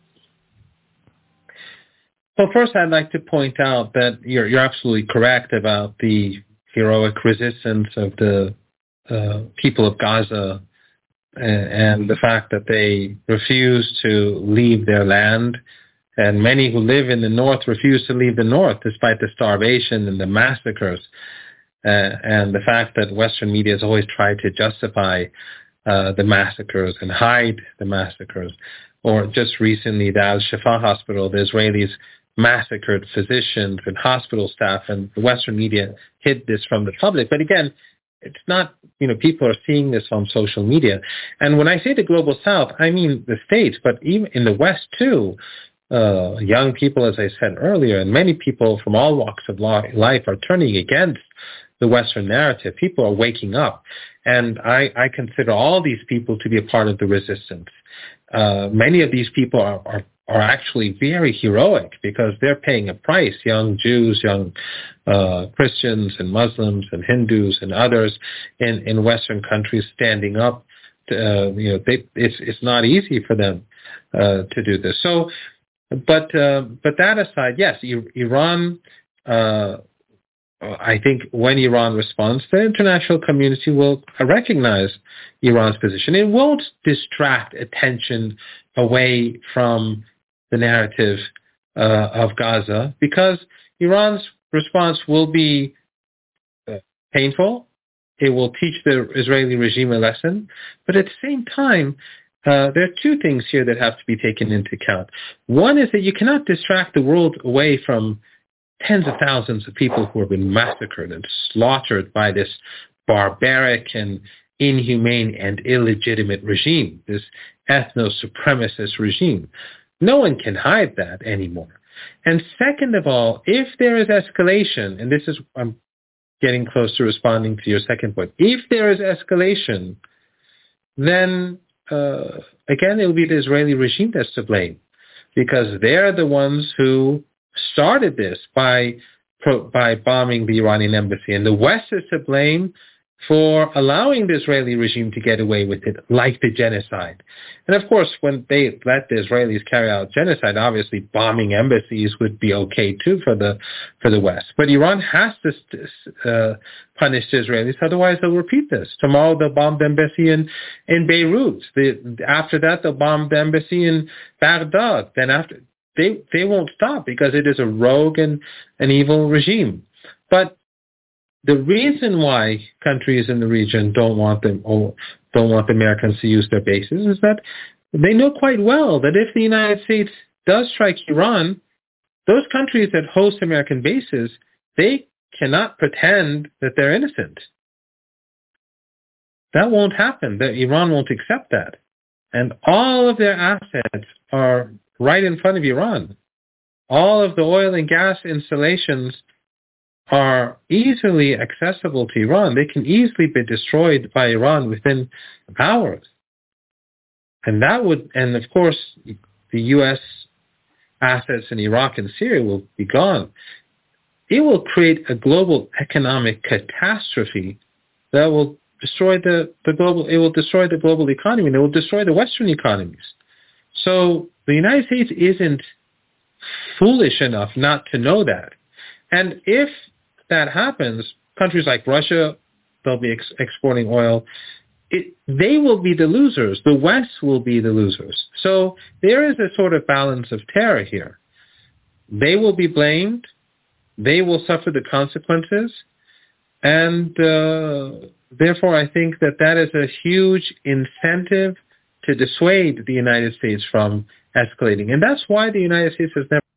Well, first I'd like to point out that you're you're absolutely correct about the heroic resistance of the uh, people of Gaza, and the fact that they refuse to leave their land, and many who live in the north refuse to leave the north despite the starvation and the massacres, uh, and the fact that Western media has always tried to justify uh, the massacres and hide the massacres. Or just recently, the Al-Shifa hospital, the Israelis massacred physicians and hospital staff, and the Western media hid this from the public. But again, it's not, you know, people are seeing this on social media. And when I say the global South, I mean the States, but even in the West too, uh, young people, as I said earlier, and many people from all walks of life are turning against the Western narrative. People are waking up. And I, I consider all these people to be a part of the resistance. Uh, many of these people are, are are actually very heroic because they're paying a price. Young Jews, young uh, Christians and Muslims and Hindus and others in, in Western countries standing up. To, uh, you know, they, it's it's not easy for them uh, to do this. So, but uh, but that aside, yes, Iran. Uh, I think when Iran responds, the international community will recognize Iran's position. It won't distract attention away from the narrative uh, of Gaza, because Iran's response will be uh, painful. It will teach the Israeli regime a lesson. But at the same time, uh, there are two things here that have to be taken into account. One is that you cannot distract the world away from tens of thousands of people who have been massacred and slaughtered by this barbaric and inhumane and illegitimate regime, this ethno-supremacist regime. No one can hide that anymore. And second of all, if there is escalation, and this is, I'm getting close to responding to your second point, if there is escalation, then uh, again, it will be the Israeli regime that's to blame, because they're the ones who started this by by bombing the Iranian embassy. And the West is to blame for allowing the Israeli regime to get away with it, like the genocide. And of course, when they let the Israelis carry out genocide, obviously bombing embassies would be okay too for the for the West. But Iran has to uh, punish the Israelis, otherwise they'll repeat this. Tomorrow they'll bomb the embassy in, in Beirut. The, after that, they'll bomb the embassy in Baghdad. Then after, they, they won't stop because it is a rogue and an evil regime. But the reason why countries in the region don't want them or don't want the Americans to use their bases is that they know quite well that if the United States does strike Iran, those countries that host American bases, they cannot pretend that they're innocent. That won't happen. That Iran won't accept that. And all of their assets are right in front of Iran. All of the oil and gas installations are easily accessible to Iran. They can easily be destroyed by Iran within hours. And that would, and of course, the U S assets in Iraq and Syria will be gone. It will create a global economic catastrophe that will destroy the, the global, it will destroy the global economy, and it will destroy the Western economies. So the United States isn't foolish enough not to know that. And if that happens, countries like Russia, they'll be ex- exporting oil. It, they will be the losers. The West will be the losers. So there is a sort of balance of terror here. They will be blamed. They will suffer the consequences. And uh, therefore, I think that that is a huge incentive to dissuade the United States from escalating. And that's why the United States has never...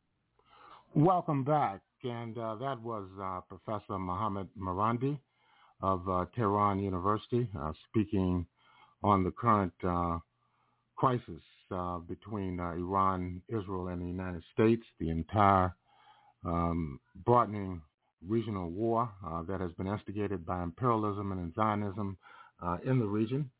Welcome back. And uh, that was uh, Professor Mohammad Marandi of uh, Tehran University, uh, speaking on the current uh, crisis uh, between uh, Iran, Israel, and the United States, the entire um, broadening regional war uh, that has been instigated by imperialism and Zionism uh, in the region.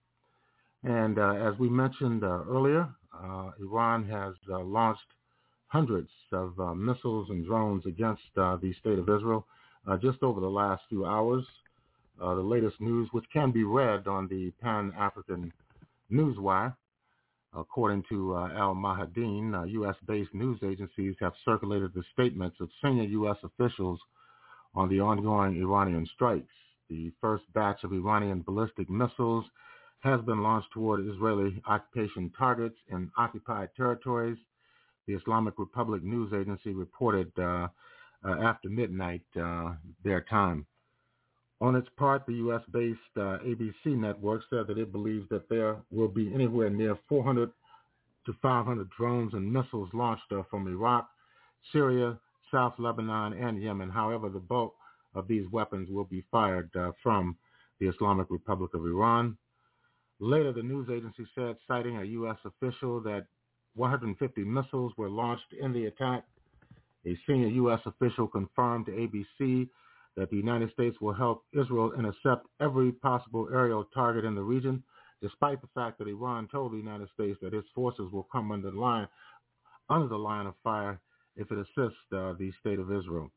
And uh, as we mentioned uh, earlier, uh, Iran has uh, launched hundreds of uh, missiles and drones against uh, the state of Israel uh, just over the last few hours. Uh, the latest news, which can be read on the Pan-African Newswire, according to uh, Al Mahadin, uh, U S-based news agencies have circulated the statements of senior U S officials on the ongoing Iranian strikes. The first batch of Iranian ballistic missiles has been launched toward Israeli occupation targets in occupied territories. The Islamic Republic News Agency reported uh, uh, after midnight uh, their time. On its part, the U S-based uh, A B C network said that it believes that there will be anywhere near four hundred to five hundred drones and missiles launched uh, from Iraq, Syria, South Lebanon, and Yemen. However, the bulk of these weapons will be fired uh, from the Islamic Republic of Iran. Later, the news agency said, citing a U S official, that one hundred fifty missiles were launched in the attack. A senior U S official confirmed to A B C that the United States will help Israel intercept every possible aerial target in the region, despite the fact that Iran told the United States that its forces will come under the line, under the line of fire if it assists uh, the state of Israel.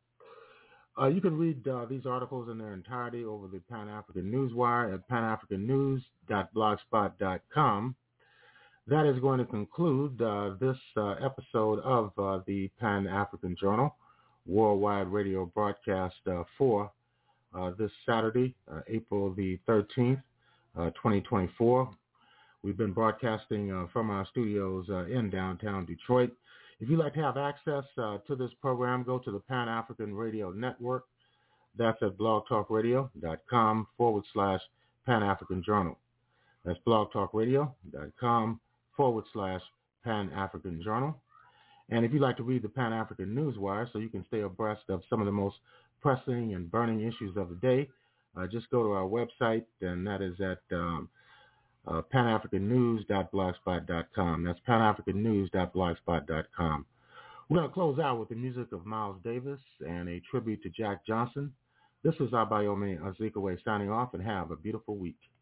Uh, you can read uh, these articles in their entirety over the Pan-African Newswire at pan african news dot blogspot dot com. That is going to conclude uh, this uh, episode of uh, the Pan-African Journal worldwide radio broadcast uh, for uh, this Saturday, uh, April the thirteenth, uh, twenty twenty-four. We've been broadcasting uh, from our studios uh, in downtown Detroit. If you'd like to have access uh, to this program, go to the Pan-African Radio Network. That's at blogtalkradio.com forward slash Pan-African Journal. That's blogtalkradio.com forward slash Pan-African Journal. And if you'd like to read the Pan-African Newswire so you can stay abreast of some of the most pressing and burning issues of the day, uh, just go to our website, and that is at um, uh, pan african news dot blogspot dot com. That's pan african news dot blogspot dot com. We're going to close out with the music of Miles Davis and a tribute to Jack Johnson. This is Abayomi Azikiwe signing off, and have a beautiful week.